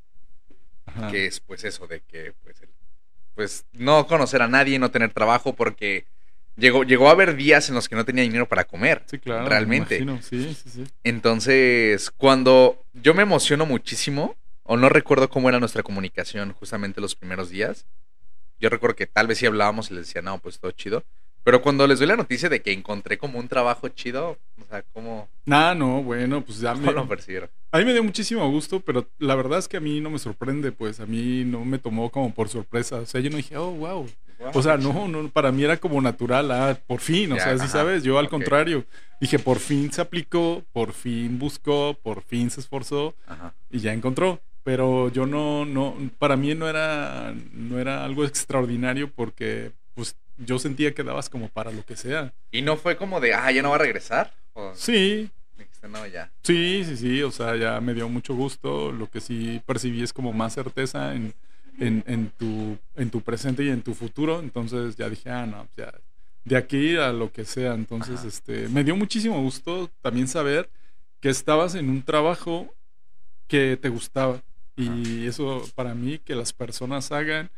Speaker 1: Ajá.
Speaker 2: que es pues eso de que, pues, el- pues no conocer a nadie, no tener trabajo, porque llegó, llegó a haber días en los que no tenía dinero para comer.
Speaker 1: Sí, claro. me
Speaker 2: Realmente.
Speaker 1: imagino, Sí, sí, sí.
Speaker 2: Entonces, cuando yo me emociono muchísimo, o no recuerdo cómo era nuestra comunicación justamente los primeros días, yo recuerdo que tal vez sí hablábamos y les decía, no, pues todo chido. Pero cuando les doy la noticia de que encontré como un trabajo chido, o sea, ¿cómo,
Speaker 1: Nah, no, bueno, pues ya
Speaker 2: cómo
Speaker 1: me,
Speaker 2: lo percibieron?
Speaker 1: a mí me dio muchísimo gusto, pero la verdad es que a mí no me sorprende, pues a mí no me tomó como por sorpresa. O sea, yo no dije, oh, wow. O sea, no, no, para mí era como natural, ah, por fin, o
Speaker 2: Ya,
Speaker 1: sea, sí
Speaker 2: ajá,
Speaker 1: sabes, yo al
Speaker 2: ok.
Speaker 1: contrario, dije, por fin se aplicó, por fin buscó, por fin se esforzó
Speaker 2: Ajá.
Speaker 1: y ya encontró. Pero yo no, no, para mí no era, no era algo extraordinario porque, pues, yo sentía que dabas como para lo que sea.
Speaker 2: Y no fue como de, ah, ya no va a regresar. O
Speaker 1: Sí,
Speaker 2: dijiste, no, ya.
Speaker 1: sí, sí, sí, o sea, ya me dio mucho gusto. Lo que sí percibí es como más certeza en, en, en tu, en tu presente y en tu futuro. Entonces ya dije, ah, no, ya, de aquí a lo que sea. Entonces,
Speaker 2: Ajá.
Speaker 1: este, me dio muchísimo gusto también saber que estabas en un trabajo que te gustaba. Y eso para mí, que las personas hagan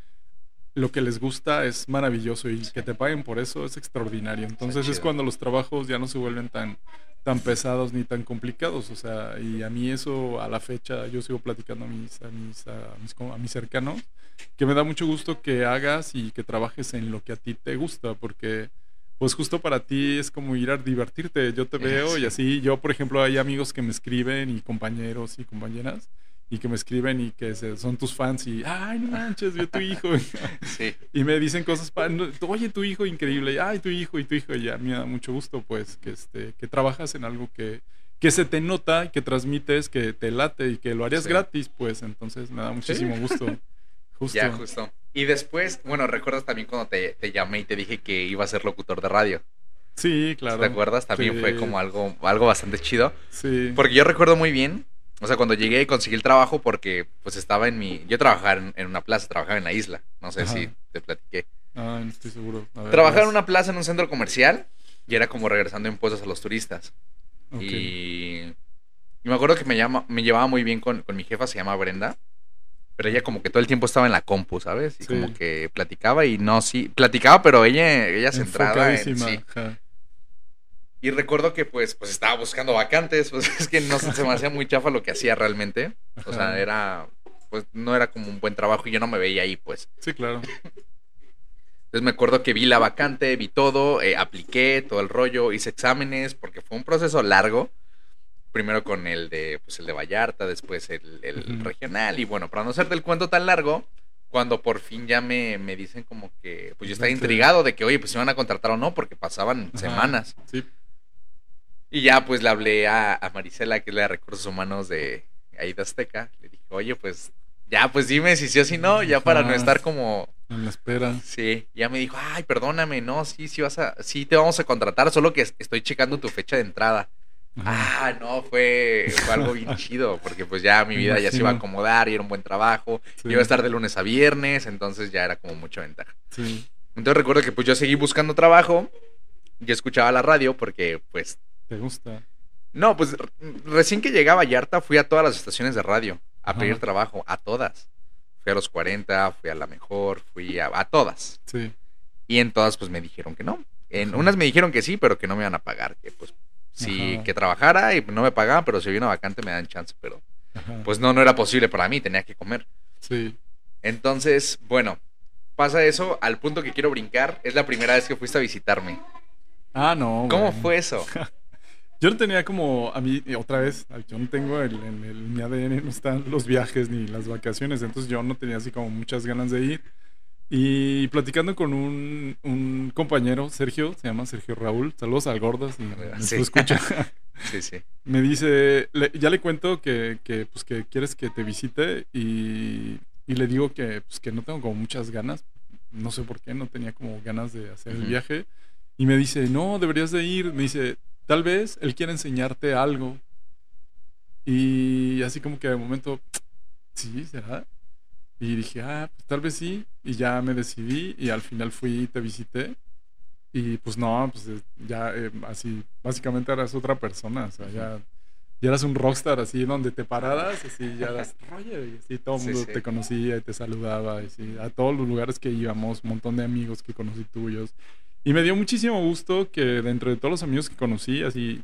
Speaker 1: lo que les gusta es maravilloso y que te paguen por eso es extraordinario. Entonces es
Speaker 2: chido.
Speaker 1: cuando los trabajos ya no se vuelven tan, tan pesados ni tan complicados. O sea, y a mí eso a la fecha yo sigo platicando a mis, a mis, a mis, a mis cercanos que me da mucho gusto que hagas y que trabajes en lo que a ti te gusta porque pues justo para ti es como ir a divertirte. Yo te veo
Speaker 2: Sí.
Speaker 1: y así, yo por ejemplo hay amigos que me escriben y compañeros y compañeras y que me escriben y que se- son tus fans y, ay, no manches, vio tu hijo.
Speaker 2: Sí.
Speaker 1: Y me dicen cosas para, no, oye, tu hijo increíble, ay, tu hijo y tu hijo, y a mí me da mucho gusto, pues, que, este, que trabajas en algo que, que se te nota, que transmites, que te late y que lo harías
Speaker 2: Sí.
Speaker 1: gratis, pues, entonces me da muchísimo gusto. Justo.
Speaker 2: Ya, justo. Y después, bueno, recuerdas también cuando te, te llamé y te dije que iba a ser locutor de radio.
Speaker 1: Sí, claro.
Speaker 2: ¿Te acuerdas? También
Speaker 1: Sí.
Speaker 2: fue como algo, algo bastante chido.
Speaker 1: Sí.
Speaker 2: Porque yo recuerdo muy bien, o sea, cuando llegué y conseguí el trabajo porque pues estaba en mi... Yo trabajaba en, en una plaza, trabajaba en la isla. No sé
Speaker 1: Ajá.
Speaker 2: si te platiqué.
Speaker 1: Ah, no estoy seguro. A ver,
Speaker 2: Trabajaba en
Speaker 1: vas.
Speaker 2: una plaza en un centro comercial y era como regresando impuestos a los turistas.
Speaker 1: Ok.
Speaker 2: Y, y me acuerdo que me, llama, me llevaba muy bien con, con mi jefa, se llama Brenda. pero ella como que todo el tiempo estaba en la compu, ¿sabes? Y
Speaker 1: Sí.
Speaker 2: como que platicaba y no, sí, platicaba, pero ella, ella centrada en
Speaker 1: Enfocadísima.
Speaker 2: sí.
Speaker 1: Ajá.
Speaker 2: Y recuerdo que pues, pues estaba buscando vacantes, pues es que no se, se me hacía muy chafa lo que hacía realmente. O sea,
Speaker 1: Ajá.
Speaker 2: era, pues no era como un buen trabajo y yo no me veía ahí, pues.
Speaker 1: Sí, claro.
Speaker 2: Entonces me acuerdo que vi la vacante, vi todo, eh, apliqué todo el rollo, hice exámenes, porque fue un proceso largo. Primero con el de, pues el de Vallarta, después el, el
Speaker 1: Ujú.
Speaker 2: regional. Y bueno, para no hacerte el cuento tan largo, cuando por fin ya me, me dicen como que, pues yo estaba
Speaker 1: Vente.
Speaker 2: intrigado de que, oye, pues se iban a contratar o no, porque pasaban
Speaker 1: Ajá.
Speaker 2: semanas.
Speaker 1: Sí.
Speaker 2: Y ya pues le hablé a, a Marisela, que es la de Recursos Humanos de ahí de Azteca. Le dije, oye, pues ya, pues dime si sí o si no, ya para no
Speaker 1: Ajá.
Speaker 2: estar como...
Speaker 1: En la espera.
Speaker 2: Sí, ya me dijo, ay, perdóname, no, sí, sí vas a, sí te vamos a contratar, solo que es- estoy checando tu fecha de entrada.
Speaker 1: Ajá.
Speaker 2: Ah, no, fue, fue algo bien chido, porque pues ya mi
Speaker 1: Me
Speaker 2: vida ya se iba a
Speaker 1: imagino.
Speaker 2: acomodar y era un buen trabajo,
Speaker 1: Sí.
Speaker 2: iba a estar de lunes a viernes, entonces ya era como mucha ventaja.
Speaker 1: Sí.
Speaker 2: Entonces recuerdo que pues yo seguí buscando trabajo, yo escuchaba la radio porque pues,
Speaker 1: ¿Te gusta?
Speaker 2: no, pues re- recién que llegaba a Vallarta fui a todas las estaciones de radio a
Speaker 1: Ajá.
Speaker 2: pedir trabajo, a todas. Fui a los cuarenta, fui a La Mejor, fui a, a todas.
Speaker 1: Sí.
Speaker 2: Y en todas pues me dijeron que no. En
Speaker 1: Ajá.
Speaker 2: unas me dijeron que sí, pero que no me iban a pagar, que pues sí,
Speaker 1: Ajá.
Speaker 2: que trabajara y no me pagaban, pero si había una vacante me dan chance, pero
Speaker 1: Ajá.
Speaker 2: pues no, no era posible para mí, tenía que comer.
Speaker 1: Sí.
Speaker 2: Entonces, bueno, pasa eso, al punto que quiero brincar, es la primera vez que fuiste a visitarme.
Speaker 1: Ah, no.
Speaker 2: ¿Cómo
Speaker 1: bueno.
Speaker 2: fue eso?
Speaker 1: Yo no tenía como, a mí, y otra vez, yo no tengo el, en el, mi A D N, no están los viajes ni las vacaciones, entonces yo no tenía así como muchas ganas de ir. Y platicando con un, un compañero, Sergio, se llama Sergio Raúl, saludos al Gordo, si me
Speaker 2: Sí.
Speaker 1: escucha.
Speaker 2: Sí, sí.
Speaker 1: Me dice, le- ya le cuento que, que, pues, que quieres que te visite y, y le digo que, pues, que no tengo como muchas ganas, no sé por qué, no tenía como ganas de hacer el
Speaker 2: Ujú.
Speaker 1: viaje. Y me dice, no, deberías de ir. Me dice, tal vez él quiere enseñarte algo. Y así como que de momento, sí, ¿será? Y dije, ah, pues tal vez sí. Y ya me decidí y al final fui y te visité. Y pues no, pues eh, ya eh, así, básicamente eras otra persona. O sea, ya, ya eras un rockstar así, donde te pararas, así ya eras Roger. Y así todo el
Speaker 2: Sí,
Speaker 1: mundo
Speaker 2: sí.
Speaker 1: te conocía y te saludaba. Y sí, a todos los lugares que íbamos, un montón de amigos que conocí tuyos. Y me dio muchísimo gusto que dentro de todos los amigos que conocí, así,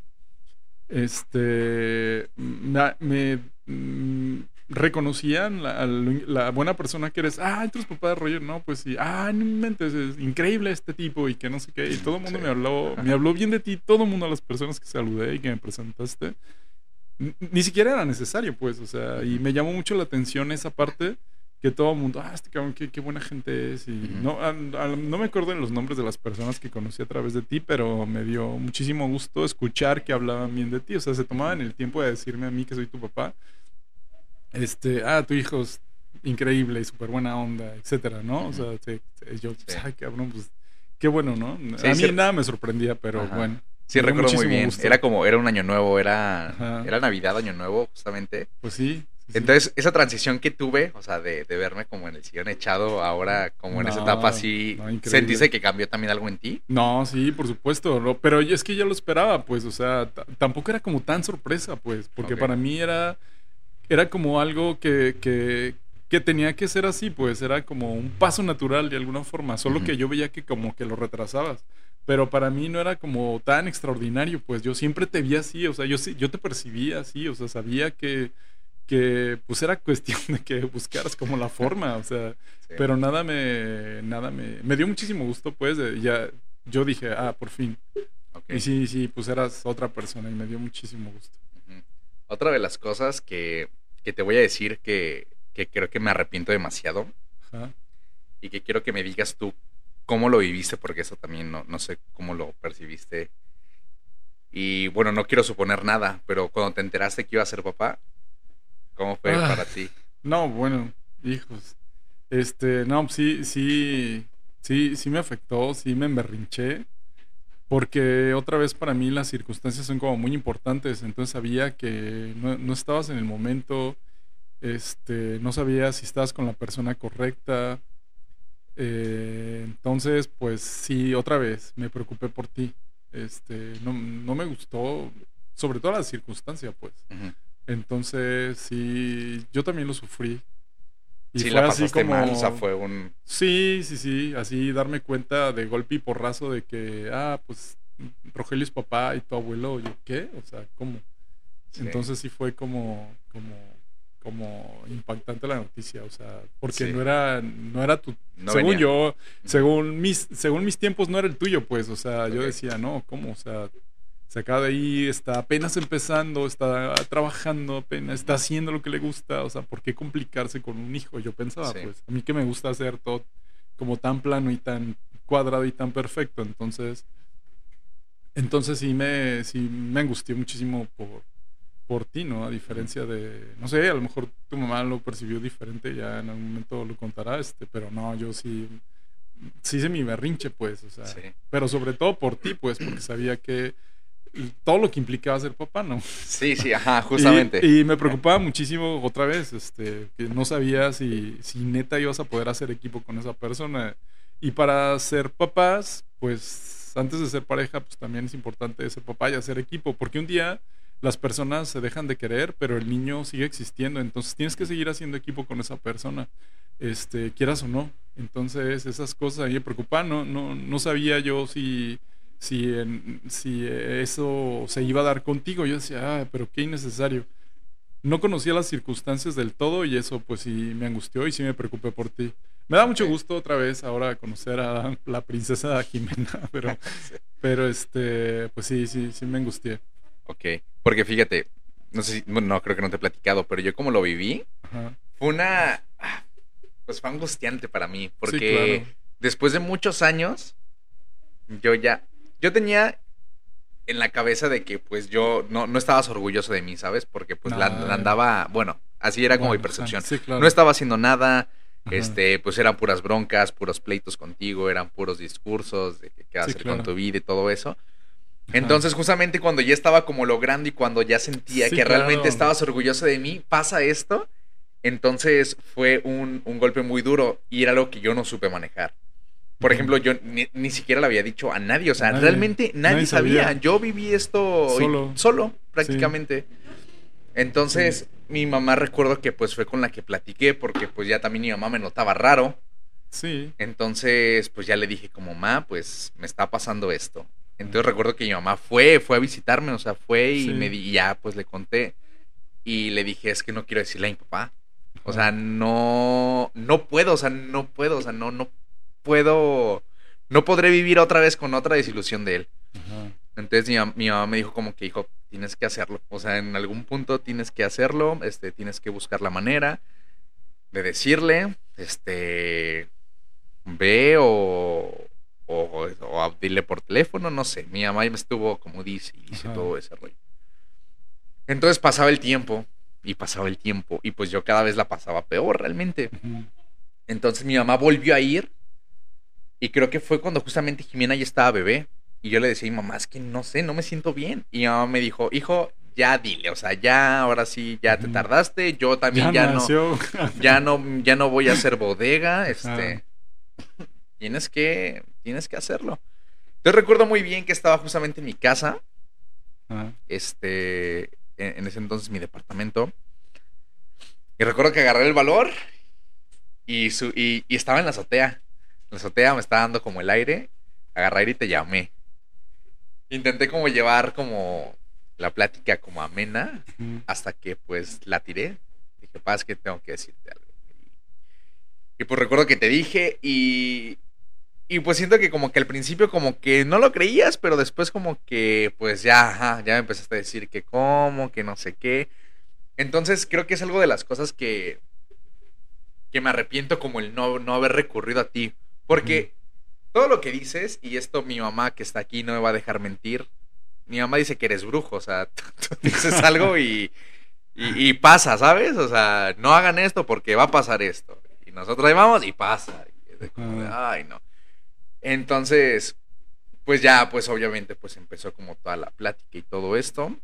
Speaker 1: este, me, me, mm, reconocían la, la buena persona que eres. Ah, entonces papá de Roger, no, pues sí. Ah, no inventes, es increíble este tipo y que no sé qué. Y todo el mundo
Speaker 2: Sí.
Speaker 1: me habló, me habló bien de ti, todo el mundo, las personas que saludé y que me presentaste. N- Ni siquiera era necesario, pues, o sea, y me llamó mucho la atención esa parte que todo el mundo, ah, este cabrón, qué, qué buena gente es. Y
Speaker 2: Ujú.
Speaker 1: no, a- a- no me acuerdo de los nombres de las personas que conocí a través de ti, pero me dio muchísimo gusto escuchar que hablaban bien de ti. O sea, se tomaban el tiempo de decirme a mí que soy tu papá, este, ah, tu hijo es increíble y súper buena onda, etcétera, ¿no? O sea,
Speaker 2: Ujú.
Speaker 1: sí, sí, yo,
Speaker 2: Sí.
Speaker 1: ay, cabrón, pues, qué bueno, ¿no?
Speaker 2: Sí,
Speaker 1: A mí
Speaker 2: sí.
Speaker 1: nada me sorprendía, pero
Speaker 2: Ajá.
Speaker 1: bueno.
Speaker 2: Sí,
Speaker 1: me dio
Speaker 2: recuerdo muy
Speaker 1: muchísimo
Speaker 2: bien.
Speaker 1: gusto.
Speaker 2: Era como, era un año nuevo, era,
Speaker 1: Ajá.
Speaker 2: era Navidad, año nuevo, justamente.
Speaker 1: Pues sí. sí, sí.
Speaker 2: Entonces, esa transición que tuve, o sea, de, de verme como en el sillón echado, ahora como en esa
Speaker 1: No,
Speaker 2: etapa así,
Speaker 1: no, increíble.
Speaker 2: ¿sentiste que cambió también algo en ti?
Speaker 1: No, sí, por supuesto, no, pero es que ya lo esperaba, pues, o sea, t- tampoco era como tan sorpresa, pues, porque
Speaker 2: Ok.
Speaker 1: para mí era, era como algo que, que, que tenía que ser así, pues, era como un paso natural de alguna forma, solo
Speaker 2: Ujú.
Speaker 1: que yo veía que como que lo retrasabas, pero para mí no era como tan extraordinario, pues, yo siempre te vi así, o sea, yo, sí- yo te percibía así, o sea, sabía que, que, pues, era cuestión de que buscaras como la forma, o sea,
Speaker 2: Sí.
Speaker 1: pero nada me, nada me, me dio muchísimo gusto, pues, de- ya, yo dije, ah, por fin.
Speaker 2: Ok.
Speaker 1: Y sí, sí, pues eras otra persona y me dio muchísimo gusto.
Speaker 2: Ujú. Otra de las cosas que, que te voy a decir que, que creo que me arrepiento demasiado
Speaker 1: Ajá.
Speaker 2: y que quiero que me digas tú cómo lo viviste, porque eso también no, no sé cómo lo percibiste. Y bueno, no quiero suponer nada, pero cuando te enteraste que iba a ser papá, ¿cómo fue
Speaker 1: Ah.
Speaker 2: para ti?
Speaker 1: No, bueno, hijos. Este, no, sí, sí, sí, sí me afectó, sí me emberrinché, porque otra vez para mí las circunstancias son como muy importantes, entonces sabía que no, no estabas en el momento, este, no sabías si estabas con la persona correcta, eh, entonces, pues sí, otra vez me preocupé por ti, este, no, no me gustó, sobre todo la circunstancia, pues.
Speaker 2: Ujú.
Speaker 1: Entonces, sí, yo también lo sufrí. Y
Speaker 2: sí
Speaker 1: fue
Speaker 2: la
Speaker 1: así
Speaker 2: pasaste
Speaker 1: como...
Speaker 2: mal, o sea, fue un...
Speaker 1: Sí, sí, sí, así darme cuenta de golpe y porrazo de que, ah, pues Rogelio es papá y tu abuelo, yo, ¿qué? O sea, ¿cómo?
Speaker 2: Sí,
Speaker 1: Entonces sí fue como, como, como impactante la noticia, o sea, porque
Speaker 2: sí,
Speaker 1: no era, no era tu,
Speaker 2: no
Speaker 1: según
Speaker 2: venía.
Speaker 1: yo, según mis, según mis tiempos no era el tuyo, pues, o sea, yo
Speaker 2: Ok.
Speaker 1: decía, no, ¿cómo? O sea, se acaba de ir, está apenas empezando, está trabajando apenas, está haciendo lo que le gusta, o sea, ¿por qué complicarse con un hijo? Yo pensaba,
Speaker 2: Sí,
Speaker 1: pues, a mí que me gusta hacer todo como tan plano y tan cuadrado y tan perfecto, entonces, entonces sí me, sí me angustié muchísimo por, por ti, ¿no? A
Speaker 2: ujú,
Speaker 1: diferencia de, no sé, a lo mejor tu mamá lo percibió diferente, ya en algún momento lo contará, este, pero no, yo sí, sí hice mi berrinche, pues, o sea,
Speaker 2: sí,
Speaker 1: pero sobre todo por ti, pues, porque sabía que todo lo que implicaba ser papá, ¿no?
Speaker 2: sí, sí, ajá,
Speaker 1: Y,
Speaker 2: justamente.
Speaker 1: y me preocupaba muchísimo otra vez, este, que no sabía si, si neta ibas a poder hacer equipo con esa persona. Y para ser papás, pues antes de ser pareja, pues también es importante ser papá y hacer equipo, porque un día las personas se dejan de querer, pero el niño sigue existiendo, entonces tienes que
Speaker 2: Ujú,
Speaker 1: seguir haciendo equipo con esa persona, este, quieras o no. Entonces esas cosas a mí me preocupaban, no, no, no sabía yo si si, en, si eso se iba a dar contigo. Yo decía, ah, pero qué innecesario. No conocía las circunstancias del todo y eso pues sí me angustió y sí me preocupé por ti. Me da
Speaker 2: ok.
Speaker 1: mucho gusto otra vez ahora conocer a la princesa Jimena, pero,
Speaker 2: Sí,
Speaker 1: pero este, pues sí, sí, sí me angustié.
Speaker 2: ok, porque fíjate, no sé si, bueno, no, creo que no te he platicado, pero yo como lo viví,
Speaker 1: Ajá.
Speaker 2: fue una, ah, pues fue angustiante para mí,
Speaker 1: Sí,
Speaker 2: porque
Speaker 1: claro.
Speaker 2: después de muchos años, yo ya, yo tenía en la cabeza de que pues yo no, no estabas orgulloso de mí, ¿sabes? Porque pues la, la
Speaker 1: Ay,
Speaker 2: andaba, bueno, así era como mi
Speaker 1: bueno, ajá.
Speaker 2: percepción.
Speaker 1: Sí,
Speaker 2: No
Speaker 1: claro.
Speaker 2: estaba haciendo nada,
Speaker 1: Ajá.
Speaker 2: este, pues eran puras broncas, puros pleitos contigo, eran puros discursos de que qué vas a
Speaker 1: Sí,
Speaker 2: hacer con
Speaker 1: claro.
Speaker 2: tu vida y todo eso.
Speaker 1: Ajá.
Speaker 2: Entonces, justamente cuando ya estaba como logrando y cuando ya sentía
Speaker 1: Sí,
Speaker 2: que realmente
Speaker 1: claro.
Speaker 2: estabas orgulloso de mí, pasa esto. Entonces fue un, un golpe muy duro y era algo que yo no supe manejar. Por
Speaker 1: Ujú.
Speaker 2: ejemplo, yo ni, ni siquiera le había dicho a nadie, o
Speaker 1: A
Speaker 2: sea,
Speaker 1: nadie.
Speaker 2: realmente
Speaker 1: Nadie
Speaker 2: nadie sabía.
Speaker 1: sabía.
Speaker 2: Yo viví esto y-
Speaker 1: Solo.
Speaker 2: solo,
Speaker 1: Sí,
Speaker 2: prácticamente.
Speaker 1: sí.
Speaker 2: Entonces, mi mamá recuerdo que pues fue con la que platiqué porque pues ya también mi mamá me notaba raro.
Speaker 1: Sí.
Speaker 2: Entonces, pues ya le dije como, mamá, pues me está pasando esto.
Speaker 1: Ah,
Speaker 2: Entonces recuerdo que mi mamá fue, fue a visitarme, o sea, fue y me
Speaker 1: sí.
Speaker 2: di, y ya pues le conté y le dije, es que no quiero decirle a mi papá. O
Speaker 1: Ajá.
Speaker 2: sea, no, no puedo, o sea, no puedo, o sea, no, no puedo, no podré vivir otra vez con otra desilusión de él.
Speaker 1: Ajá.
Speaker 2: Entonces mi, mam- mi mamá me dijo como que, hijo, tienes que hacerlo. O sea, en algún punto tienes que hacerlo, este, tienes que buscar la manera de decirle, este, ve o, o, o dile por teléfono, no sé. Mi mamá me estuvo como dice y dice
Speaker 1: Ajá.
Speaker 2: todo ese rollo. Entonces pasaba el tiempo y pasaba el tiempo y pues yo cada vez la pasaba peor realmente.
Speaker 1: Ujú.
Speaker 2: Entonces mi mamá volvió a ir y creo que fue cuando justamente Jimena ya estaba bebé y yo le decía a mi mamá, es que no sé, no me siento bien. Y mi mamá me dijo, hijo, ya dile, o sea, ya, ahora sí, ya te
Speaker 1: Ujú.
Speaker 2: tardaste, yo también
Speaker 1: Ya
Speaker 2: ya no,
Speaker 1: nació.
Speaker 2: ya no, ya no voy a hacer bodega,
Speaker 1: Ajá.
Speaker 2: este, tienes que, tienes que hacerlo. Yo recuerdo muy bien que estaba justamente en mi casa,
Speaker 1: Ajá.
Speaker 2: este, en, en ese entonces mi departamento, y recuerdo que agarré el valor y, su, y, y estaba en la azotea. La azotea me estaba dando como el aire, agarré y te llamé. Intenté como llevar como la plática como amena
Speaker 1: Ujú.
Speaker 2: hasta que pues la tiré. Dije, paz, que tengo que decirte algo. Y pues recuerdo que te dije y, y pues siento que como que al principio como que no lo creías, pero después como que pues ya, ajá, ya me empezaste a decir que cómo, que no sé qué. Entonces creo que es algo de las cosas que, que me arrepiento como el no, no haber recurrido a ti.
Speaker 1: Ujú.
Speaker 2: Porque todo lo que dices, y esto mi mamá que está aquí no me va a dejar mentir, mi mamá dice que eres brujo, o sea, tú, tú dices algo y, y, y pasa, ¿sabes? O sea, no hagan esto porque va a pasar esto. Y nosotros ahí vamos y pasa. Y es de como de,
Speaker 1: Ajá.
Speaker 2: ay, no. Entonces, pues ya, pues obviamente, pues empezó como toda la plática y todo esto.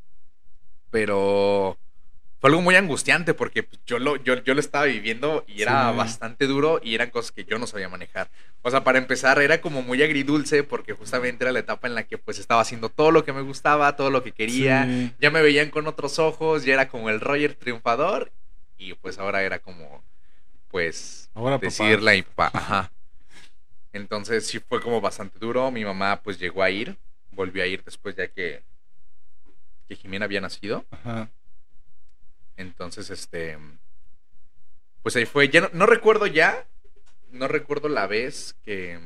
Speaker 2: Pero fue algo muy angustiante porque pues, yo lo, yo, yo lo estaba viviendo y era
Speaker 1: Sí.
Speaker 2: bastante duro y eran cosas que yo no sabía manejar. O sea, para empezar, era como muy agridulce porque justamente era la etapa en la que pues estaba haciendo todo lo que me gustaba, todo lo que quería,
Speaker 1: Sí.
Speaker 2: ya me veían con otros ojos, ya era como el Roger triunfador y pues ahora era como pues,
Speaker 1: Ahora papá.
Speaker 2: decirle a mi papá, ajá. Entonces sí fue como bastante duro. Mi mamá pues llegó a ir, volvió a ir después ya que, que Jimena había nacido.
Speaker 1: Ajá.
Speaker 2: Entonces, este, pues ahí fue. Ya no, no recuerdo ya, no recuerdo la vez que,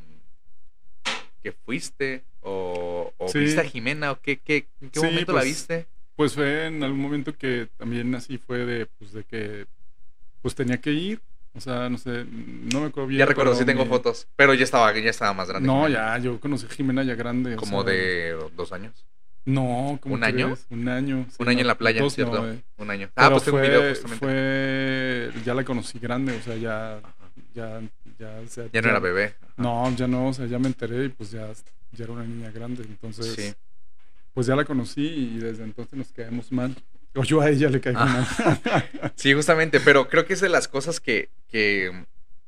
Speaker 2: mm, que fuiste o, o
Speaker 1: Sí.
Speaker 2: viste a Jimena o qué, qué, en qué
Speaker 1: Sí,
Speaker 2: momento la
Speaker 1: pues,
Speaker 2: viste.
Speaker 1: Pues fue en algún momento que también así fue de, pues de que, pues tenía que ir. O sea, no sé, no me acuerdo bien.
Speaker 2: Ya recuerdo,
Speaker 1: pero
Speaker 2: sí tengo
Speaker 1: mi-
Speaker 2: fotos, pero ya estaba, ya estaba más grande.
Speaker 1: No,
Speaker 2: Jimena.
Speaker 1: ya, yo conocí a Jimena ya grande. o
Speaker 2: Como
Speaker 1: sea,
Speaker 2: de dos años.
Speaker 1: No, ¿cómo
Speaker 2: ¿Un año?
Speaker 1: crees? Un año. sí,
Speaker 2: Un año
Speaker 1: no,
Speaker 2: en la playa,
Speaker 1: dos
Speaker 2: ¿cierto?
Speaker 1: no, eh.
Speaker 2: Un año. Ah,
Speaker 1: Pero
Speaker 2: pues tengo un video
Speaker 1: fue,
Speaker 2: justamente.
Speaker 1: fue, ya la conocí grande, o sea, ya,
Speaker 2: Ajá.
Speaker 1: ya, ya, o sea,
Speaker 2: Ya no era bebé. Ajá.
Speaker 1: No, ya no, o sea, ya me enteré y pues ya, ya era una niña grande, entonces,
Speaker 2: Sí.
Speaker 1: pues ya la conocí y desde entonces nos caemos mal. O yo a ella le caigo mal.
Speaker 2: Ah. Sí, justamente, pero creo que es de las cosas que, que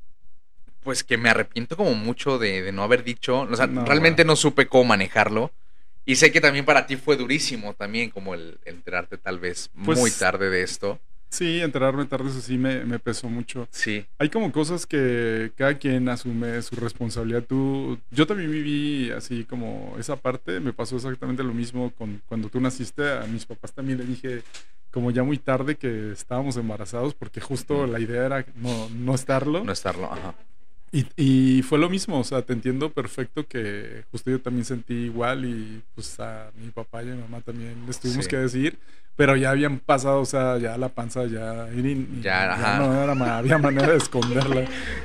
Speaker 2: pues que me arrepiento como mucho de, de no haber dicho. O sea,
Speaker 1: No,
Speaker 2: realmente
Speaker 1: bueno.
Speaker 2: no supe cómo manejarlo. Y sé que también para ti fue durísimo también, como el enterarte tal vez
Speaker 1: Pues-
Speaker 2: muy tarde de esto.
Speaker 1: Sí, enterarme tarde, eso sí me, me pesó mucho.
Speaker 2: Sí,
Speaker 1: Hay como cosas que cada quien asume su responsabilidad. Tú, yo también viví así como esa parte. Me pasó exactamente lo mismo con cuando tú naciste. A mis papás también le dije como ya muy tarde que estábamos embarazados porque justo
Speaker 2: Ujú.
Speaker 1: la idea era no, no estarlo.
Speaker 2: no estarlo, ajá.
Speaker 1: Y, y fue lo mismo, o sea, te entiendo perfecto que justo yo también sentí igual y pues a mi papá y a mi mamá también les tuvimos
Speaker 2: Sí.
Speaker 1: que decir, pero ya habían pasado, o sea, ya la panza ya, y- y-
Speaker 2: Ya, ajá.
Speaker 1: no era ma- había manera de esconderla.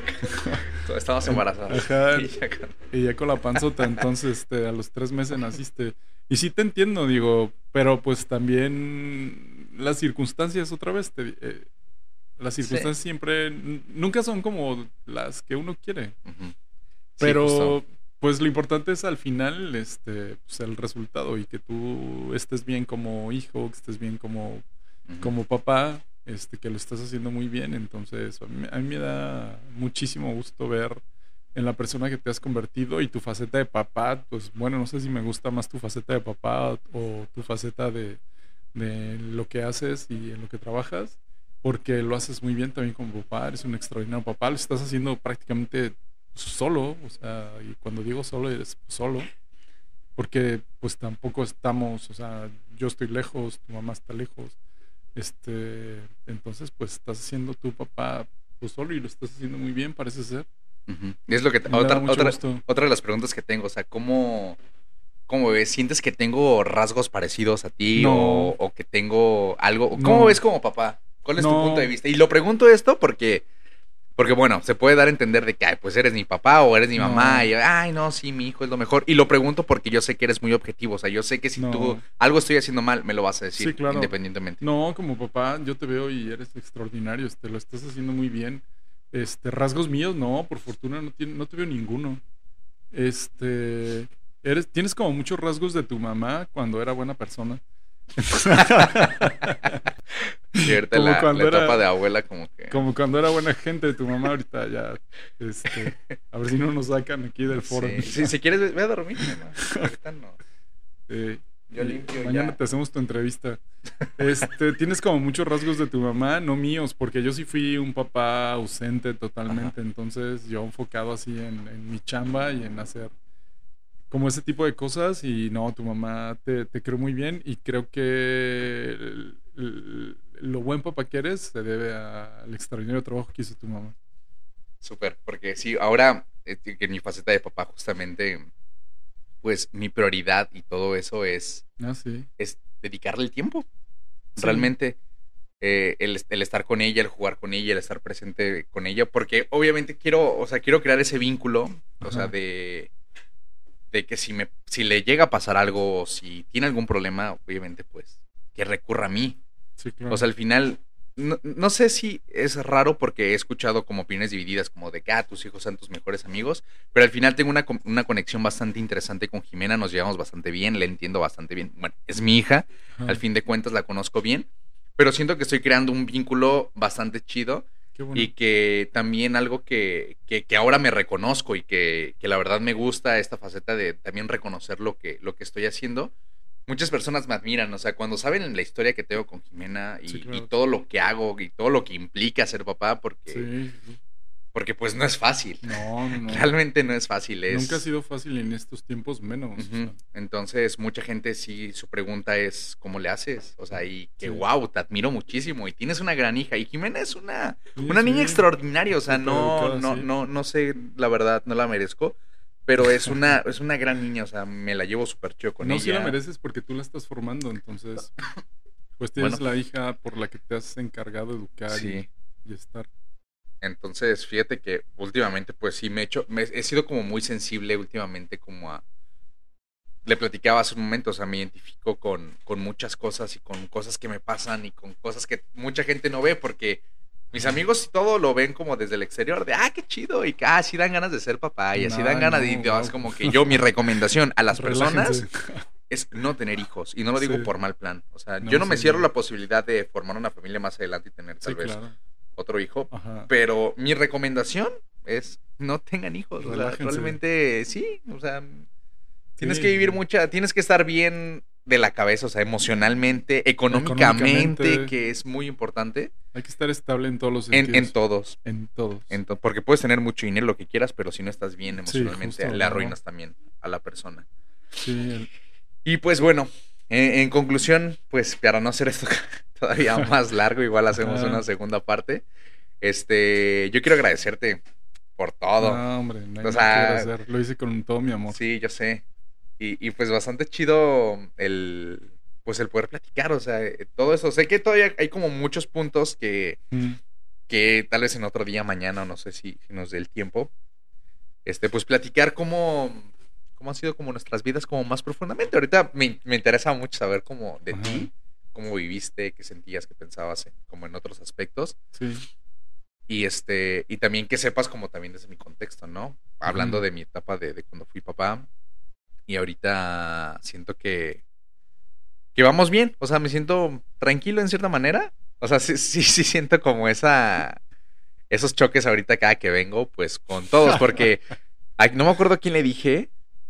Speaker 2: Estabas embarazada.
Speaker 1: Ajá.
Speaker 2: Y ya con-
Speaker 1: Y ya con la panzota, entonces este, a los tres meses naciste. Y sí te entiendo, digo, pero pues también las circunstancias otra vez, te, eh, las
Speaker 2: Sí.
Speaker 1: circunstancias siempre, n- nunca son como las que uno quiere.
Speaker 2: Ujú. Sí,
Speaker 1: Pero
Speaker 2: justo.
Speaker 1: pues lo importante es al final este pues, el resultado y que tú estés bien como hijo, que estés bien como,
Speaker 2: Ujú.
Speaker 1: como papá, este, que lo estás haciendo muy bien. Entonces a mí, me- a mí me da muchísimo gusto ver en la persona que te has convertido y tu faceta de papá. Pues bueno, no sé si me gusta más tu faceta de papá o tu faceta de, de lo que haces y en lo que trabajas. Porque lo haces muy bien también como papá, eres un extraordinario papá, lo estás haciendo prácticamente solo, o sea, y cuando digo solo es solo, porque pues tampoco estamos, o sea, yo estoy lejos, tu mamá está lejos, este, entonces pues estás haciendo tu papá pues solo y lo estás haciendo muy bien, parece ser.
Speaker 2: Ujú. Es lo que te-
Speaker 1: Me da
Speaker 2: otra,
Speaker 1: mucho
Speaker 2: otra,
Speaker 1: gusto.
Speaker 2: otra de las preguntas que tengo, o sea, ¿cómo, cómo ves? ¿Sientes que tengo rasgos parecidos a ti
Speaker 1: No.
Speaker 2: o, o que tengo algo?
Speaker 1: No.
Speaker 2: ¿Cómo ves como papá? ¿Cuál es tu
Speaker 1: No.
Speaker 2: punto de vista? Y lo pregunto esto porque, porque bueno, se puede dar a entender de que, ay, pues eres mi papá o eres mi
Speaker 1: No.
Speaker 2: mamá y, ay, no, sí, mi hijo es lo mejor. Y lo pregunto porque yo sé que eres muy objetivo, o sea, yo sé que si
Speaker 1: No.
Speaker 2: tú algo estoy haciendo mal, me lo vas a decir
Speaker 1: Sí, claro.
Speaker 2: independientemente.
Speaker 1: No, como papá, yo te veo y eres extraordinario, este, lo estás haciendo muy bien. Este, rasgos míos, no, por fortuna no, tiene, no te veo ninguno. Este, eres, tienes como muchos rasgos de tu mamá cuando era buena persona.
Speaker 2: Y ahorita
Speaker 1: Como
Speaker 2: la,
Speaker 1: cuando
Speaker 2: la
Speaker 1: era-
Speaker 2: etapa de abuela como que...
Speaker 1: Como cuando era buena gente de tu mamá, ahorita ya, este, a ver si no nos sacan aquí del foro.
Speaker 2: Sí, sí, si quieres, ve a dormir, mamá. Ahorita no.
Speaker 1: Eh,
Speaker 2: Yo
Speaker 1: y
Speaker 2: limpio
Speaker 1: mañana
Speaker 2: ya.
Speaker 1: te hacemos tu entrevista. Este, tienes como muchos rasgos de tu mamá, no míos, porque yo sí fui un papá ausente totalmente. Entonces, yo enfocado así en, en mi chamba y en hacer como ese tipo de cosas. Y no, tu mamá te, te creo muy bien y creo que el- el- lo buen papá que eres se debe a- al extraordinario trabajo que hizo tu mamá.
Speaker 2: Súper, porque sí, ahora eh, que en mi faceta de papá justamente, pues mi prioridad y todo eso es,
Speaker 1: Ah, sí.
Speaker 2: es dedicarle el tiempo.
Speaker 1: Sí.
Speaker 2: Realmente, eh, el, el estar con ella, el jugar con ella, el estar presente con ella, porque obviamente quiero, o sea, quiero crear ese vínculo, o sea,
Speaker 1: Ajá.
Speaker 2: de, de que si me, si le llega a pasar algo o si tiene algún problema, obviamente, pues, que recurra a mí.
Speaker 1: Sí, claro.
Speaker 2: O sea, al final, no, no sé si es raro porque he escuchado como opiniones divididas, como de que ah, tus hijos son tus mejores amigos, pero al final tengo una, con- una conexión bastante interesante con Jimena, nos llevamos bastante bien, la entiendo bastante bien. Bueno, es mi hija,
Speaker 1: Ajá.
Speaker 2: al fin de cuentas la conozco bien, pero siento que estoy creando un vínculo bastante chido
Speaker 1: Qué bueno.
Speaker 2: y que también algo que, que, que ahora me reconozco y que, que la verdad me gusta esta faceta de también reconocer lo que, lo que estoy haciendo, muchas personas me admiran, o sea, cuando saben la historia que tengo con Jimena y,
Speaker 1: Sí,
Speaker 2: y
Speaker 1: claro.
Speaker 2: todo lo que hago y todo lo que implica ser papá, porque,
Speaker 1: Sí, sí.
Speaker 2: porque pues no es fácil.
Speaker 1: No, no, no.
Speaker 2: Realmente no es fácil,
Speaker 1: Nunca ha
Speaker 2: es...
Speaker 1: sido fácil en estos tiempos menos, o
Speaker 2: Ujú.
Speaker 1: sea,
Speaker 2: Entonces, mucha gente sí, su pregunta es, ¿cómo le haces? O sea, y que
Speaker 1: sí.
Speaker 2: wow, te admiro muchísimo y tienes una gran hija. Y Jimena es una,
Speaker 1: Sí,
Speaker 2: una niña
Speaker 1: sí.
Speaker 2: extraordinaria, o sea,
Speaker 1: Súper
Speaker 2: no,
Speaker 1: educada,
Speaker 2: no,
Speaker 1: sí.
Speaker 2: no, no sé, la verdad, no la merezco, pero es una, es una gran niña, o sea, me la llevo súper chido con
Speaker 1: No, sí la
Speaker 2: ella.
Speaker 1: mereces porque tú la estás formando, entonces, pues
Speaker 2: Bueno,
Speaker 1: tienes la hija por la que te has encargado de educar y,
Speaker 2: sí.
Speaker 1: y estar.
Speaker 2: Entonces, fíjate que últimamente, pues sí, me he hecho, me, he sido como muy sensible últimamente como a, le platicaba hace un momento, o sea, me identifico con, con muchas cosas y con cosas que me pasan y con cosas que mucha gente no ve porque mis amigos y todo lo ven como desde el exterior, de, ah, qué chido, y que, ah, sí dan ganas de ser papá y así dan
Speaker 1: Ay,
Speaker 2: ganas de,
Speaker 1: no,
Speaker 2: de- es
Speaker 1: wow.
Speaker 2: como que yo, mi recomendación a las personas
Speaker 1: Relájense.
Speaker 2: es no tener hijos, y no lo digo
Speaker 1: Sí,
Speaker 2: por mal plan, o sea, yo
Speaker 1: no,
Speaker 2: no me
Speaker 1: sí,
Speaker 2: cierro
Speaker 1: no.
Speaker 2: la posibilidad de formar una familia más adelante y tener tal
Speaker 1: Sí,
Speaker 2: vez
Speaker 1: claro.
Speaker 2: otro hijo,
Speaker 1: Ajá.
Speaker 2: pero mi recomendación es no tengan hijos, o sea,
Speaker 1: Relájense.
Speaker 2: realmente sí, o sea, tienes que
Speaker 1: Sí,
Speaker 2: vivir
Speaker 1: sí.
Speaker 2: mucha, tienes que estar bien de la cabeza, o sea, emocionalmente, económicamente,
Speaker 1: Económicamente,
Speaker 2: que es muy importante,
Speaker 1: hay que estar estable en todos los
Speaker 2: en, en
Speaker 1: sentidos.
Speaker 2: todos.
Speaker 1: En todos.
Speaker 2: En to- porque puedes tener mucho dinero, lo que quieras, pero si no estás bien
Speaker 1: Sí,
Speaker 2: emocionalmente,
Speaker 1: justo,
Speaker 2: le
Speaker 1: no.
Speaker 2: arruinas también a la persona.
Speaker 1: Sí, el-
Speaker 2: Y pues bueno, en, en conclusión, pues para no hacer esto todavía más largo, igual hacemos
Speaker 1: Ajá.
Speaker 2: una segunda parte. Este, yo quiero agradecerte por todo.
Speaker 1: No, hombre, no hay
Speaker 2: O
Speaker 1: nada que
Speaker 2: sea,
Speaker 1: agradecer. Lo hice con todo mi amor.
Speaker 2: sí, yo sé. Y, y pues bastante chido el, pues el poder platicar, o sea, eh, todo eso. Sé que todavía hay como muchos puntos que,
Speaker 1: Mm.
Speaker 2: que tal vez en otro día, mañana, o no sé si, si nos dé el tiempo, este, pues platicar cómo, cómo han sido como nuestras vidas como más profundamente. Ahorita me, me interesa mucho saber como de
Speaker 1: Ajá.
Speaker 2: ti, cómo viviste, qué sentías, qué pensabas en, como en otros aspectos.
Speaker 1: Sí.
Speaker 2: Y este, y también que sepas como también desde mi contexto, ¿no? Hablando
Speaker 1: Ujú.
Speaker 2: de mi etapa de, de cuando fui papá. Y ahorita siento que, que vamos bien. O sea, me siento tranquilo en cierta manera. O sea, sí, sí, sí siento como esa, esos choques ahorita cada que vengo, pues con todos. Porque ay, no me acuerdo a quién le dije.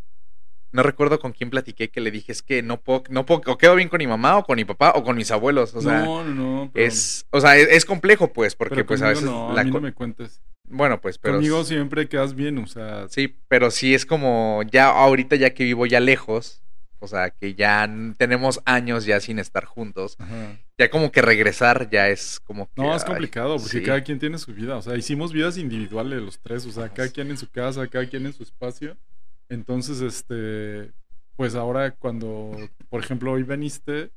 Speaker 2: No recuerdo con quién platiqué que le dije, es que no puedo, no puedo, o quedo bien con mi mamá, o con mi papá, o con mis abuelos. O sea,
Speaker 1: No, no, no, pero,
Speaker 2: es, o sea, es, es complejo, pues, porque
Speaker 1: pero
Speaker 2: pues a
Speaker 1: conmigo
Speaker 2: veces
Speaker 1: no, a
Speaker 2: la,
Speaker 1: mí no
Speaker 2: co-
Speaker 1: me cuentes.
Speaker 2: bueno, pues, pero
Speaker 1: Conmigo
Speaker 2: s-
Speaker 1: siempre quedas bien, o sea,
Speaker 2: sí, pero sí es como ya ahorita ya que vivo ya lejos, o sea, que ya n- tenemos años ya sin estar juntos,
Speaker 1: ajá.
Speaker 2: ya como que regresar ya es como que,
Speaker 1: No, es
Speaker 2: ay,
Speaker 1: complicado porque
Speaker 2: sí,
Speaker 1: cada quien tiene su vida, o sea, hicimos vidas individuales los tres, o sea, cada
Speaker 2: s-
Speaker 1: quien en su casa, cada quien en su espacio. Entonces, este, pues ahora cuando, por ejemplo, hoy veniste,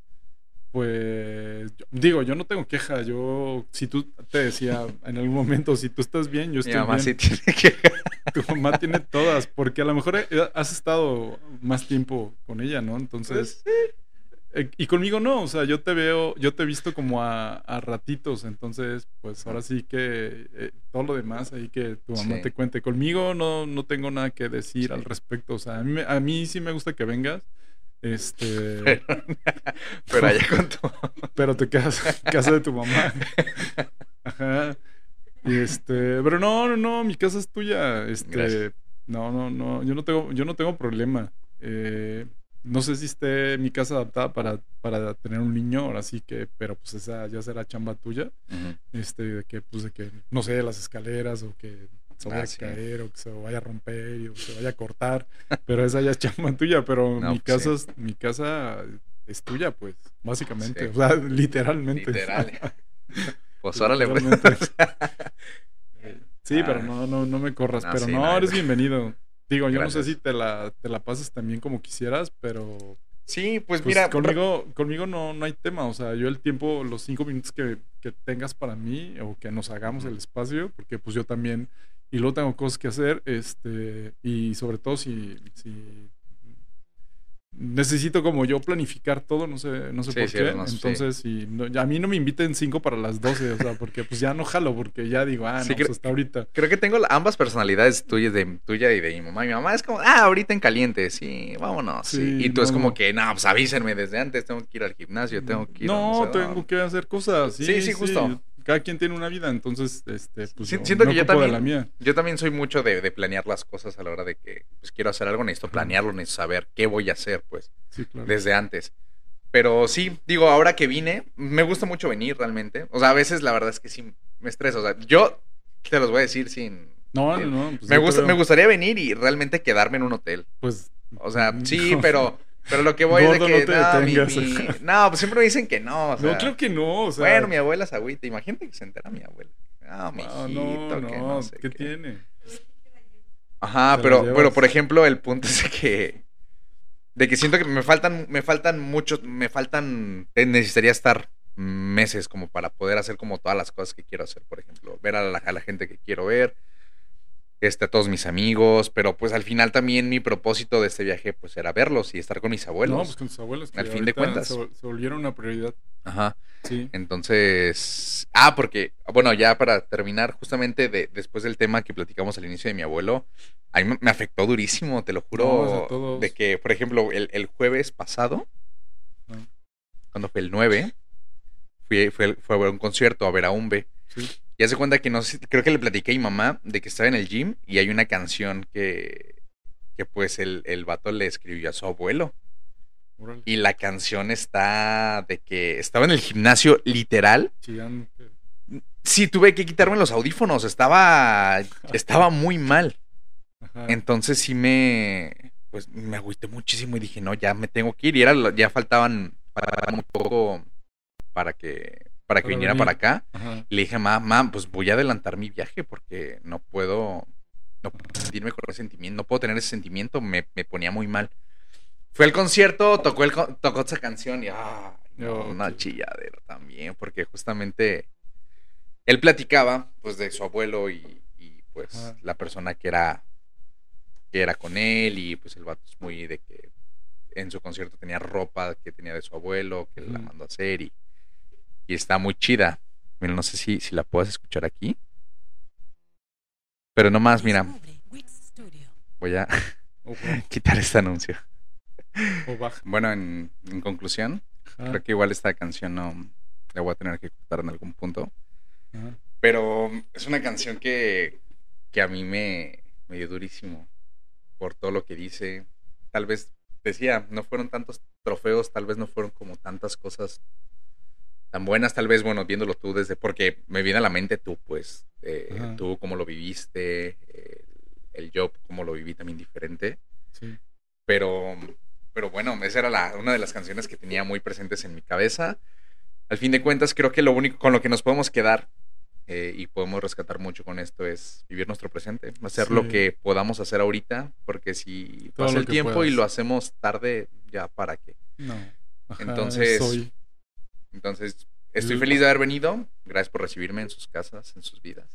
Speaker 1: pues yo- digo, yo no tengo queja, yo, si tú te decía en algún momento, si tú estás bien, yo
Speaker 2: mi
Speaker 1: estoy
Speaker 2: mamá sí
Speaker 1: bien.
Speaker 2: tiene que,
Speaker 1: Tu mamá tiene todas, porque a lo mejor eh, has estado más tiempo con ella, ¿no? Entonces,
Speaker 2: pues sí,
Speaker 1: eh, y conmigo no, o sea, yo te veo, yo te he visto como a, a ratitos, entonces, pues ahora sí que eh, todo lo demás ahí que tu mamá
Speaker 2: sí,
Speaker 1: te cuente. Conmigo no, no tengo nada que decir al
Speaker 2: sí,
Speaker 1: respecto, o sea, a mí, me- a mí sí me gusta que vengas, este,
Speaker 2: pero, pero allá con tu,
Speaker 1: pero te quedas en casa de tu mamá. Ajá. Y este, pero no, no, no, mi casa es tuya.
Speaker 2: gracias,
Speaker 1: Este, no, no, no, yo no tengo, yo no tengo problema. Eh, no sé si esté mi casa adaptada para, para tener un niño, ahora sí que, pero pues esa ya será chamba tuya.
Speaker 2: ujú.
Speaker 1: Este, de que, pues de que, no sé, las escaleras o que se vaya
Speaker 2: Ah,
Speaker 1: a
Speaker 2: sí,
Speaker 1: caer o que se vaya a romper y- o se vaya a cortar. Pero esa ya es chamba tuya, pero
Speaker 2: no,
Speaker 1: mi
Speaker 2: pues
Speaker 1: casa
Speaker 2: sí,
Speaker 1: es, mi casa es tuya, pues, básicamente.
Speaker 2: sí,
Speaker 1: O sea, literalmente.
Speaker 2: literal, pues órale, pues,
Speaker 1: Literalmente. Sí, pero
Speaker 2: ah,
Speaker 1: no, no, no me corras.
Speaker 2: no,
Speaker 1: Pero
Speaker 2: sí, no,
Speaker 1: no, eres bienvenido. Digo, yo no sé si
Speaker 2: gracias.
Speaker 1: te la, te la pases también como quisieras, pero
Speaker 2: Sí, pues
Speaker 1: pues
Speaker 2: mira, ra-
Speaker 1: conmigo, conmigo no, no hay tema. O sea, yo el tiempo, los cinco minutos que, que tengas para mí o que nos hagamos
Speaker 2: ujú,
Speaker 1: el espacio, porque pues yo también, y luego tengo cosas que hacer, este, y sobre todo si, si necesito como yo planificar todo, no sé, no sé
Speaker 2: sí,
Speaker 1: por
Speaker 2: sí,
Speaker 1: qué.
Speaker 2: no, sí.
Speaker 1: Entonces, si no- a mí no me inviten cinco para las doce, o sea, porque pues ya no jalo, porque ya digo, ah,
Speaker 2: Sí,
Speaker 1: no, pues
Speaker 2: creo,
Speaker 1: hasta ahorita.
Speaker 2: creo que tengo la- ambas personalidades tuyas, de tuya y de mi mamá. Mi mamá es como, ah, ahorita en caliente, sí, vámonos, sí.
Speaker 1: Sí,
Speaker 2: Y tú es
Speaker 1: no,
Speaker 2: como
Speaker 1: no.
Speaker 2: que, no, pues avísenme desde antes, tengo que ir al gimnasio, tengo que ir a no sé
Speaker 1: No, tengo
Speaker 2: dónde.
Speaker 1: que hacer cosas,
Speaker 2: Sí,
Speaker 1: sí,
Speaker 2: sí,
Speaker 1: sí.
Speaker 2: justo.
Speaker 1: cada quien tiene una vida, entonces, este, pues
Speaker 2: Sí,
Speaker 1: yo
Speaker 2: siento
Speaker 1: me
Speaker 2: que yo
Speaker 1: ocupo de
Speaker 2: también,
Speaker 1: la mía.
Speaker 2: yo también soy mucho de, de planear las cosas a la hora de que pues, quiero hacer algo, necesito
Speaker 1: Ajá.
Speaker 2: planearlo, necesito saber qué voy a hacer, pues,
Speaker 1: Sí, claro.
Speaker 2: desde antes. Pero sí, digo, ahora que vine, me gusta mucho venir realmente. O sea, a veces la verdad es que sí me estresa. O sea, yo te los voy a decir sin...
Speaker 1: No,
Speaker 2: sin-
Speaker 1: no, no, pues
Speaker 2: me,
Speaker 1: yo te
Speaker 2: gusta,
Speaker 1: veo.
Speaker 2: me gustaría venir y realmente quedarme en un hotel.
Speaker 1: Pues,
Speaker 2: O sea, sí,
Speaker 1: no.
Speaker 2: pero, pero lo que voy es de
Speaker 1: Gordo,
Speaker 2: que,
Speaker 1: no te
Speaker 2: no, mi,
Speaker 1: detengas.
Speaker 2: mi- no, pues siempre me dicen que no, o sea,
Speaker 1: No, creo que no, o sea,
Speaker 2: bueno, mi abuela es agüita, imagínate que se entera mi abuela. No, mi
Speaker 1: no,
Speaker 2: hijito,
Speaker 1: no,
Speaker 2: que
Speaker 1: no,
Speaker 2: no sé
Speaker 1: ¿qué
Speaker 2: qué.
Speaker 1: tiene?
Speaker 2: Ajá,
Speaker 1: Te la
Speaker 2: pero,
Speaker 1: llevas.
Speaker 2: pero por ejemplo, el punto es de que, de que siento que me faltan, me faltan muchos, me faltan, eh, necesitaría estar meses como para poder hacer como todas las cosas que quiero hacer, por ejemplo, ver a la, a la gente que quiero ver, este, a todos mis amigos, pero pues al final también mi propósito de este viaje pues era verlos y estar con mis abuelos.
Speaker 1: No, pues con tus abuelos, que
Speaker 2: al fin de
Speaker 1: ahorita
Speaker 2: cuentas.
Speaker 1: se, vol- se volvieron una prioridad.
Speaker 2: Ajá.
Speaker 1: Sí.
Speaker 2: Entonces, ah, porque, bueno, ya para terminar, justamente de, después del tema que platicamos al inicio de mi abuelo, a mí me, me afectó durísimo, te lo juro,
Speaker 1: No, o sea, todos.
Speaker 2: de que, por ejemplo, el, el jueves pasado,
Speaker 1: Ah,
Speaker 2: cuando fue el nueve, fui, fue, fue a ver un concierto, a ver a Umbe,
Speaker 1: sí.
Speaker 2: y hace cuenta que no sé, creo que le platiqué a mi mamá de que estaba en el gym y hay una canción que, que pues el, el vato le escribió a su abuelo.
Speaker 1: Órale.
Speaker 2: Y la canción está de que estaba en el gimnasio literal.
Speaker 1: Chillando.
Speaker 2: Sí, tuve que quitarme los audífonos, estaba estaba muy mal.
Speaker 1: Ajá.
Speaker 2: Entonces sí me pues me agüité muchísimo y dije, "No, ya me tengo que ir." Y era lo- ya faltaban faltaba muy poco para que para que
Speaker 1: Para
Speaker 2: viniera
Speaker 1: venir.
Speaker 2: para acá.
Speaker 1: Ajá.
Speaker 2: Y le dije, "Ma, ma, pues voy a adelantar mi viaje porque no puedo no puedo sentirme con ese sentimiento, no puedo tener ese sentimiento, me, me ponía muy mal." Fue al concierto, tocó, el, co- tocó esa canción y ah, no,
Speaker 1: Oh,
Speaker 2: una
Speaker 1: ok.
Speaker 2: chilladera también, porque justamente él platicaba pues de su abuelo y, y, pues
Speaker 1: Ajá.
Speaker 2: la persona que era que era con él y pues el vato es muy de que en su concierto tenía ropa que tenía de su abuelo, que la
Speaker 1: Ujú.
Speaker 2: mandó a hacer y, y está muy chida. Mira, no sé si, si la puedes escuchar aquí. Pero nomás, mira, voy a
Speaker 1: O,
Speaker 2: quitar este anuncio.
Speaker 1: o baja.
Speaker 2: Bueno, en, en conclusión,
Speaker 1: Ajá.
Speaker 2: creo que igual esta canción no la voy a tener que cortar en algún punto.
Speaker 1: Ajá.
Speaker 2: Pero es una canción que, que a mí me, me dio durísimo por todo lo que dice. Tal vez, decía, no fueron tantos trofeos, tal vez no fueron como tantas cosas tan buenas, tal vez, bueno, viéndolo tú desde, porque me viene a la mente tú, pues, eh,
Speaker 1: Ajá.
Speaker 2: tú cómo lo viviste, eh, el yo cómo lo viví también diferente.
Speaker 1: Sí.
Speaker 2: Pero, pero bueno, esa era la, una de las canciones que tenía muy presentes en mi cabeza. Al fin de cuentas, creo que lo único con lo que nos podemos quedar eh, y podemos rescatar mucho con esto es vivir nuestro presente, hacer
Speaker 1: Sí.
Speaker 2: lo que podamos hacer ahorita, porque si
Speaker 1: Todo
Speaker 2: pasa
Speaker 1: lo
Speaker 2: el
Speaker 1: que
Speaker 2: tiempo
Speaker 1: puedas.
Speaker 2: y lo hacemos tarde, ya para qué.
Speaker 1: No. Ajá,
Speaker 2: Entonces,
Speaker 1: soy.
Speaker 2: Entonces, estoy
Speaker 1: L-
Speaker 2: feliz de haber venido. Gracias por recibirme en sus casas, en sus vidas.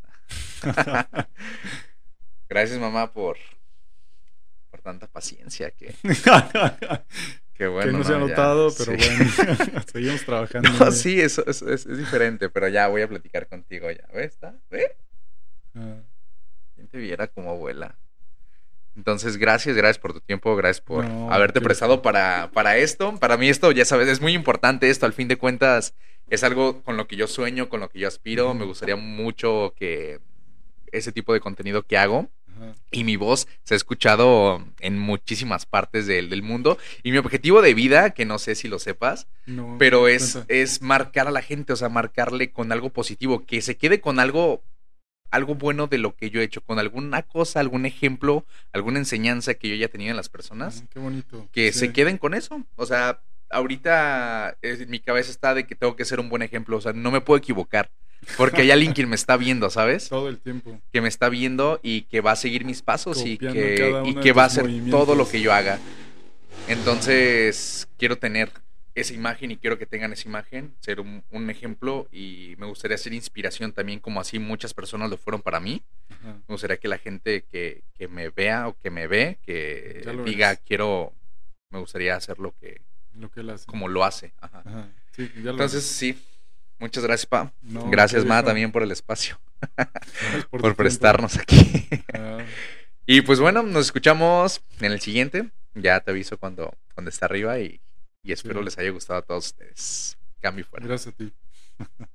Speaker 2: Gracias, mamá, por, por tanta paciencia. Que, que bueno.
Speaker 1: que no, se ha
Speaker 2: Ya,
Speaker 1: notado,
Speaker 2: sí.
Speaker 1: pero bueno, seguimos trabajando.
Speaker 2: No, sí, eso, eso es, es diferente, pero ya voy a platicar contigo ya. ¿Ves? ¿Está? ¿Ves?
Speaker 1: Ah,
Speaker 2: ¿Quién te viera como abuela? Entonces, gracias, gracias por tu tiempo, gracias por
Speaker 1: No,
Speaker 2: haberte
Speaker 1: que-
Speaker 2: prestado para, para esto. Para mí esto, ya sabes, es muy importante esto. Al fin de cuentas, es algo con lo que yo sueño, con lo que yo aspiro.
Speaker 1: Ujú.
Speaker 2: Me gustaría mucho que ese tipo de contenido que hago
Speaker 1: ajá.
Speaker 2: y mi voz se ha escuchado en muchísimas partes del, del mundo. Y mi objetivo de vida, que no sé si lo sepas,
Speaker 1: No,
Speaker 2: pero es,
Speaker 1: cuenta.
Speaker 2: es marcar a la gente, o sea, marcarle con algo positivo, que se quede con algo, algo bueno de lo que yo he hecho, con alguna cosa, algún ejemplo, alguna enseñanza que yo haya tenido en las personas,
Speaker 1: Ah, qué bonito.
Speaker 2: que
Speaker 1: Sí.
Speaker 2: se queden con eso. O sea, ahorita es- en mi cabeza está de que tengo que ser un buen ejemplo, o sea, no me puedo equivocar, porque hay alguien que me está viendo, ¿sabes?
Speaker 1: Todo el tiempo.
Speaker 2: Que me está viendo y que va a seguir mis pasos y
Speaker 1: Copiando
Speaker 2: que,
Speaker 1: cada
Speaker 2: y
Speaker 1: uno de
Speaker 2: que va a
Speaker 1: tus
Speaker 2: hacer
Speaker 1: movimientos.
Speaker 2: todo lo que yo haga. Entonces, quiero tener esa imagen y quiero que tengan esa imagen, ser un, un ejemplo y me gustaría ser inspiración también, como así muchas personas lo fueron para mí.
Speaker 1: Ajá.
Speaker 2: Me gustaría que la gente que, que me vea o que me ve, que
Speaker 1: Ya lo
Speaker 2: diga,
Speaker 1: eres.
Speaker 2: quiero, me gustaría hacer lo que,
Speaker 1: Lo que él hace.
Speaker 2: como lo hace. Ajá.
Speaker 1: Ajá. Sí, ya lo
Speaker 2: Entonces,
Speaker 1: eres.
Speaker 2: sí, muchas gracias, Pa.
Speaker 1: No,
Speaker 2: Gracias,
Speaker 1: qué
Speaker 2: Ma,
Speaker 1: viejo.
Speaker 2: también por el espacio,
Speaker 1: Gracias
Speaker 2: por,
Speaker 1: tu tiempo.
Speaker 2: prestarnos aquí.
Speaker 1: Ah,
Speaker 2: Y pues bueno, nos escuchamos en el siguiente. Ya te aviso cuando, cuando esté arriba y, y espero
Speaker 1: Sí.
Speaker 2: les haya gustado a todos ustedes. Cambio y fuera.
Speaker 1: gracias a ti.